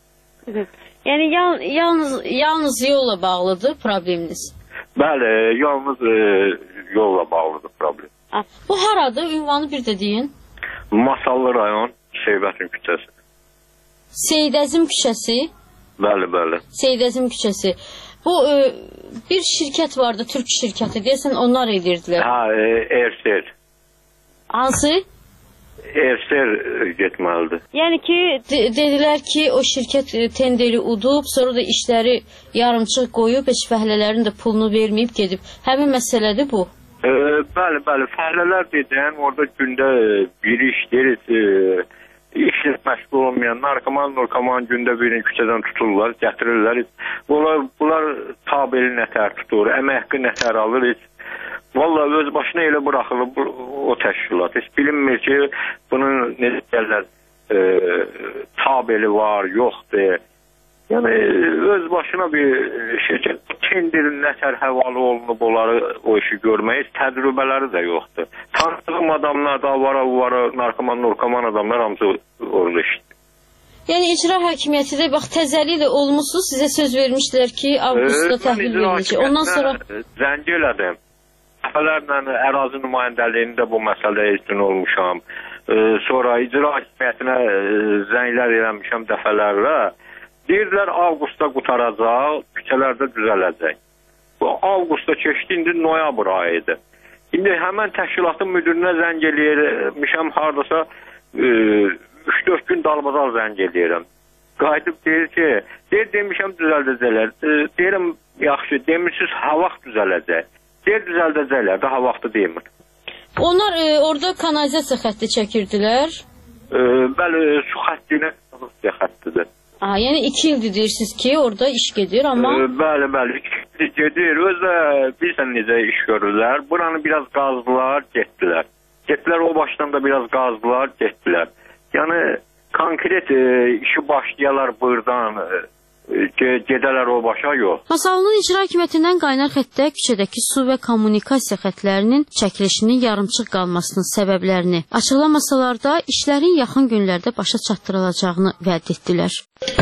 Yəni yalnız yolla bağlıdır probleminiz? Bəli, yalnız yolla bağlıdır problem. Bu haradır? Ünvanı bir də deyin. Masallı rayon, Şeybətin küçəsi. Seydəzim küçəsi? Bəli, bəli. Seydəzim küçəsi. Bu bir şirkət vardı, Türk şirkəti. Deyəsən onlar edirdilər. Erser. Hansı? Erser getməlidir. Yəni ki, dedilər ki, o şirkət tenderi udub, sonra da işləri yarımçıq qoyub, heç fəhlələrin də pulunu verməyib gedib. Həmin məsələdir bu. Bəli, bəli. Fəhlələr deyən, orada gündə bir iş deyir, işlə məşğul olmayan narkoman gündə birini küçədən tuturlar, gətirirlər. Bunlar tabeli nətər tutur, əmək haqqı nətər alır. Vallahi öz başına elə bıraxılıb o təşkilat. Heç bilinmir ki, bunun necə deyirlər, tabeli var, yoxdur. Yəni öz başına bir şirkət tenderin nətər həvalı olunub onları o işi görməyiz, təcrübələri də yoxdur. Tanıdığım adamlar da avara narkoman adamlar hamısı orada işdir. Yəni icra hakimiyyəti də bax təzəliklə olmuşsunuz, sizə söz vermişdilər ki, avqustda təhvil verilecək. Ondan sonra zəng elədim. Dəfələrlə ərazi nümayəndəliyində bu məsələyə üstün olmuşam. Sonra icra hakimiyyətinə zənglər eləmişəm dəfələrlə. Deyirlər, avqustda qutaracaq, küçələrdə düzələcək. Bu avqustda keçdi, indi noyabr ayıdır. İndi həmən təşkilatın müdürünə zəng eləyirmişəm, haradasa 3-4 gün dalbadal zəng eləyirəm. Qayıdıb deyir ki, demişəm düzəldəcəklər. Deyirəm, yaxşı, demirsiniz, ha vaxt düzələcək. Deyir, düzəldəcəklər, daha vaxtı demir. Onlar orada kanalizasiya xətti çəkirdilər? Bəli, su xəttinə kanalizasiya xəttidir. Yəni 2 ildir deyirsiniz ki, orada iş gedir, amma... Bəli, 2 il gedir. Özdə bilsən necə iş görürlər. Buranı biraz qazdılar, getdilər. Getdilər, o başdan da biraz qazdılar, getdilər. Yəni, konkret işi başlayalar buradan, gedələr o başa yox. Masalının icra hakimiyyətindən qaynar xəttə küçədəki su və kommunikasiya xətlərinin çəkilişinin yarımçıq qalmasının səbəblərini açıqlamasalar da işlərin yaxın günlərdə başa çatdırılacağını vəd etdilər.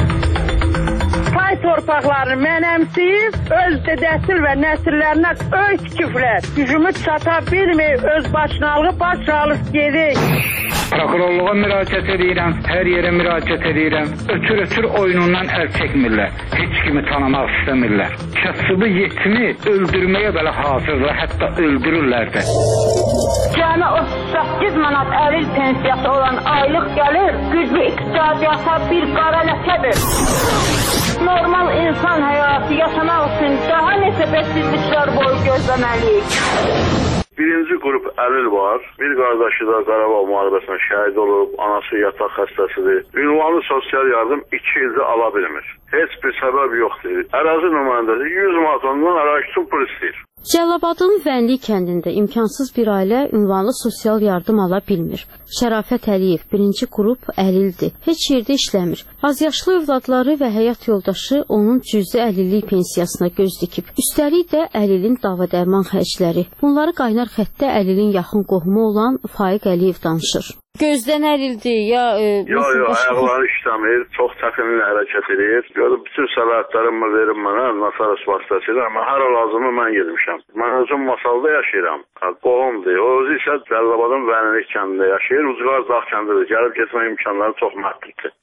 Pay torpaqlarını mənəmsiyib, öz dədəsil və nəsillərinə öz küflər, gücümü çata bilmir, öz başınalığı baş alıb gedir. Prokurorluğa müraciət edirəm, hər yerə müraciət edirəm. Ötür oyunundan əl çəkmirlər, heç kimi tanımaq istəmirlər. Kasıbı yetimi öldürməyə belə hazırlar, hətta öldürürlər də. Cəmi 38 manat əril pensiyası olan aylıq gəlir, güclü iqtisadiyyata bir qara ləkədir. Normal insan həyatı yaşamaq üçün daha neçə bədsizliklər boyu gözləməliyik. Birinci qrup əlil var. Bir qardaşı da Qarabağ müharibəsində şəhid olub, anası yataq xəstəsidir. Ünvanlı sosial yardım 2 ildir ala bilmir. Heç bir səbəb yoxdur. Ərazi nümayəndəsi 100 manat ondan ərazi üçün pul istəyir. Cəlilabadın Vənli kəndində imkansız bir ailə ünvanlı sosial yardım ala bilmir. Şərafət Əliyev birinci qrup əlildir. Heç yerdə işləmir. Azyaşlı övladları və həyat yoldaşı onun cüzi əlillik pensiyasına göz dikib. Üstəlik də əlilin dava dərman xərcləri. Bunları qaynar xəttə əlilin yaxın qohumu olan Faiq Əliyev danışır. Gözdən əlildir, ya... Yox, ayaqları işləmir, çox çətinliklə hərəkət edir. Görüb, bütün səlahiyyətlərimi verim mənə, Nasaras vasitəsilə, amma hər lazımı mən gedmişəm. Mən özüm Masalda yaşayıram, qohumdur. O özü isə Cəlilabadın Vənilik kəndində yaşayır, Ucqar Dağ kəndidir. Gəlib getmək imkanları çox məhduddur.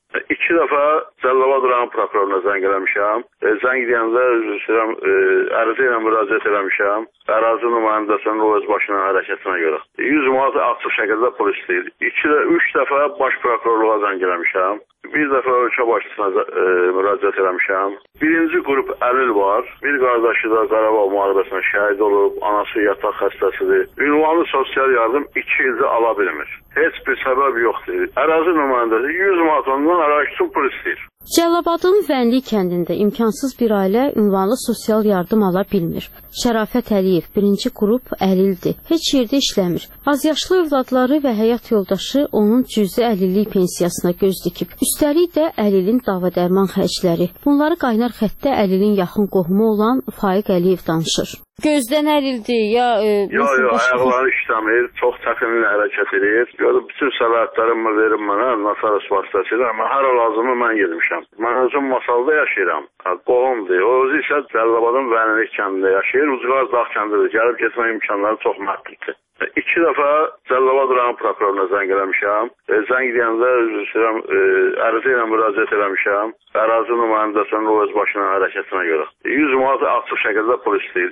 2 dəfə Cəlilabad rayon prokuroruna zəng eləmişəm. Zəng edəndə üzr istəyirəm, ərizə ilə müraciət eləmişəm. Ərazi nümayəndəsinin o öz başına hərəkətinə görə. 100 manat açıq şəkildə pul istəyir. 3 dəfə baş prokurorluğa zəng eləmişəm. Bir dəfə ölkə başçısına müraciət eləmişəm. Birinci qrup əlil var. Bir qardaşı da Qarabağ müharibəsində şəhid olub, anası yataq xəstəsidir. Ünvanlı sosial yardım 2 ildir ala bilmir. Heç bir səbəb yoxdur. Ərazi nümayəndəsi 100 manat ondan ərazi üçün pul istəyir. Cəlilabadın Vənli kəndində imkansız bir ailə ünvanlı sosial yardım ala bilmir. Şərafət Əliyev birinci qrup əlildir. Heç yerdə işləmir. Azyaşlı övladları və həyat yoldaşı onun cüzi əlillik pensiyasına göz dikib. Üstəlik də əlilin dava-dərman xərcləri. Bunları qaynar xəttdə əlilin yaxın qohumu olan Faiq Əliyev danışır. Gözdən əlildir ya... Yox, ayaqları işləmir, çox çətinliklə hərəkət edir. Görüb, bütün səlahiyyətlərimi verim mənə, Nasaras vasitəsilə, amma hər lazımı mən yedirmişəm. Mən özüm Masalda yaşayıram, qohumdur. O özü isə Cəlilabadın Vənilik kəndində yaşayır, Ucqar Dağ kəndidir, gəlib getmə imkanları çox məhduddur. 2 dəfə Cəlilabad rayon prokuroruna zəng eləmişəm. Zəng edəndə üzr istəyirəm, ərizə ilə müraciət eləmişəm. Ərazi nümayəndəsinin o öz başına hərəkətinə görə. 100 manat açıq şəkildə pul istəyir.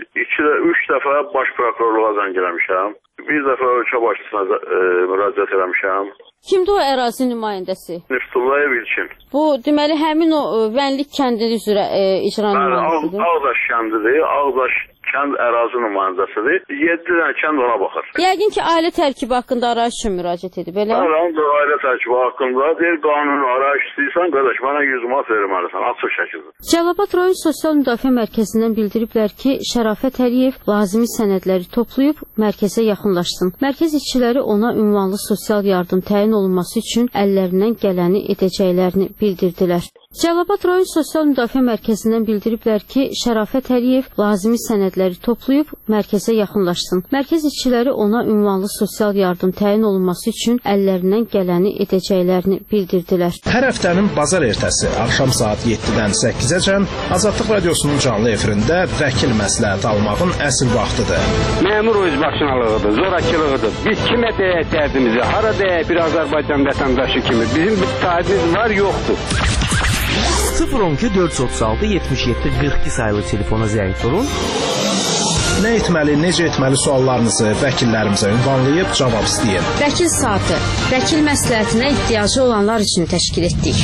3 dəfə baş prokurorluğa zəng eləmişəm. Bir dəfə ölkə başçısına müraciət eləmişəm. Kimdir o ərazi nümayəndəsi? Niftullayev İlkin. Bu, deməli, həmin o Vənlik kəndi üzrə icra nümayəndəsidir. Ağdaş kəndidir, Ağdaş kənd ərazi nümayəndəsidir. 7 dənə kənd ona baxır. Yəqin ki, ailə tərkibi haqqında arayış üçün müraciət edib, elə? Ailə tərkibi haqqında deyir, qanun arayış istəyirsən, qardaş, mənə 100 manat verməlisən, açıq şəkildə. Cəlilabad rayon Sosial Müdafiə Mərkəzindən bildiriblər ki, Şərafət Əliyev lazımi sənədləri toplayıb mərkəzə yaxınlaşsın. Mərkəz işçiləri ona ünvanlı sosial yardım təyin olunması üçün əllərindən gələni edəcəklərini bildirdilər. Cəlilabad rayon Sosial Müdafiə Mərkəzindən bildiriblər ki, Şərafət Əliyev lazımi sənədləri toplayıb mərkəzə yaxınlaşsın. Mərkəz işçiləri ona ünvanlı sosial yardım təyin olunması üçün əllərindən gələni edəcəklərini bildirdilər. Hər həftənin bazar ertəsi axşam saat 7-dən 8-əcən Azadlıq Radiosunun canlı efirində vəkil məsləhət almağın əsl vaxtıdır. Məmur özbaşınalığıdır, zorakılığıdır. Biz kimə deyək dərdimizi, hara deyək bir Azərbaycan vətəndaşı kimi. Bizim bir sahibimiz var, yoxdur. 012 436 77 42 sayılı telefona zəng vurun. Nə etməli, necə etməli suallarınızı vəkillərimizə ünvanlayıb cavab istəyin. Vəkil saatı, vəkil məsləhətinə ehtiyacı olanlar üçün təşkil etdik.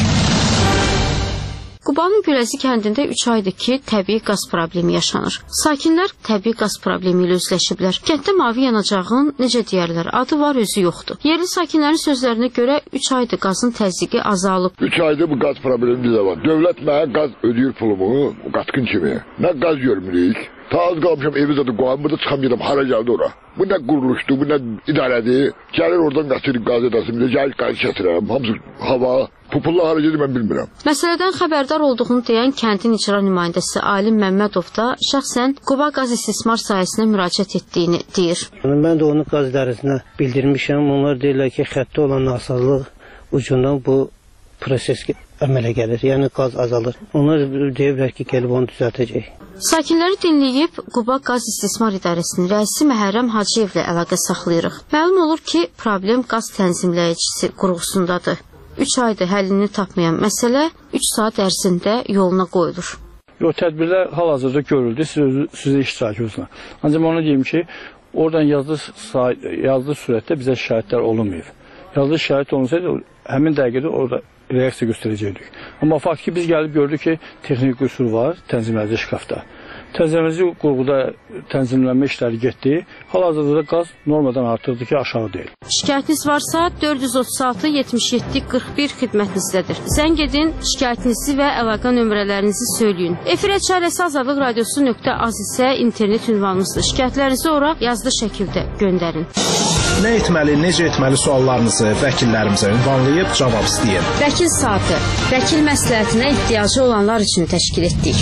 Qubanın Gürəzi kəndində 3 aydır ki, təbii qaz problemi yaşanır. Sakinlər təbii qaz problemi ilə üzləşiblər. Kənddə mavi yanacağın, necə deyərlər, adı var, özü yoxdur. Yerli sakinlərin sözlərinə görə 3 aydır qazın təzyiqi azalıb. 3 aydır bu qaz problemi bizə var. Dövlət mənə qaz ödəyir pulumu, qatqın kimi. Nə qaz görmürük. Ta az qalmışam evi zaten qoyam, burada çıxamayacam, hara gəldi ora. Bu nə quruluşdur, bu nə idarədir. Gəlir oradan qaçırıq qaz edəsim, gəlir qaz çətirəm, hamısı hava. Pupulla hara gedir mən bilmirəm. Məsələdən xəbərdar olduğunu deyən kəndin icra nümayəndəsi Alim Məmmədov da şəxsən Quba qaz istismar sahəsinə müraciət etdiyini deyir. Mən də onu qaz idarəsinə bildirmişəm. Onlar deyirlər ki, xəttə olan nasazlıq ucundan bu proses əmələ gəlir. Yəni qaz azalır. Onlar deyirlər ki, gəlib onu düzəltəcək. Sakinləri dinləyib Quba qaz istismar idarəsinin rəisi Məhərrəm Hacıyevlə əlaqə saxlayırıq. Məlum olur ki, problem qaz tənzimləyicisi qurğusundadır. 3 aydır həllini tapmayan məsələ 3 saat ərzində yoluna qoyulur. Tədbirlər hal-hazırda görüldü, sizə iştirak olsun. Ancaq ona deyim ki, oradan yazılı surətdə bizə şikayətlər olunmayıb. Yazılı şikayət olunsaydı, həmin dəqiqədə orada reaksiya göstərəcəkdik. Amma fakt ki, biz gəlib gördük ki, texnik qüsur var tənzimləyici şkafda. Tənzimləyici qurğuda tənzimlənmə işləri getdi. Hal-hazırda da qaz normadan artıqdır ki, aşağı deyil. Şikayətiniz varsa 436-77-41 xidmətinizdədir. Zəng edin, şikayətinizi və əlaqə nömrələrinizi söyləyin. Efirə çarəsi Azadlıq Radiosu.az isə internet ünvanımızdır. Şikayətlərinizi ora yazılı şəkildə göndərin. Nə etməli, necə etməli suallarınızı vəkillərimizə ünvanlayıb cavab istəyin. Vəkil saatı, vəkil məsləhətinə ehtiyacı olanlar üçün təşkil etdik.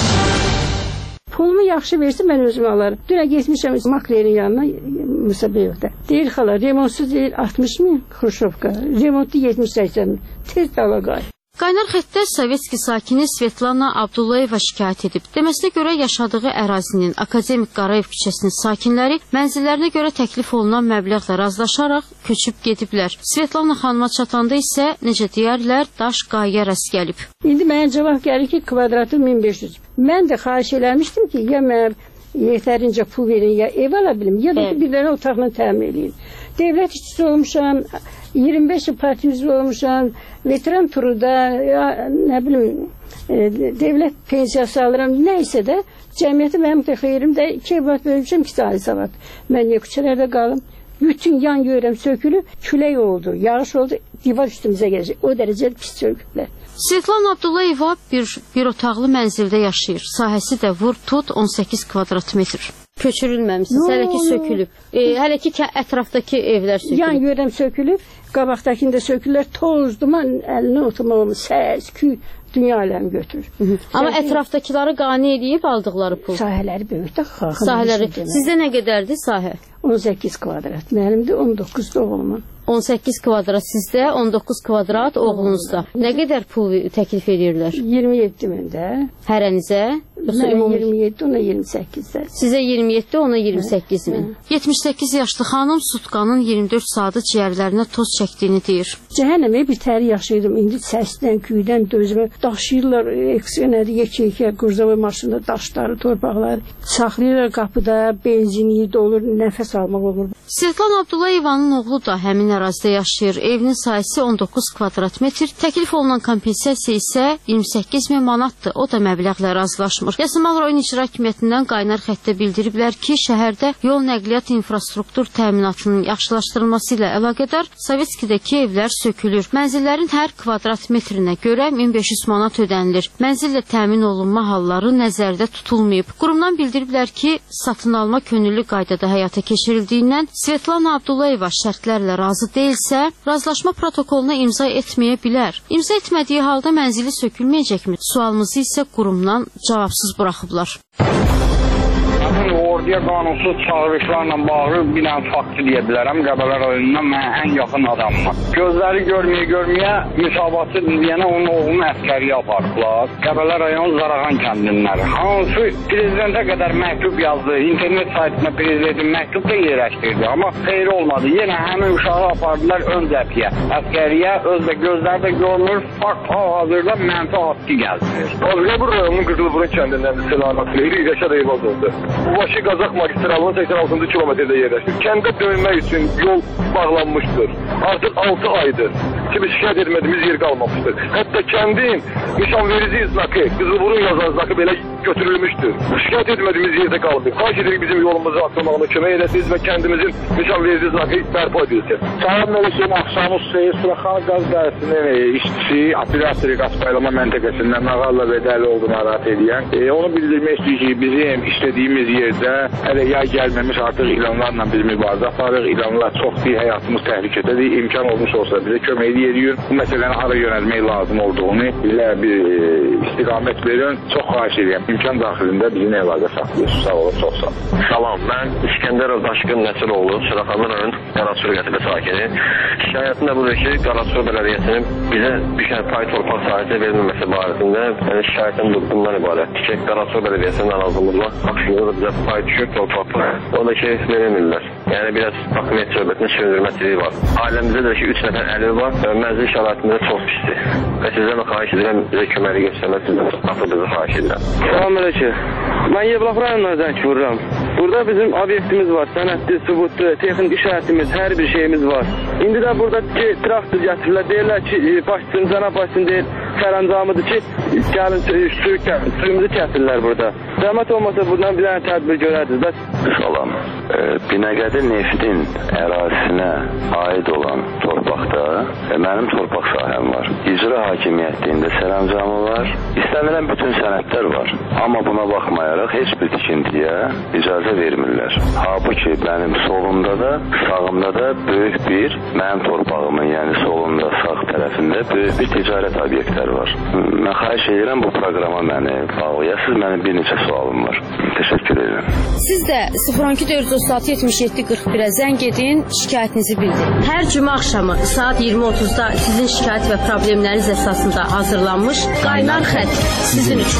Pulumu yaxşı versə mən özüm alaram. Dünə getmişəm maklerin yanına Musabeyevdə. Deyir xala, remontsuz deyil 60 min Xruşovka. Remontlu 70-80 min. Tez dala qay. Qaynar xəttdə Sovetski sakini Svetlana Abdullayeva şikayət edib. Deməsinə görə yaşadığı ərazinin Akademik Qarayev küçəsinin sakinləri mənzillərinə görə təklif olunan məbləğlə razılaşaraq köçüb gediblər. Svetlana xanıma çatanda isə necə deyərlər, daş qayaya rast gəlib. İndi mənə cavab gəlir ki, kvadratı 1500. Mən də xahiş eləmişdim ki, ya mən yetərincə pul verin, ya ev ala bilim, ya da bir dənə otaqla təmin edin. Devlət işçisi olmuşam, 25 yıl parti üzvü olmuşam, veteran turuda, nə bilim, devlət pensiyası alıram, nəysə də, cəmiyyəti mənim də xeyrimdə 2 evlat bölmüşəm, 2 tane salat. Mən niyə küçələrdə qalım? Bütün yan görəm sökülüb, külək oldu, yağış oldu, divar üstümüzə gələcək. O dərəcə pis söküblər. Svetlana Abdullayeva bir otaqlı mənzildə yaşayır. Sahəsi də vur tut 18 kvadrat metr. Köçürülməmişsiniz, hələ ki sökülüb. Hələ ki ətrafdakı evlər sökülüb. Yan görəm sökülüb, qabaqdakında sökülürlər, toz, duman, əlinə oturmağımı, səs, küy, dünya aləmi götürür. Amma ətrafdakiləri qane edib aldıqları pul. Sahələri böyükdə xalqın. Sahələri. Sizdə nə qədərdir sahə? 18 kvadrat. Mənim də 19 doğulumun. 18 kvadrat sizdə, 19 kvadrat oğlunuzda. Nə qədər pul təklif edirlər? 27 min də. Hərənizə? Mən 27, ona 28-də. Sizə 27, ona 28 min. 78 yaşlı xanım sutkanın 24 saatı ciyərlərinə toz çəkdiyini deyir. Cəhənnəmə bir təri yaşayırdım. İndi səsdən, küydən, dözmə daşıyırlar, eksiyonədi, yekə-yekə, qurzava maşında daşları, torpaqları. Saxlayırlar qapıda, benzini dolur, nəfəs almaq olur. Svetlana Abdullayevanın oğlu da həmin ərazidə yaşayır. Evinin sayısı 19 kvadrat metr. Təklif olunan kompensasiya isə 28 min manatdır. O da məbləğlə razılaşmır. Yasamal rayon icra hakimiyyətindən qaynar xəttdə bildiriblər ki, şəhərdə yol nəqliyyat infrastruktur təminatının yaxşılaşdırılması ilə əlaqədar Sovetskidəki evlər sökülür. Mənzillərin hər kvadrat metrinə görə 1500 manat ödənilir. Mənzillə təmin olunma halları nəzərdə tutulmayıb. Qurumdan bildiriblər ki, satın alma könüllü qaydada həyata keçirildiyindən Svetlana Abdullayeva şərtlərlə razı deyilsə, razılaşma protokoluna imza etməyə bilər. İmza etmədiyi halda mənzili sökülməyəcəkmi? Sualımızı isə qurumdan cavabsız buraxıblar. Orduya qanunsuz çağırışlarla bağlı bir dənə faktı deyə bilərəm. Qəbələ rayonundan mən ən yaxın adamım. Gözləri görməyə müsabatı deyənə onun oğlunu əskəriyə apardılar. Qəbələ rayon Zarağan kəndinləri. Hansı prezidentə qədər məktub yazdı. İnternet saytına prezidentin məktub da yerləşdirdi. Amma xeyri olmadı. Yenə həmin uşağı apardılar ön cəbhəyə. Əskəriyə özlə gözləri də görmür. Fakt hazırda mənfi haqqı gəldi. Qəbələ rayonunun Qızılburun kəndindən Selamat Xeyri Rəşad Eyvaz oldu. Başı Qazaq magistralının 86-cı kilometrdə yerləşir. Kəndə dönmək üçün yol bağlanmışdır. Artıq 6 aydır ki, biz şikayət etmədiyimiz yer qalmamışdır. Hətta kəndin nişanverici znakı, Qızılburun yazan znakı belə götürülmüşdür. Şikayət etmədiyimiz yerdə qalıb. Xahiş edirik bizim yolumuzu açılmağına kömək edəsiniz və kəndimizin nişanverici znakı bərpa edilsin. Salam Mələkəm Axşamız Seyir Suraxan Qaz Dərəsinin işçisi, operatori qaz paylama məntəqəsindən Nağalla Bədəli olduğunu narahat edən. Onu bildirmək istəyir ki, bizim işlədiyimiz yerdə hələ yay gəlməmiş artıq ilanlarla biz mübarizə aparırıq. İlanlar çoxdur, həyatımız təhlükədədir. İmkan olmuş olsa bizə kömək edirik. Bu məsələni hara yönəlmək lazım olduğunu bizə bir istiqamət verin. Çox xahiş edirəm. İmkan daxilində bizi əlaqə saxlayırsınız. Sağ olun, çox sağ olun. Salam, mən İskəndərov Daşqın Nəsiroğlu, Suraxanlı rayon Qarasur qəsəbə sakini. Şikayətim də budur ki, Qarasur bələdiyyəsinin bizə düşən pay torpaq sahəsi verilməməsi barəsində şikayətim bundan ibarətdir ki, Qarasur bələdiyyəsinin arazımızla aksiyonda da bizə pay düşür torpaqlar. O da ki, verilmirlər. Yəni, biraz hakimiyyət söhbətinin sürülməsiliyi var. Ailəmizdə də ki, 3 nəfər əliv var və mənzil şəraitində çox pisdir. Və sizdən xahiş edirəm, bizə köməkli göstərməsindən bizi xahiş edirəm. Salam Mələkə. Mən Yevlax rayonundan zəng vururam. Burada bizim obyektimiz var, sənədli, sübutlu, texnik işarətimiz, hər bir şeyimiz var. İndi də burada ki, traktor gətirirlər, deyirlər ki, başçısın, cənab başçısın deyir, sərəncamıdır ki, gəlin suyumuzu kəsilirlər burada. Zəhmət olmasa buradan bir dənə tədbir görərdiniz. Bəs... Salam. Binəqədi Neftin ərazisinə aid olan torpaqda mənim torpaq sahəm var. İcra hakimiyyətində sərəncamı var. İstər İstənilən bütün sənədlər var. Amma buna baxmayaraq heç bir tikintiyə icazə vermirlər. Halbuki mənim solumda da, sağımda da böyük bir, mənim torpağımın, yəni solunda, sağ tərəfində böyük bir ticarət obyektləri var. Mən xahiş edirəm bu proqrama məni bağlayasınız. Mənim bir neçə sualım var. Təşəkkür edirəm. Siz də 012-436-77-41-ə zəng edin, şikayətinizi bildirin. Hər cümə axşamı saat 20:30-da sizin şikayət və problemləriniz əsasında hazırlanmış Qaynar Xətt sizin üçün.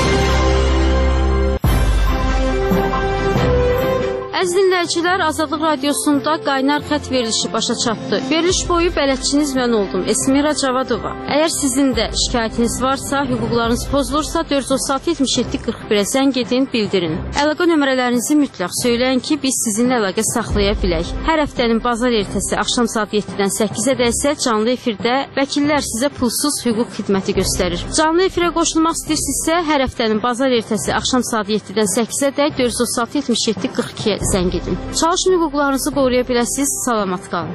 Əziz dinləyicilər, Azadlıq Radiosunda Qaynar Xətt verilişi başa çatdı. Veriliş boyu bələdçiniz mən oldum, Esmira Cavadova. Əgər sizin də şikayətiniz varsa, hüquqlarınız pozulursa 436-77-41-ə zəng edin, bildirin. Əlaqə nömrələrinizi mütləq söyləyin ki, biz sizinlə əlaqə saxlaya bilək. Hər həftənin bazar ertəsi axşam saat 7-dən 8-ə isə canlı efirdə vəkillər sizə pulsuz hüquq xidməti göstərir. Canlı efirə qoşulmaq istəyirsinizsə, hər həftənin bazar ertəsi axşam saat 7-dən 8-ə də 436-77-42-ə zəng edin. Çalışın hüquqlarınızı qoruya biləsiniz. Salamat qalın.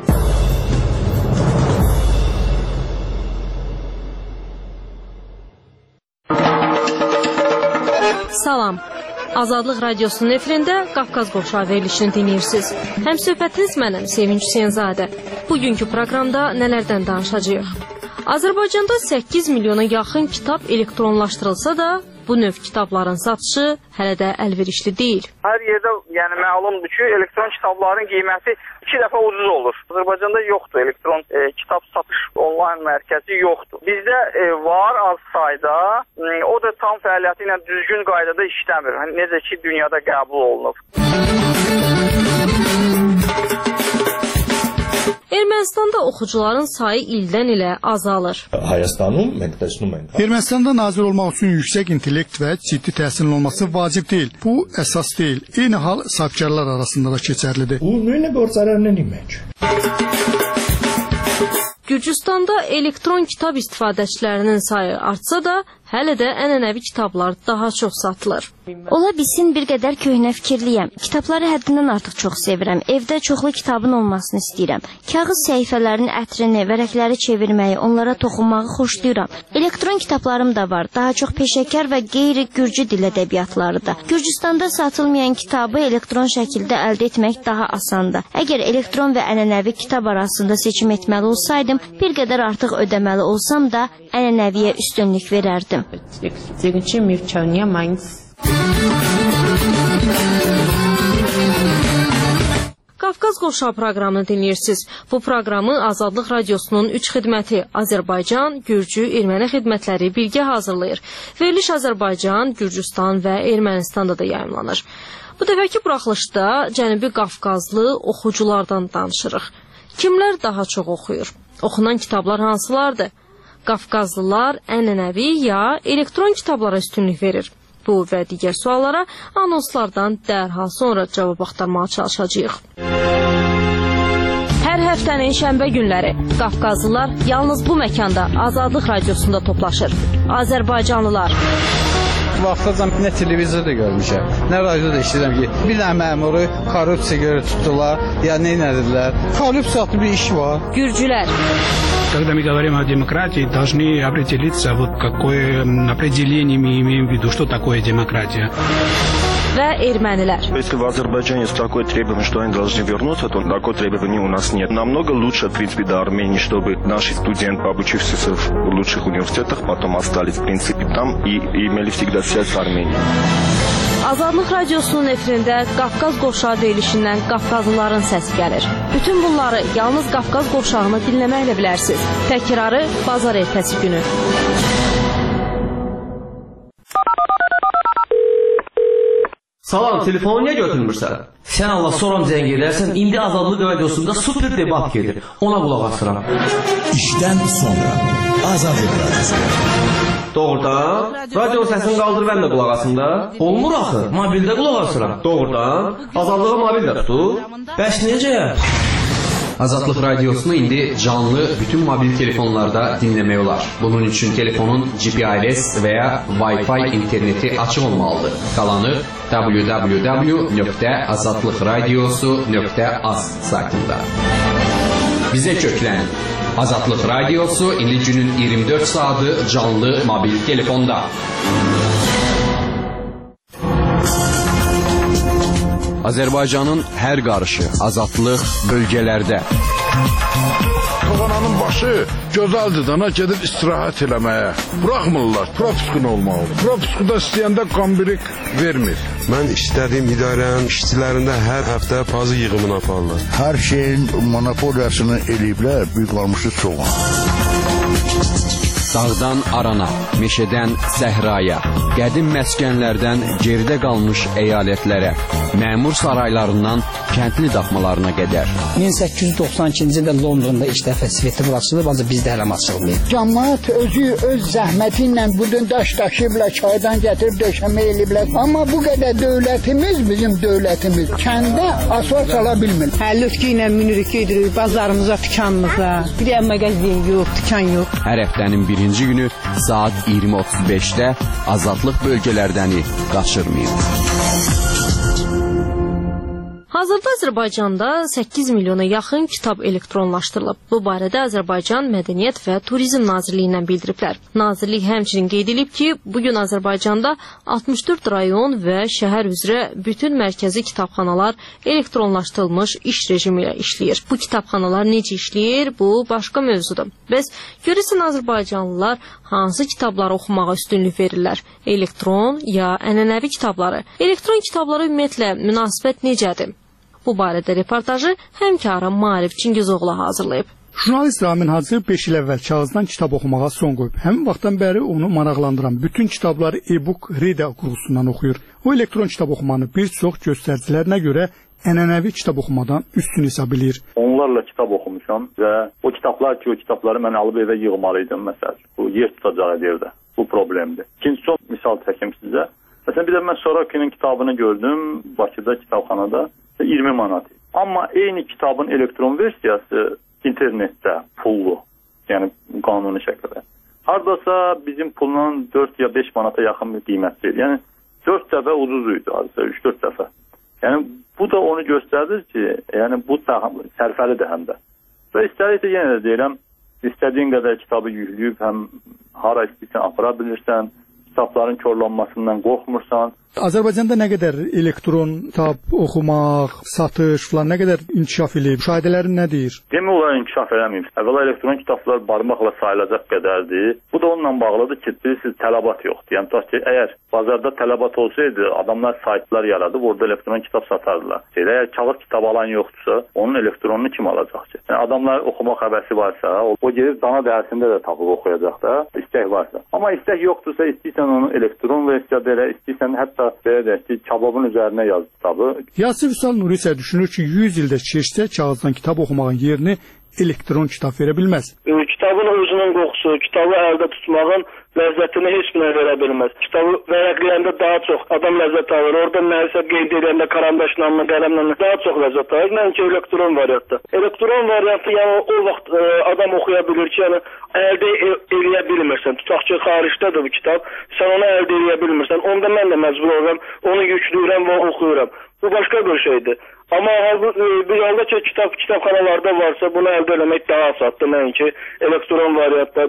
Salam. Azadlıq Radiosunun efirində Qafqaz Qovşağı verilişini dinləyirsiniz. Həmsöhbətiniz mənəm, Sevinç Hüseynzadə. Bugünkü proqramda nələrdən danışacağıq? Azərbaycanda 8 milyona yaxın kitab elektronlaşdırılsa da, bu növ kitabların satışı hələ də əlverişli deyil. Hər yerdə məlumdur ki, elektron kitabların qiyməti 2 dəfə ucuz olur. Azərbaycanda yoxdur, elektron kitab satış onlayn mərkəzi yoxdur. Bizdə var az sayda, o da tam fəaliyyəti ilə düzgün qaydada işləmir. Necə ki, dünyada qəbul olunub. Ermənistanda oxucuların sayı ildən ilə azalır. Ermənistanda nazir olmaq üçün yüksək intellekt və ciddi təhsilin olması vacib deyil. Bu əsas deyil. Eyni hal sahibkarlar arasında da keçərlidir. Gürcüstanda elektron kitab istifadəçilərinin sayı artsa da, hələ də ənənəvi kitablar daha çox satılır. Ola bilsin bir qədər köhnə fikirliyəm. Kitabları həddindən artıq çox sevirəm. Evdə çoxlu kitabın olmasını istəyirəm. Kağız səhifələrin ətrini, vərəqləri çevirməyi, onlara toxunmağı xoşlayıram. Elektron kitablarım da var. Daha çox peşəkar və qeyri-gürcü dil ədəbiyyatları da. Gürcüstanda satılmayan kitabı elektron şəkildə əldə etmək daha asandır. Əgər elektron və ənənəvi kitab arasında seçim etməli olsaydım, bir qədər artıq ödəməli olsam da ənənəviyə üstünlük verərdim. Qafqaz Qovşağı proqramını dinləyirsiniz. Bu proqramı Azadlıq Radiosunun 3 xidməti Azərbaycan, Gürcü, Erməni xidmətləri birgə hazırlayır. Veriliş Azərbaycan, Gürcüstan və Ermənistanda da yayımlanır. Bu dəfəki buraxılışda Cənubi Qafqazlı oxuculardan danışırıq. Kimlər daha çox oxuyur? Oxunan kitablar hansılardır? Qafqazlılar ənənəvi ya elektron kitablara üstünlük verir? Bu və digər suallara anonslardan dərhal sonra cavab axtarmağa çalışacağıq. Hər həftənin şənbə günləri Qafqazlılar yalnız bu məkanda Azadlıq Radiosunda toplaşır. Azərbaycanlılar. Vaxtacan nə televizorda görmüşəm, nə radioda işləyirəm ki, bir dənə məmuru korrupsiya görə tutdular, ya nə edildilər. Korrupsiya adlı bir iş var. Gürcülər. Когда мы говорим о демократии, должны определиться, вот какое определение мы имеем в виду, что такое демократия. Və ermənilər. Если в Азербайджане есть такое требование, что они должны вернуться, то такое требование у нас нет. Намного лучше, в принципе, до Армении, чтобы наши студенты, обучившиеся в лучших университетах, потом остались, в принципе, там и имели всегда связь с Арменией. Azadlıq Radiosunun efirində Qafqaz Qovşağı verilişindən Qafqazlıların səsi gəlir. Bütün bunları yalnız Qafqaz Qovşağını dinləməklə bilərsiniz. Təkrarı bazar ertəsi günü. Salam, telefonu niyə götürmürsən? Sən Allah soram zəng edərsən, indi Azadlıq Radiosunda super debat gedir. Ona qulaq asıram. İşdən sonra Azadlıq Radiosu. Doğrudan? Radio səsini qaldır, mən də qulaq asım da. Olmur axı, mobildə qulaq asıram. Doğrudan? Azadlığı mobildə tutub. Bəs necə? Azadlıq Radiosunu indi canlı bütün mobil telefonlarda dinləmək olar. Bunun üçün telefonun GPRS və ya Wi-Fi interneti açıq olmalıdır. Qalanı www.azadlıqradiosu.az saytında. Bizə köklənin. Azadlıq Radiosu indi günün 24 saatı canlı mobil telefonda. Azərbaycanın hər qarışı azadlıq bölgələrdə. Tavananın başı gözəldir dana gedib istirahət eləməyə. Buraxmırlar, propiskun olmalıdır. Propiskuda istəyəndə qambirik vermir. Mən istədiyim idarənin işçilərində hər həftə pazı yığımını aparırlar. Hər şeyin monopoliyasını eləyiblər, büyük qalmışı çox. Dağdan arana, meşədən səhraya, qədim məskənlərdən geridə qalmış əyalətlərə, məmur saraylarından kəndli daxmalarına qədər. 1892-ci ildə Londonda ilk dəfə svetofor açılıb, ancaq bizdə hələ açılmayıb. Cəmaət özü öz zəhməti ilə budun daş daşıyıblar, çaydan gətirib döşəmə eləyiblər. Amma bu qədər dövlətimiz, bizim dövlətimiz kəndə asfalt sala bilmir. Həllütki ilə minirik gedirik bazarımıza, dükanımıza. Bir də mağazin yox, dükan yox. Hər həftənin birinci günü saat 20:35-də azadlıq bölgələrdəni qaçırmayın. Hazırda Azərbaycanda 8 milyona yaxın kitab elektronlaşdırılıb. Bu barədə Azərbaycan Mədəniyyət və Turizm Nazirliyindən bildiriblər. Nazirlik həmçinin qeyd edib ki, bugün Azərbaycanda 64 rayon və şəhər üzrə bütün mərkəzi kitabxanalar elektronlaşdırılmış iş rejimi ilə işləyir. Bu kitabxanalar necə işləyir? Bu başqa mövzudur. Bəs görürsən Azərbaycanlılar hansı kitabları oxumağa üstünlük verirlər? Elektron ya ənənəvi kitabları? Elektron kitablara ümumiyyətlə münasibət necədir? Bu barədə reportajı həmkarım Maarif Çingizoğlu hazırlayıb. Jurnalist Ramin Hacı 5 il əvvəl kağızdan kitab oxumağa son qoyub. Həmin vaxtdan bəri onu maraqlandıran bütün kitabları e-book reader qurğusundan oxuyur. O elektron kitab oxumanı bir çox göstəricilərinə görə ənənəvi kitab oxumadan üstün hesab edir. Onlarla kitab oxumuşam və o kitabları mən alıb evə yığmalıydım məsələn. Bu yer tutacağı yerdə. Bu problemdir. İkinci son misal çəkim sizə. Məsələn bir də mən Sorakinin kitabını gördüm Bakıda kitabxanada 20 manat. Amma eyni kitabın elektron versiyası internetdə pullu, yəni qanuni şəkildə. Hardasa bizim pulundan 4 ya 5 manata yaxın bir qiymət verir. Yəni 4 dəfə ucuz idi, hardasa 3-4 dəfə. Yəni bu da onu göstərir ki, yəni bu sərfəlidir həm də. Və istədikdə yenə də deyirəm, istədiyin qədər kitabı yükləyib həm hara istəyirsən apara bilirsən, kitabların korlanmasından qorxmursan. Azərbaycanda nə qədər elektron kitab oxumaq, satış falan nə qədər inkişaf edib? Müşahidələrin nə deyir? Demək olar inkişaf eləməyib. Əvvəla elektron kitablar barmaqla sayılacaq qədərdir. Bu da onunla bağlıdır ki, bilirsiniz tələbat yoxdur. Yəni tutaq ki, əgər bazarda tələbat olsaydı, adamlar saytlar yaradıb orada elektron kitab satardılar. Əgər kağız kitab alan yoxdursa, onun elektronunu kim alacaq ki? Yəni adamlar oxumaq həvəsi varsa, o gedib dana dəyərsində də tapıb oxuyacaq da, istək varsa. Amma istək yoxdursa, istəyirsən onu elektron versiyada elə, istəyirsən hətta belə deyək ki, kababın üzərinə yaz kitabı. Yasir Vüsal Nuri isə düşünür ki, 100 ildə keçsə kağızdan kitab oxumağın yerini elektron kitab verə bilməz. Kitabın özünün qoxusu, kitabı əldə tutmağın ləzzətini heç bir verə bilməz. Kitabı vərəqləyəndə daha çox adam ləzzət alır. Orada nəsə qeyd edəndə karandaşla, qələmlə daha çox ləzzət alır. Nəinki elektron variantda. Elektron variantı yəni o vaxt adam oxuya bilir ki, yəni əldə eləyə bilmirsən. Tutaq ki, xaricdədir bu kitab, sən onu əldə eləyə bilmirsən. Onda mən də məcbur oluram, onu yükləyirəm və oxuyuram. Bu başqa bir şeydir. Amma bir halda ki, kitabxanalarda varsa, bunu əldə eləmək daha asaddır. Nəinki elektron variantda,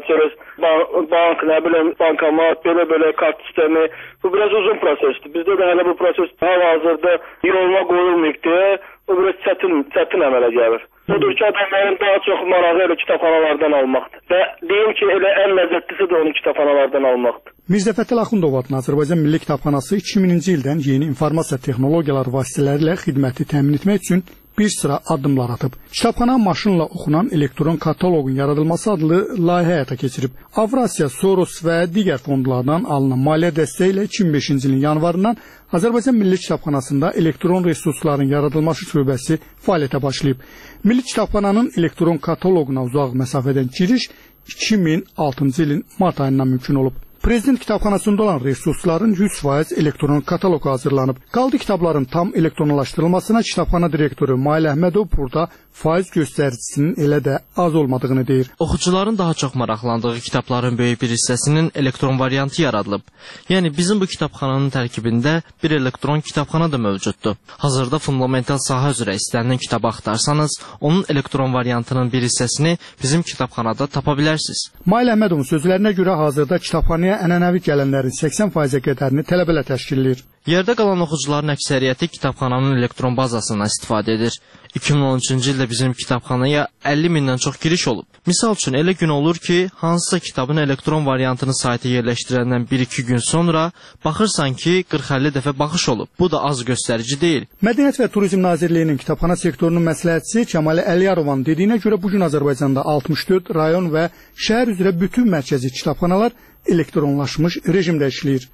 bank, nə bilim, bankomat, belə kart sistemi. Bu biraz uzun prosesdir. Bizdə də hələ bu proses hal-hazırda yoluna qoyulmayıbdır. Bu biraz çətin əmələ gəlir. Odur ki, adamların daha çox marağı elə kitabxanalardan almaqdır. Və deyim ki, elə ən ləzzətlisi də onu kitabxanalardan almaqdır. Mirzə Fətəl Axundov adına Azərbaycan Milli Kitabxanası 2000-ci ildən yeni informasiya texnologiyaları vasitələri ilə xidməti təmin etmək üçün bir sıra addımlar atıb. Kitabxana maşınla oxunan elektron kataloqun yaradılması adlı layihə həyata keçirib. Avrasiya, Soros və digər fondlardan alınan maliyyə dəstəyi ilə 2005-ci ilin yanvarından Azərbaycan Milli Kitabxanasında elektron resursların yaradılması şöbəsi fəaliyyətə başlayıb. Milli Kitabxananın elektron kataloquna uzaq məsafədən giriş 2006-cı ilin mart ayından mümkün olub. Prezident kitabxanasında olan resursların 100% elektron kataloqu hazırlanıb. Qaldı kitabların tam elektronlaşdırılmasına kitabxana direktoru Mail Əhmədov burada faiz göstəricisinin elə də az olmadığını deyir. Oxucuların daha çox maraqlandığı kitabların böyük bir hissəsinin elektron variantı yaradılıb. Yəni bizim bu kitabxananın tərkibində bir elektron kitabxana da mövcuddur. Hazırda fundamental sahə üzrə istənilən kitabı axtarsanız, onun elektron variantının bir hissəsini bizim kitabxanada tapa bilərsiniz. Mail Əhmədovun sözlərinə görə hazırda kitabxanaya ənənəvi gələnlərin 80% qədərini tələbələr təşkil edir. Yerdə qalan oxucuların əksəriyyəti kitabxananın elektron bazasından istifadə edir. 2013-cü ildə bizim kitabxanaya 50 mindən çox giriş olub. Misal üçün elə gün olur ki, hansısa kitabın elektron variantını sayta yerləşdirəndən 1-2 gün sonra baxırsan ki, 40-50 dəfə baxış olub. Bu da az göstərici deyil. Mədəniyyət və Turizm Nazirliyinin kitabxana sektorunun məsləhətçisi Kəmal Əliyarovanın dediyinə görə bu gün Azərbaycanda 64 rayon və şəhər üzrə bütün mərkəzi kitabxanalar elektronlaşmış rejimdə işləyir.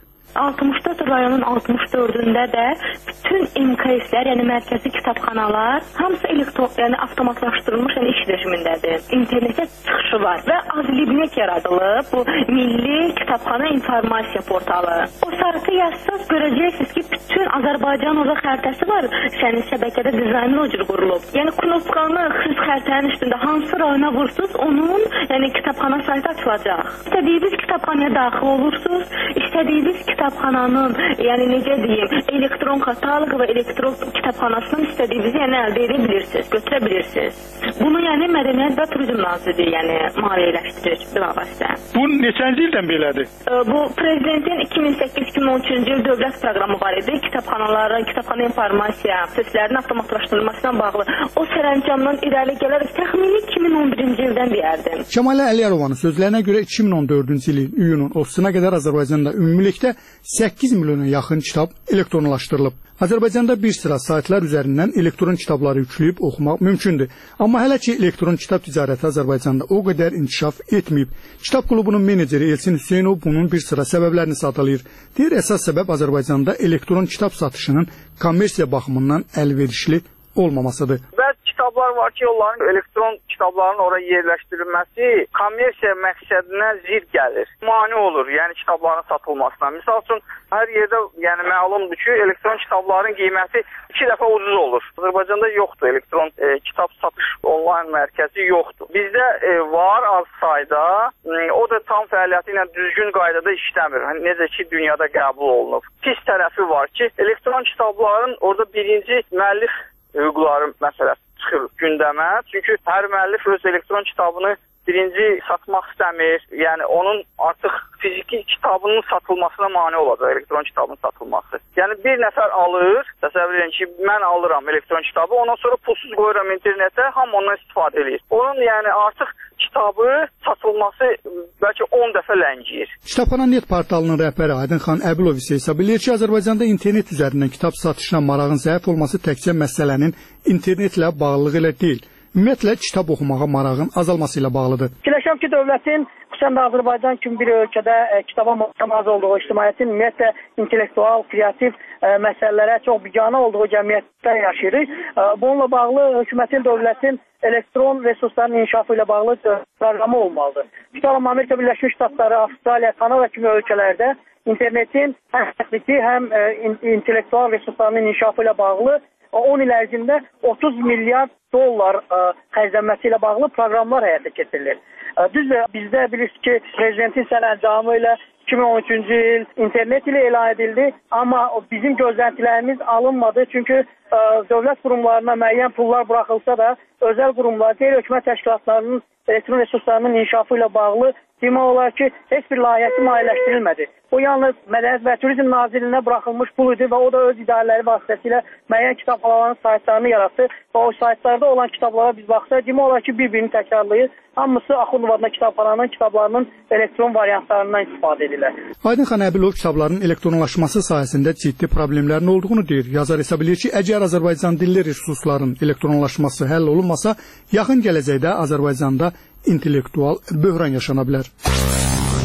64 rayonun 64-ündə də bütün MKS-lər, yəni mərkəzi kitabxanalar hamısı yəni avtomatlaşdırılmış, yəni iş rejimindədir. İnternetə çıxışı var və Azlibnet yaradılıb, bu Milli Kitabxana İnformasiya portalı. O saytı yazsaz görəcəksiniz ki, bütün Azərbaycan orada xəritəsi var, sənin şəbəkədə dizaynı o cür qurulub. Yəni knopkanı xüsus xəritənin üstündə hansı rayona vursunuz, onun yəni kitabxana saytı açılacaq. İstədiyiniz kitabxanaya daxil olursunuz, istədiyiniz kitabxananın, yəni necə deyim, elektron kataloq və elektron kitabxanasından istədiyinizi yəni əldə edə bilirsiniz, götürə bilirsiniz. Bunu yəni Mədəniyyət və Turizm Nazirliyi yəni maliyyələşdirir bilavasitə. Bu neçənci ildən belədir? Bu prezidentin 2008-2013-cü il dövlət proqramı var idi. Kitabxanaların, kitabxana informasiya proseslərinin avtomatlaşdırılmasına bağlı. O sərəncamdan irəli gələrək təxmini 2011-ci ildən deyərdim. Kəmal Əliyarovanın sözlərinə görə 2014-cü ilin iyunun 30-una qədər Azərbaycanda ümumilikdə 8 milyona yaxın kitab elektronlaşdırılıb. Azərbaycanda bir sıra saytlar üzərindən elektron kitabları yükləyib oxumaq mümkündür. Amma hələ ki elektron kitab ticarəti Azərbaycanda o qədər inkişaf etməyib. Kitab klubunun meneceri Elçin Hüseynov bunun bir sıra səbəblərini sadalayır. Deyir, əsas səbəb Azərbaycanda elektron kitab satışının kommersiya baxımından əlverişli olmamasıdır. Kitablar var ki, onların elektron kitabların oraya yerləşdirilməsi kommersiya məqsədinə zidd gəlir. Mane olur, yəni kitabların satılmasına. Misal üçün, hər yerdə yəni məlumdur ki, elektron kitabların qiyməti 2 dəfə ucuz olur. Azərbaycanda yoxdur, elektron kitab satış onlayn mərkəzi yoxdur. Bizdə var az sayda, o da tam fəaliyyəti ilə düzgün qaydada işləmir. Necə ki, dünyada qəbul olunub. Pis tərəfi var ki, elektron kitabların orada birinci müəllif hüquqları məsələsi çıxır gündəmə. Çünki hər müəllif öz elektron kitabını birinci satmaq istəmir. Yəni onun artıq fiziki kitabının satılmasına mane olacaq elektron kitabın satılması. Yəni bir nəfər alır, təsəvvür edin ki, mən alıram elektron kitabı, ondan sonra pulsuz qoyuram internetə, hamı ondan istifadə edir. Onun yəni artıq kitabı satılması bəlkə 10 dəfə ləngiyir. Kitabxana.net portalının rəhbəri Aydınxan Əbilov isə hesab edir ki, Azərbaycanda internet üzərindən kitab satışına marağın zəif olması təkcə məsələnin internetlə bağlılığı ilə deyil, ümumiyyətlə kitab oxumağa marağın azalması ilə bağlıdır. Fikirləşirəm ki, dövlətin xüsusən də Azərbaycan kimi bir ölkədə kitaba marağın az olduğu, ictimaiyyətin ümumiyyətlə intellektual, kreativ məsələlərə çox biganə olduğu cəmiyyətdə yaşayırıq. Bununla bağlı hökumətin, dövlətin elektron resursların inkişafı ilə bağlı proqramı olmalıdır. Tutalım Amerika Birləşmiş Ştatları, Avstraliya, Kanada kimi ölkələrdə internetin həm texniki, həm intellektual resurslarının inkişafı ilə bağlı 10 il ərzində 30 milyard dollar xərclənməsi ilə bağlı proqramlar həyata keçirilir. Düzdür, bizdə bilirsiniz ki, prezidentin sərəncamı ilə 2013-cü il internet ilə elan edildi, amma bizim gözləntilərimiz alınmadı. Çünki dövlət qurumlarına müəyyən pullar buraxılsa da, özəl qurumlar, qeyri-hökumət təşkilatlarının elektron resurslarının inkişafı ilə bağlı demək olar ki, heç bir layihəsi maliyyələşdirilmədi. O yalnız Mədəniyyət və Turizm Nazirliyinə buraxılmış pul idi və o da öz idarələri vasitəsilə müəyyən kitabxanaların saytlarını yaratdı və o saytlarda olan kitablara biz baxsaq, demək olar ki, bir-birini təkrarlayır. Hamısı Axundov adına kitabxananın kitablarının elektron variantlarından istifadə edirlər. Aydınxan Əbilov kitabların elektronlaşması sayəsində ciddi problemlərin olduğunu deyir. Yazar hesab edir ki, əgər Azərbaycan dilli resursların elektronlaşması həll olunmasa, yaxın gələcəkdə Azərbaycanda intellektual böhran yaşana bilər.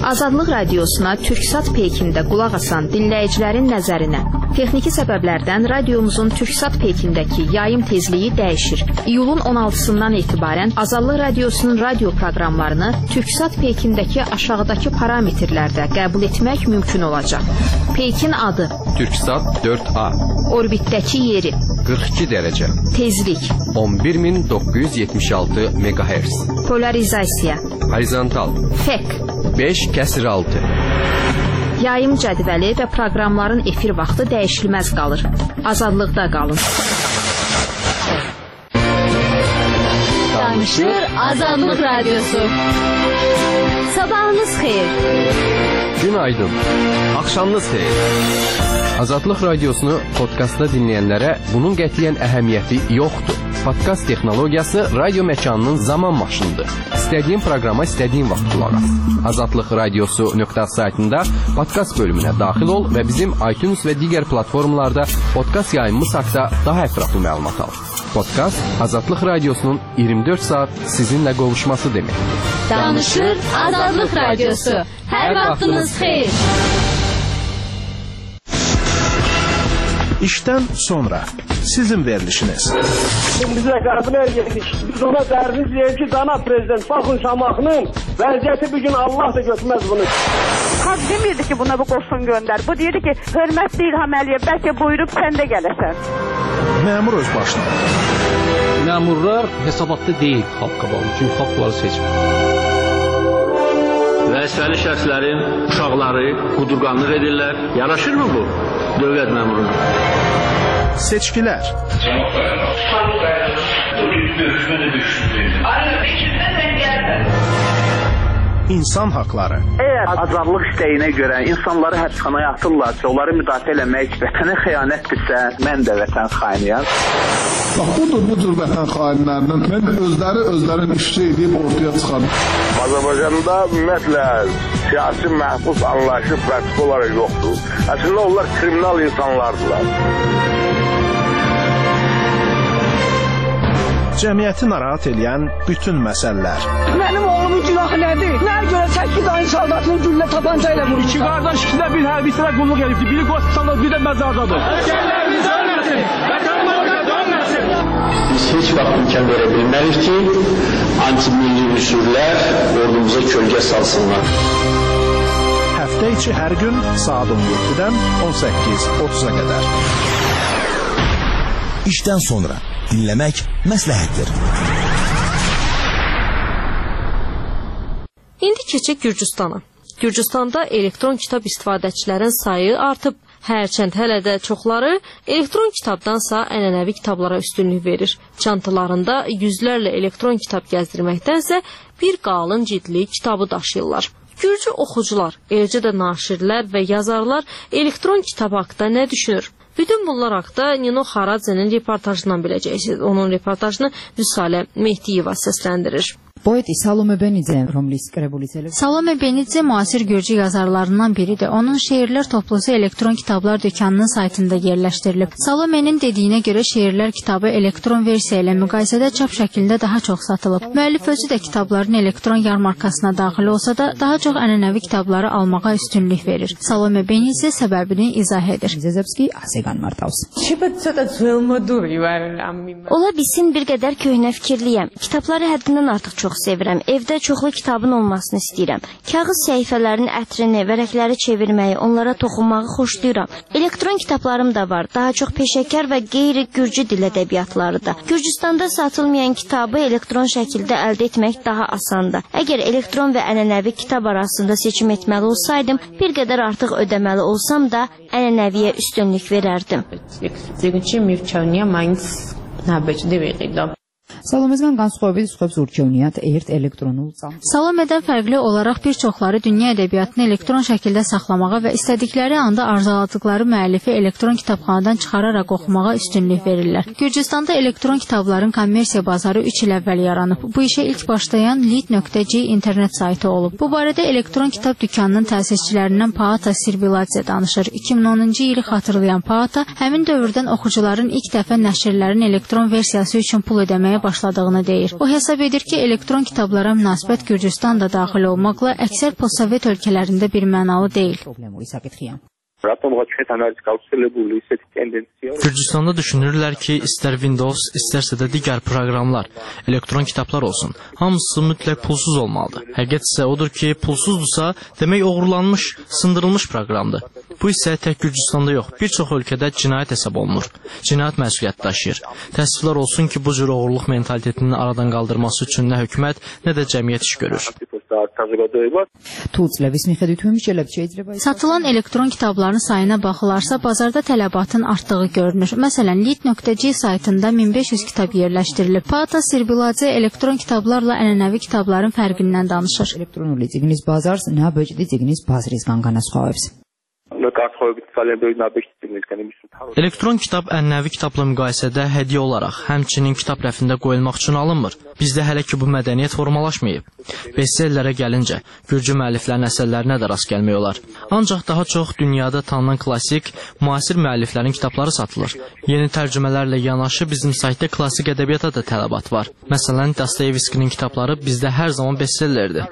Azadlıq radiosuna Türksat peykində qulaq asan dinləyicilərin nəzərinə. Texniki səbəblərdən radiomuzun Türksat peykindəki yayım tezliyi dəyişir. İyulun 16-sından etibarən Azadlıq radiosunun radio proqramlarını Türksat peykindəki aşağıdakı parametrlərdə qəbul etmək mümkün olacaq. Peykin adı Türksat 4A. Orbitdəki yeri 42 dərəcə. Tezlik 11976 MHz. Polarizasiya Horizontal FEC 5/6. Yayım cədvəli və proqramların efir vaxtı dəyişilməz qalır. Azadlıqda qalın. Danışır Azadlıq Radyosu. Sabahınız xeyir. Günaydın. Axşamınız xeyir. Azadlıq radiosunu podkastda dinləyənlərə bunun qətiyyən əhəmiyyəti yoxdur. Podkast texnologiyası radio məkanının zaman maşınıdır. İstədiyin proqrama istədiyin vaxt qulaq as. Azadlıq radiosu.az saytında podkast bölümünə daxil ol və bizim iTunes və digər platformalarda podkast yayımımız haqqında daha ətraflı məlumat al. Podkast Azadlıq radiosunun 24 saat sizinlə qovuşması deməkdir. Danışır Azadlıq Radyosu. Hər vaxtınız xeyir. İşdən sonra sizin verilişiniz. Bizə qəbul edirik. Biz ona dərviz deyir ki, cənab prezident, baxın Şamaxının vəziyyəti bir gün Allah da götürməz bunu. Xalq demirdi ki, buna bu qoşun göndər. Bu deyirdi ki, hörmətli İlham Əliyev, bəlkə buyurub sən də gələsən. Məmur öz başına. Məmurlar hesabatlı deyil xalq qabağında, çünki xalq bunları seçmir. Vəzifəli şəxslərin uşaqları qudurqanlıq edirlər. Yaraşırmı bu dövlət məmuruna? Seçkilər. İnsan haqları. Əgər azadlıq istəyinə görə insanları həbsxanaya atırlarsa, onları müdafiə eləmək vətənə xəyanətdirsə, mən də vətən xainiyəm. Bax, bu cür vətən xainlərinin mən özlərin işçi edib ortaya çıxarım. Azərbaycanda ümumiyyətlə siyasi məhbus anlayışı pratik olaraq yoxdur. Əslində onlar kriminal insanlardılar. Cəmiyyəti narahat edən bütün məsələlər. Mənim oğlumun günahı nədir? Nəyə görə 8 ayın saldatını güllə tapanca ilə vurur? İki qardaş ikisində bir hərbi istərə qulluq edibdir. Biri qoşsanlar, bir də məzardadır. Əsgərlərimiz ölməsin, vətənimizə dönməsin. Biz heç vaxt imkan verə bilmərik ki, anti-milli üsullar ordumuza kölgə salsınlar. Həftə içi hər gün saat 17-dən 18:30-a qədər. İşdən sonra dinləmək məsləhətdir. İndi keçək Gürcüstana. Gürcüstanda elektron kitab istifadəçilərin sayı artıb. Hərçənd hələ də çoxları elektron kitabdansa ənənəvi kitablara üstünlük verir. Çantalarında yüzlərlə elektron kitab gəzdirməkdənsə bir qalın cildli kitabı daşıyırlar. Gürcü oxucular, eləcə də naşirlər və yazarlar elektron kitab haqqında nə düşünür? Bütün bunlar haqqında Nino Xaradzenin reportajından biləcəksiniz. Onun reportajını Vüsalə Mehdiyeva səsləndirir. Poeti Salome Benidze, Salome Benidze müasir Gürcü yazarlarından biridir. Onun şeirlər toplusu elektron kitablar dükanının saytında yerləşdirilib. Salome'nin dediyinə görə şeirlər kitabı elektron versiya ilə müqayisədə çap şəklində daha çox satılıb. Müəllif özü də kitabların elektron yarmarkasına daxil olsa da daha çox ənənəvi kitabları almağa üstünlük verir. Salome Benidze səbəbini izah edir. Ola bilsin bir qədər köhnə fikirliyəm. Kitabları həddindən artıq çox sevirəm. Evdə çoxlu kitabın olmasını istəyirəm. Kağız səhifələrin ətrini, vərəqləri çevirməyi, onlara toxunmağı xoşlayıram. Elektron kitablarım da var. Daha çox peşəkar və qeyri-gürcü dil ədəbiyyatlarıdır. Gürcüstanda satılmayan kitabı elektron şəkildə əldə etmək daha asandır. Əgər elektron və ənənəvi kitab arasında seçim etməli olsaydım, bir qədər artıq ödəməli olsam da ənənəviyə üstünlük verərdim. Salome'dən qançxovid çıxıb Zurkiyoniyyat ert elektronul cam. Salome'dən fərqli olaraq bir çoxları dünya ədəbiyyatını elektron şəkildə saxlamağa və istədikləri anda arzuladıkları müəllifi elektron kitabxanadan çıxararaq oxumağa üstünlük verirlər. Gürcüstanda elektron kitabların kommersiya bazarı 3 il əvvəl yaranıb. Bu işə ilk başlayan lit.c internet saytı olub. Bu barədə elektron kitab dükanının təsisçilərindən Paata Sirviladze danışır. 2010-cu ili xatırlayan Paata həmin dövrdən oxucuların ilk dəfə nəşrlərin elektron versiyası üçün pul ödəməyə başladığını deyir. O hesab edir ki, elektron kitablara münasibət Gürcüstan da daxil olmaqla əksər postsovet ölkələrində bir mənalı deyil. Gürcüstanda düşünürlər ki, istər Windows, istərsə də digər proqramlar, elektron kitablar olsun. Hamısı mütləq pulsuz olmalıdır. Həqiqət isə odur ki, pulsuzdursa, demək oğurlanmış, sındırılmış proqramdır. Bu isə tək Gürcüstanda yox, bir çox ölkədə cinayət hesab olunur. Cinayət məsuliyyəti daşıyır. Təəssüflər olsun ki, bu cür oğurluq mentalitetinin aradan qaldırması üçün nə hökumət, nə də cəmiyyət iş görür. Satılan elektron kitabların sayına baxılarsa, bazarda tələbatın artdığı görünür. Məsələn, lit.c saytında 1500 kitab yerləşdirilib. Pata Sirbiladze elektron kitablarla ənənəvi kitabların fərqindən danışır. Elektron kitab ənənəvi kitabla müqayisədə hədiyyə olaraq, həmçinin kitab rəfində qoyulmaq üçün alınmır. Bizdə hələ ki bu mədəniyyət formalaşmayıb. Bestsellerə gəlincə, Gürcü müəlliflərin əsərlərinə də rast gəlmək olar. Ancaq daha çox dünyada tanınan klassik, müasir müəlliflərin kitabları satılır. Yeni tərcümələrlə yanaşı bizim saytda klassik ədəbiyyata da tələbat var. Məsələn, Dostoyevskinin kitabları bizdə hər zaman bestsellerdir.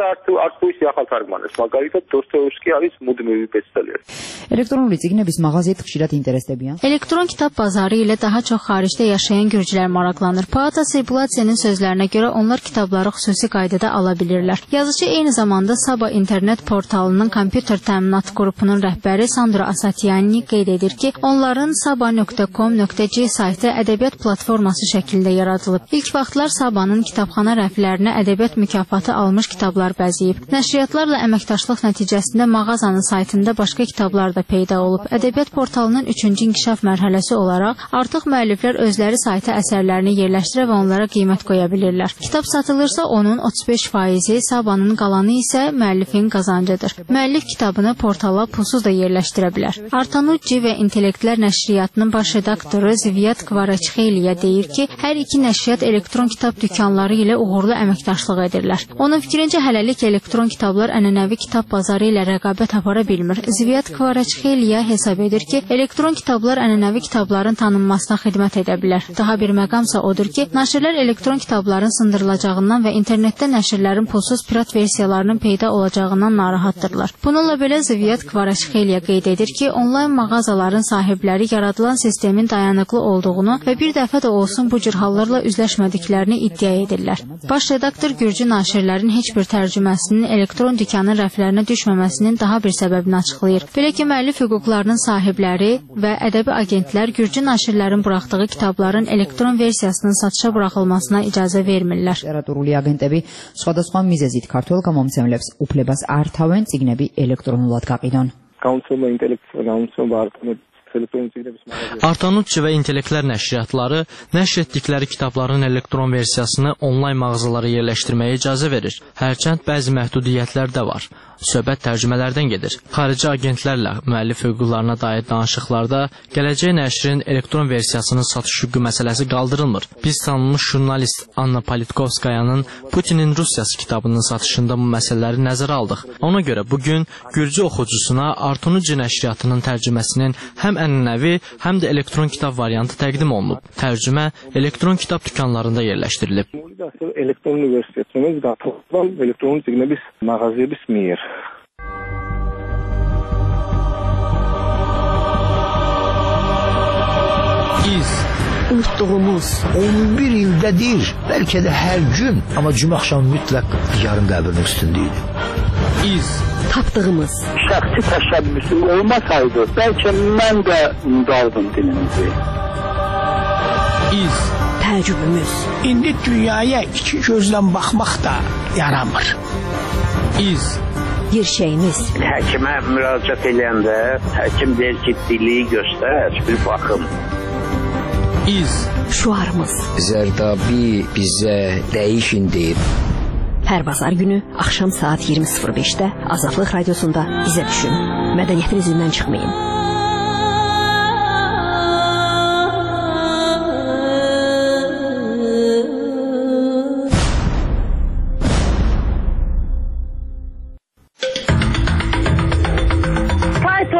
Elektron kitab bazarı ilə daha çox xaricdə yaşayan gürcülər maraqlanır. Pata Sirbiladzenin sözlərinə görə onlar kitabları xüsusi qaydada ala bilirlər. Yazıcı eyni zamanda Saba internet portalının kompüter təminat qrupunun rəhbəri Sandra Asatyanni qeyd edir ki, onların saba.com.c saytı ədəbiyyat platforması şəklində yaradılıb. İlk vaxtlar Sabanın kitabxana rəflərinə ədəbiyyat mükafatı almış kitablar bəzəyib. Nəşriyyatlarla əməkdaşlıq nəticəsində mağazanın saytında başqa kitablar da peyda olub. Ədəbiyyat portalının 3-cü inkişaf mərhələsi olaraq artıq müəlliflər özləri sayta əsərlərini yerləşdirə və onlara qiymət qoya bilirlər. Kitab satılırsa onun 35%, Sabanın qalanı isə müəllifin qazancıdır. Müəllif kitabını portala pulsuz da yerləşdirə bilər. Artanucci və İntellektlər nəşriyyatının baş redaktoru Zviad Kvaraçxeliya deyir ki, hər iki nəşriyyat elektron kitab dükanları ilə uğurlu əməkdaşlıq edirlər. Onun fikrincə hələlik elektron kitablar ənənəvi kitab bazarı ilə rəqabət apara bilmir. Zviad Kvaraçxeliya hesab edir ki, elektron kitablar ənənəvi kitabların tanınmasına xidmət edə bilər. Daha bir məqamsa odur ki, nəşrlər elektron kitabların sındırılacağından və internetdə nəşrlərin pulsuz pirat versiyalarının peyda olacağından narahatdırlar. Bununla belə Zviad Kvaraçxeliya qeyd edir ki, onlayn mağazaların sahibləri yaradılan sistemin dayanıqlı olduğunu və bir dəfə də olsun bu cür hallarla üzləşmədiklərini iddia edirlər. Baş redaktor Gürcü naşirlərin heç bir tərcüməsinin elektron dükanın rəflərinə düşməməsinin daha bir səbəbini açıqlayır. Belə ki, müəllif hüquqlarının sahibləri və ədəbi agentlər Gürcü naşirlərin buraxdığı kitabların elektron versiyasının satışa buraxılmasına icazə vermirlər. ლიტერატურული აგენტები სხვადასხვა მიზეზით ქართველ გამომცემლებს უფლებას არ თავენ წიგნები ელექტრონულად გაყიდონ. Artanucci və İntellektlər nəşriyyatları nəşr etdikləri kitabların elektron versiyasını onlayn mağazalara yerləşdirməyə icazə verir. Hərçənd bəzi məhdudiyyətlər də var. Söhbət tərcümələrdən gedir. Xarici agentlərlə müəllif hüquqlarına dair danışıqlarda gələcək nəşrin elektron versiyasının satış hüququ məsələsi qaldırılmır. Biz tanınmış jurnalist Anna Politkovskayanın Putinin Rusiyası kitabının satışında bu məsələləri nəzərə aldıq. Ona görə bugün Gürcü oxucusuna Artanucci nəşriyyatının tərcüməsinin həm ənənəvi, həm də elektron kitab variantı təqdim olunub. Tərcümə elektron kitab dükanlarında yerləşdirilib. Elektron universitetimiz qatılan elektron siqnəbis mağazaya bismir. Biz unutduğumuz 11 ildədir, bəlkə də hər gün, amma cümə axşamı mütləq yarın qəbrinin üstündəydi. İz tapdığımız şəxsi təşəbbüsü olmasaydı, bəlkə mən də unudardım dilimizi. İz təəccübümüz. İndi dünyaya iki gözlə baxmaq da yaramır. İz Gerçəyimiz. Həkimə müraciət edəndə həkim deyir ki, diliyi göstər, bir baxım. İz şuarımız. Zərdabi bizə dəyişin deyib. Hər bazar günü axşam saat 20:05-də Azadlıq Radiosunda bizə düşün. Mədəniyyətin izindən çıxmayın.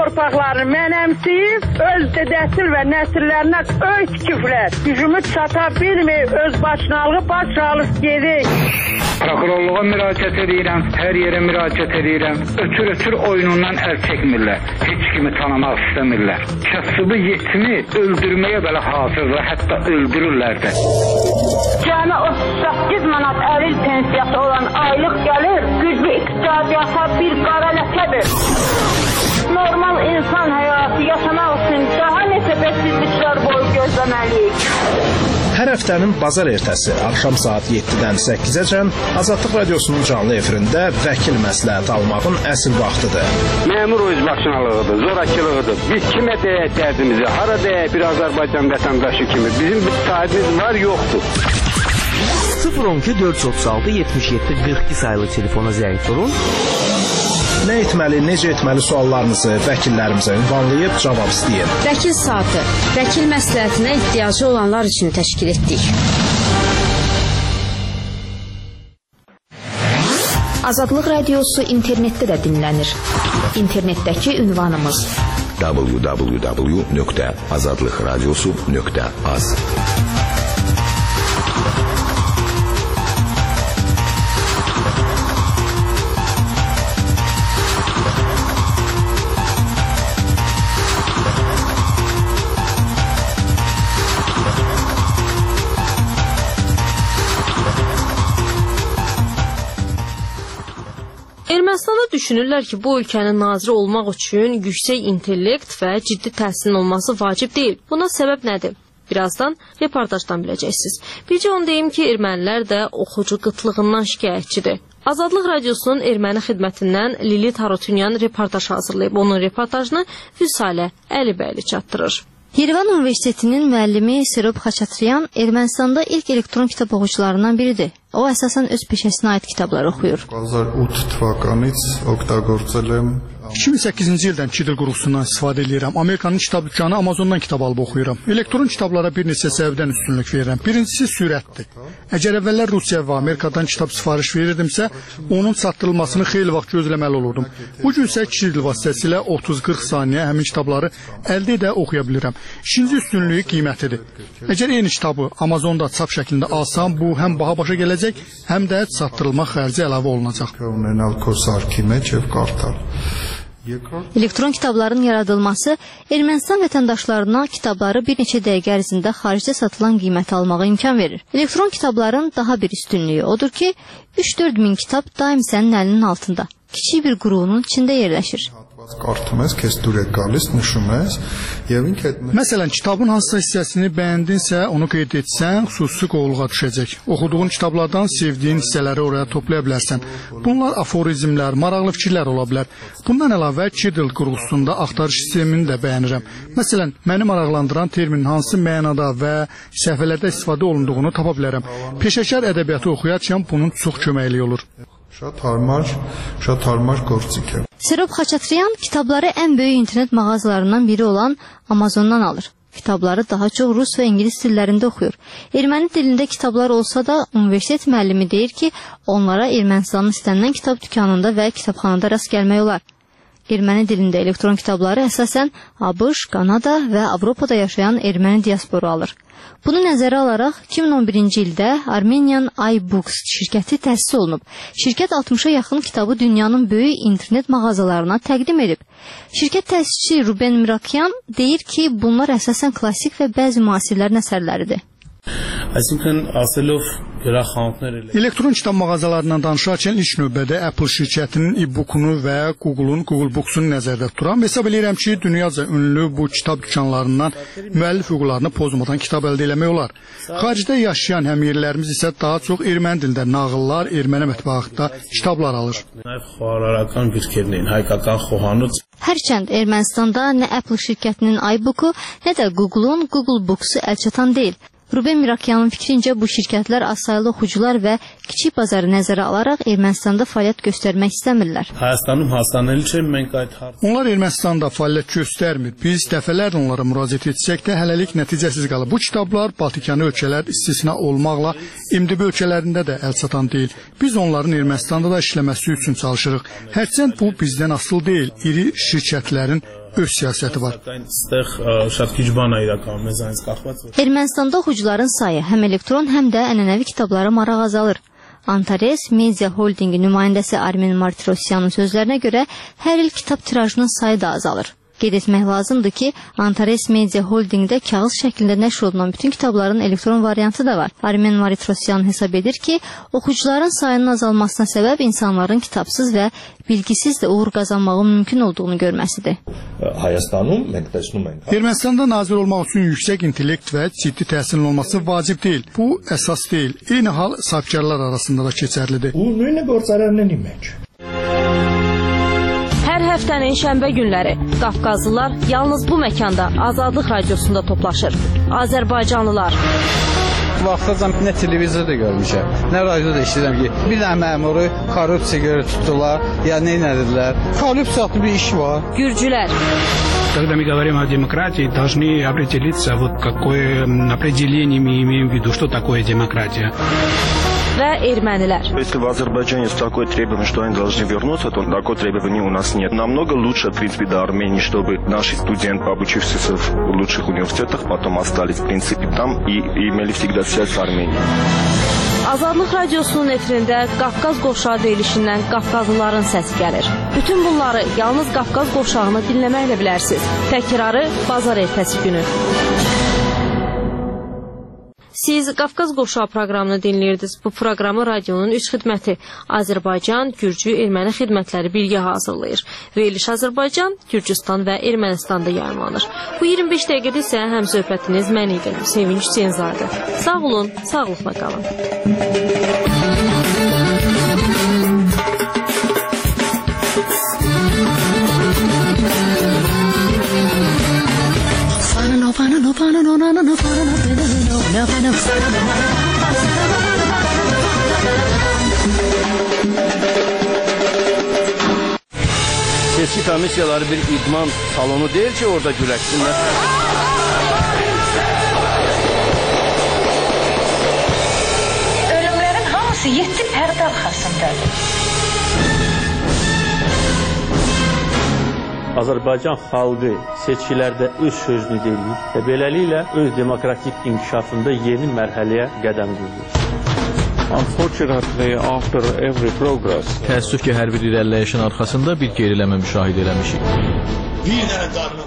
torpaqlarını mənəmsiyib, öz dədəsil və nəsillərinə öy tikiblər. Gücümüz çata bilmir, öz başınalığı baş alıb gedir. Prokurorluğa müraciət edirəm, hər yerə müraciət edirəm. Ötür oyunundan əl çəkmirlər. Heç kimi tanımaq istəmirlər. Kasıbı yetimi öldürməyə belə hazırlar, hətta öldürürlər də. Cəmi 38 manat əril pensiyası olan aylıq gəlir, güclü iqtisadiyyata bir qara ləkədir. Normal insan həyatı yaşamaq üçün daha neçə bəksizliklər boyu gözləməliyik. Hər həftənin bazar ertəsi axşam saat 7-dən 8-əcən Azadlıq Radiosunun canlı efirində vəkil məsləhət almağın əsl vaxtıdır. Məmur özbaşınalığıdır, zorakılığıdır. Biz kimə deyək dərdimizi, hara deyək bir Azərbaycan vətəndaşı kimi. Bizim bir sahibimiz var, yoxdur. 012 436 77 42 sayılı telefona zəng vurun. Nə etməli, necə etməli suallarınızı vəkillərimizə ünvanlayıb cavab istəyin. Vəkil saatı, vəkil məsləhətinə ehtiyacı olanlar üçün təşkil etdik. Azadlıq Radiosu internetdə də dinlənir. İnternetdəki ünvanımız www.azadlıqradiosu.az. Ermənistanda düşünürlər ki, bu ölkənin naziri olmaq üçün yüksək intellekt və ciddi təhsilin olması vacib deyil. Buna səbəb nədir? Birazdan reportajdan biləcəksiniz. Bircə onu deyim ki, ermənilər də oxucu qıtlığından şikayətçidir. Azadlıq Radiosunun erməni xidmətindən Lilit Harutyunyan reportaj hazırlayıb. Onun reportajını Vüsalə Əlibəyli çatdırır. Yerevan Universitetinin müəllimi Serop Xaçatryan Ermənistanda ilk elektron kitab oxucularından biridir. O əsasən öz peşəsinə aid kitablar oxuyur. 2008-ci ildən Kindle qurğusundan istifadə edirəm. Amerikanın kitab dükkanı Amazondan kitab alıb oxuyuram. Elektron kitablara bir neçə səbəbdən üstünlük verirəm. Birincisi sürətdir. Əgər əvvəllər Rusiya və Amerikadan kitab sifariş verirdimsə, onun çatdırılmasını xeyli vaxt gözləməli olurdum. Bu gün isə Kindle vasitəsilə 30-40 saniyə həmin kitabları əldə edə oxuya bilirəm. İkinci üstünlüyü qiymətidir. Əgər eyni kitabı Amazonda çap şəklində alsam, bu həm baha başa gələcək, həm də çatdırılma xərci əlavə olunacaq. Elektron kitabların yaradılması Ermənistan vətəndaşlarına kitabları bir neçə dəqiqə ərzində xaricdə satılan qiyməti almağa imkan verir. Elektron kitabların daha bir üstünlüyü odur ki, 3-4 min kitab daim sənin əlinin altında, kiçik bir qurğunun içində yerləşir. Məsələn, kitabın hansısa hissəsini bəyəndinsə, onu qeyd etsən, xüsusi qovluğa düşəcək. Oxuduğun kitablardan sevdiyin hissələri oraya toplaya bilərsən. Bunlar aforizmlər, maraqlı fikirlər ola bilər. Bundan əlavə Kindle qurğusunda axtarış sistemini də bəyənirəm. Məsələn, məni maraqlandıran terminin hansı mənada və səhifələrdə istifadə olunduğunu tapa bilərəm. Peşəkar ədəbiyyatı oxuyarkən bunun çox köməkli olur. Serop Xaçatryan kitabları ən böyük internet mağazalarından biri olan Amazondan alır. Kitabları daha çox rus və ingilis dillərində oxuyur. Erməni dilində kitablar olsa da universitet müəllimi deyir ki, onlara Ermənistanın istənilən kitab dükanında və kitabxanada rast gəlmək olar. Erməni dilində elektron kitabları əsasən ABŞ, Kanada və Avropada yaşayan erməni diasporu alır. Bunu nəzərə alaraq 2011-ci ildə Armenian iBooks şirkəti təsis olunub. Şirkət 60-a yaxın kitabı dünyanın böyük internet mağazalarına təqdim edib. Şirkət təsisçisi Ruben Mirakyan deyir ki, bunlar əsasən klassik və bəzi müasirlərin əsərləridir. Elektron kitab mağazalarından danışarkən ilk növbədə Apple şirkətinin e-bookunu və Google'un Google Books'unu nəzərdə tuturam. Hesab edirəm ki, dünyaca ünlü bu kitab dükanlarından müəllif hüquqlarını pozmadan kitab əldə eləmək olar. Xaricdə yaşayan həmyerlilərimiz isə daha çox erməni dilində nağıllar, erməni mətbuatında kitablar alır. Hərçənd Ermənistanda nə Apple şirkətinin iBook'u, nə də Google'un Google Books'u əlçatan deyil. Ruben Mirakyanın fikrincə bu şirkətlər azsaylı oxucular və kiçik bazarı nəzərə alaraq Ermənistanda fəaliyyət göstərmək istəmirlər. Onlar Ermənistanda fəaliyyət göstərmir. Biz dəfələrlə onlara müraciət etsək də hələlik nəticəsiz qalıb. Bu kitablar Baltikanı ölkələr istisna olmaqla MDB ölkələrində də əl çatan deyil. Biz onların Ermənistanda da işləməsi üçün çalışırıq. Hərçənd bu bizdən asılı deyil. İri şirkətlərin öz siyasəti var. Ermənistanda oxucuların sayı həm elektron, həm də ənənəvi kitablara maraq azalır. Antares Media Holdingi nümayəndəsi Armen Martirosyanın sözlərinə görə hər il kitab tirajının sayı da azalır. Qeyd etmək lazımdır ki, Antares Media Holdingdə kağız şəklində nəşr olunan bütün kitabların elektron variantı da var. Armen Maritrosyan hesab edir ki, oxucuların sayının azalmasına səbəb insanların kitabsız və bilgisiz də uğur qazanmağı mümkün olduğunu görməsidir. Ermənistanda nazir olmaq üçün yüksək intellekt və ciddi təhsilin olması vacib deyil. Bu əsas deyil. Eyni hal sahibkarlar arasında da keçərlidir. Hər həftənin şənbə günləri Qafqazlılar yalnız bu məkanda Azadlıq Radiosunda toplaşır. Azərbaycanlılar. Vaxtacan nə televizorda görmüşəm, nə radioda eşidirəm ki, bir dənə məmuru korrupsiya görə tutdular, ya nə edildilər. Korrupsiya adlı bir iş var. Gürcülər. Когда мы говорим о демократии, должны определиться, вот какое определение мы имеем в виду, что такое демократия. Və ermənilər. Если в Азербайджане есть такое требование, что они должны вернуться, то такого требования у нас нет. Намного лучше, в принципе, до Армении, чтобы наши студенты, обучившиеся в лучших университетах, потом остались, в принципе, там и имели всегда связь с Арменией. Azadlıq Radiosunun efirində Qafqaz qovşağı deyilişindən Qafqazlıların səsi gəlir. Bütün bunları yalnız Qafqaz qovşağını dinləməklə bilərsiniz. Təkrarı bazar ertəsi günü. Siz Qafqaz qovşağı proqramını dinləyirdiniz. Bu proqramı radionun 3 xidməti Azərbaycan, Gürcü, Erməni xidmətləri birgə hazırlayır. Veriliş Azərbaycan, Gürcüstan və Ermənistanda yayımlanır. Bu 25 dəqiqədə isə həm söhbətiniz mən idim, Sevinç Hüseynzadə. Sağ olun, sağlıqla qalın. Seçki komissiyaları bir idman salonu deyil ki, orada güləşsinlər. Ölümlərin hamısı 7 pərdə arxasındadır. Azərbaycan xalqı seçkilərdə öz sözünü deyir və beləliklə öz demokratik inkişafında yeni mərhələyə qədəm qoyur. Unfortunately, after every progress, təəssüf ki, hər bir irəliləyişin arxasında bir geriləmə müşahidə eləmişik. Bir dənə darbe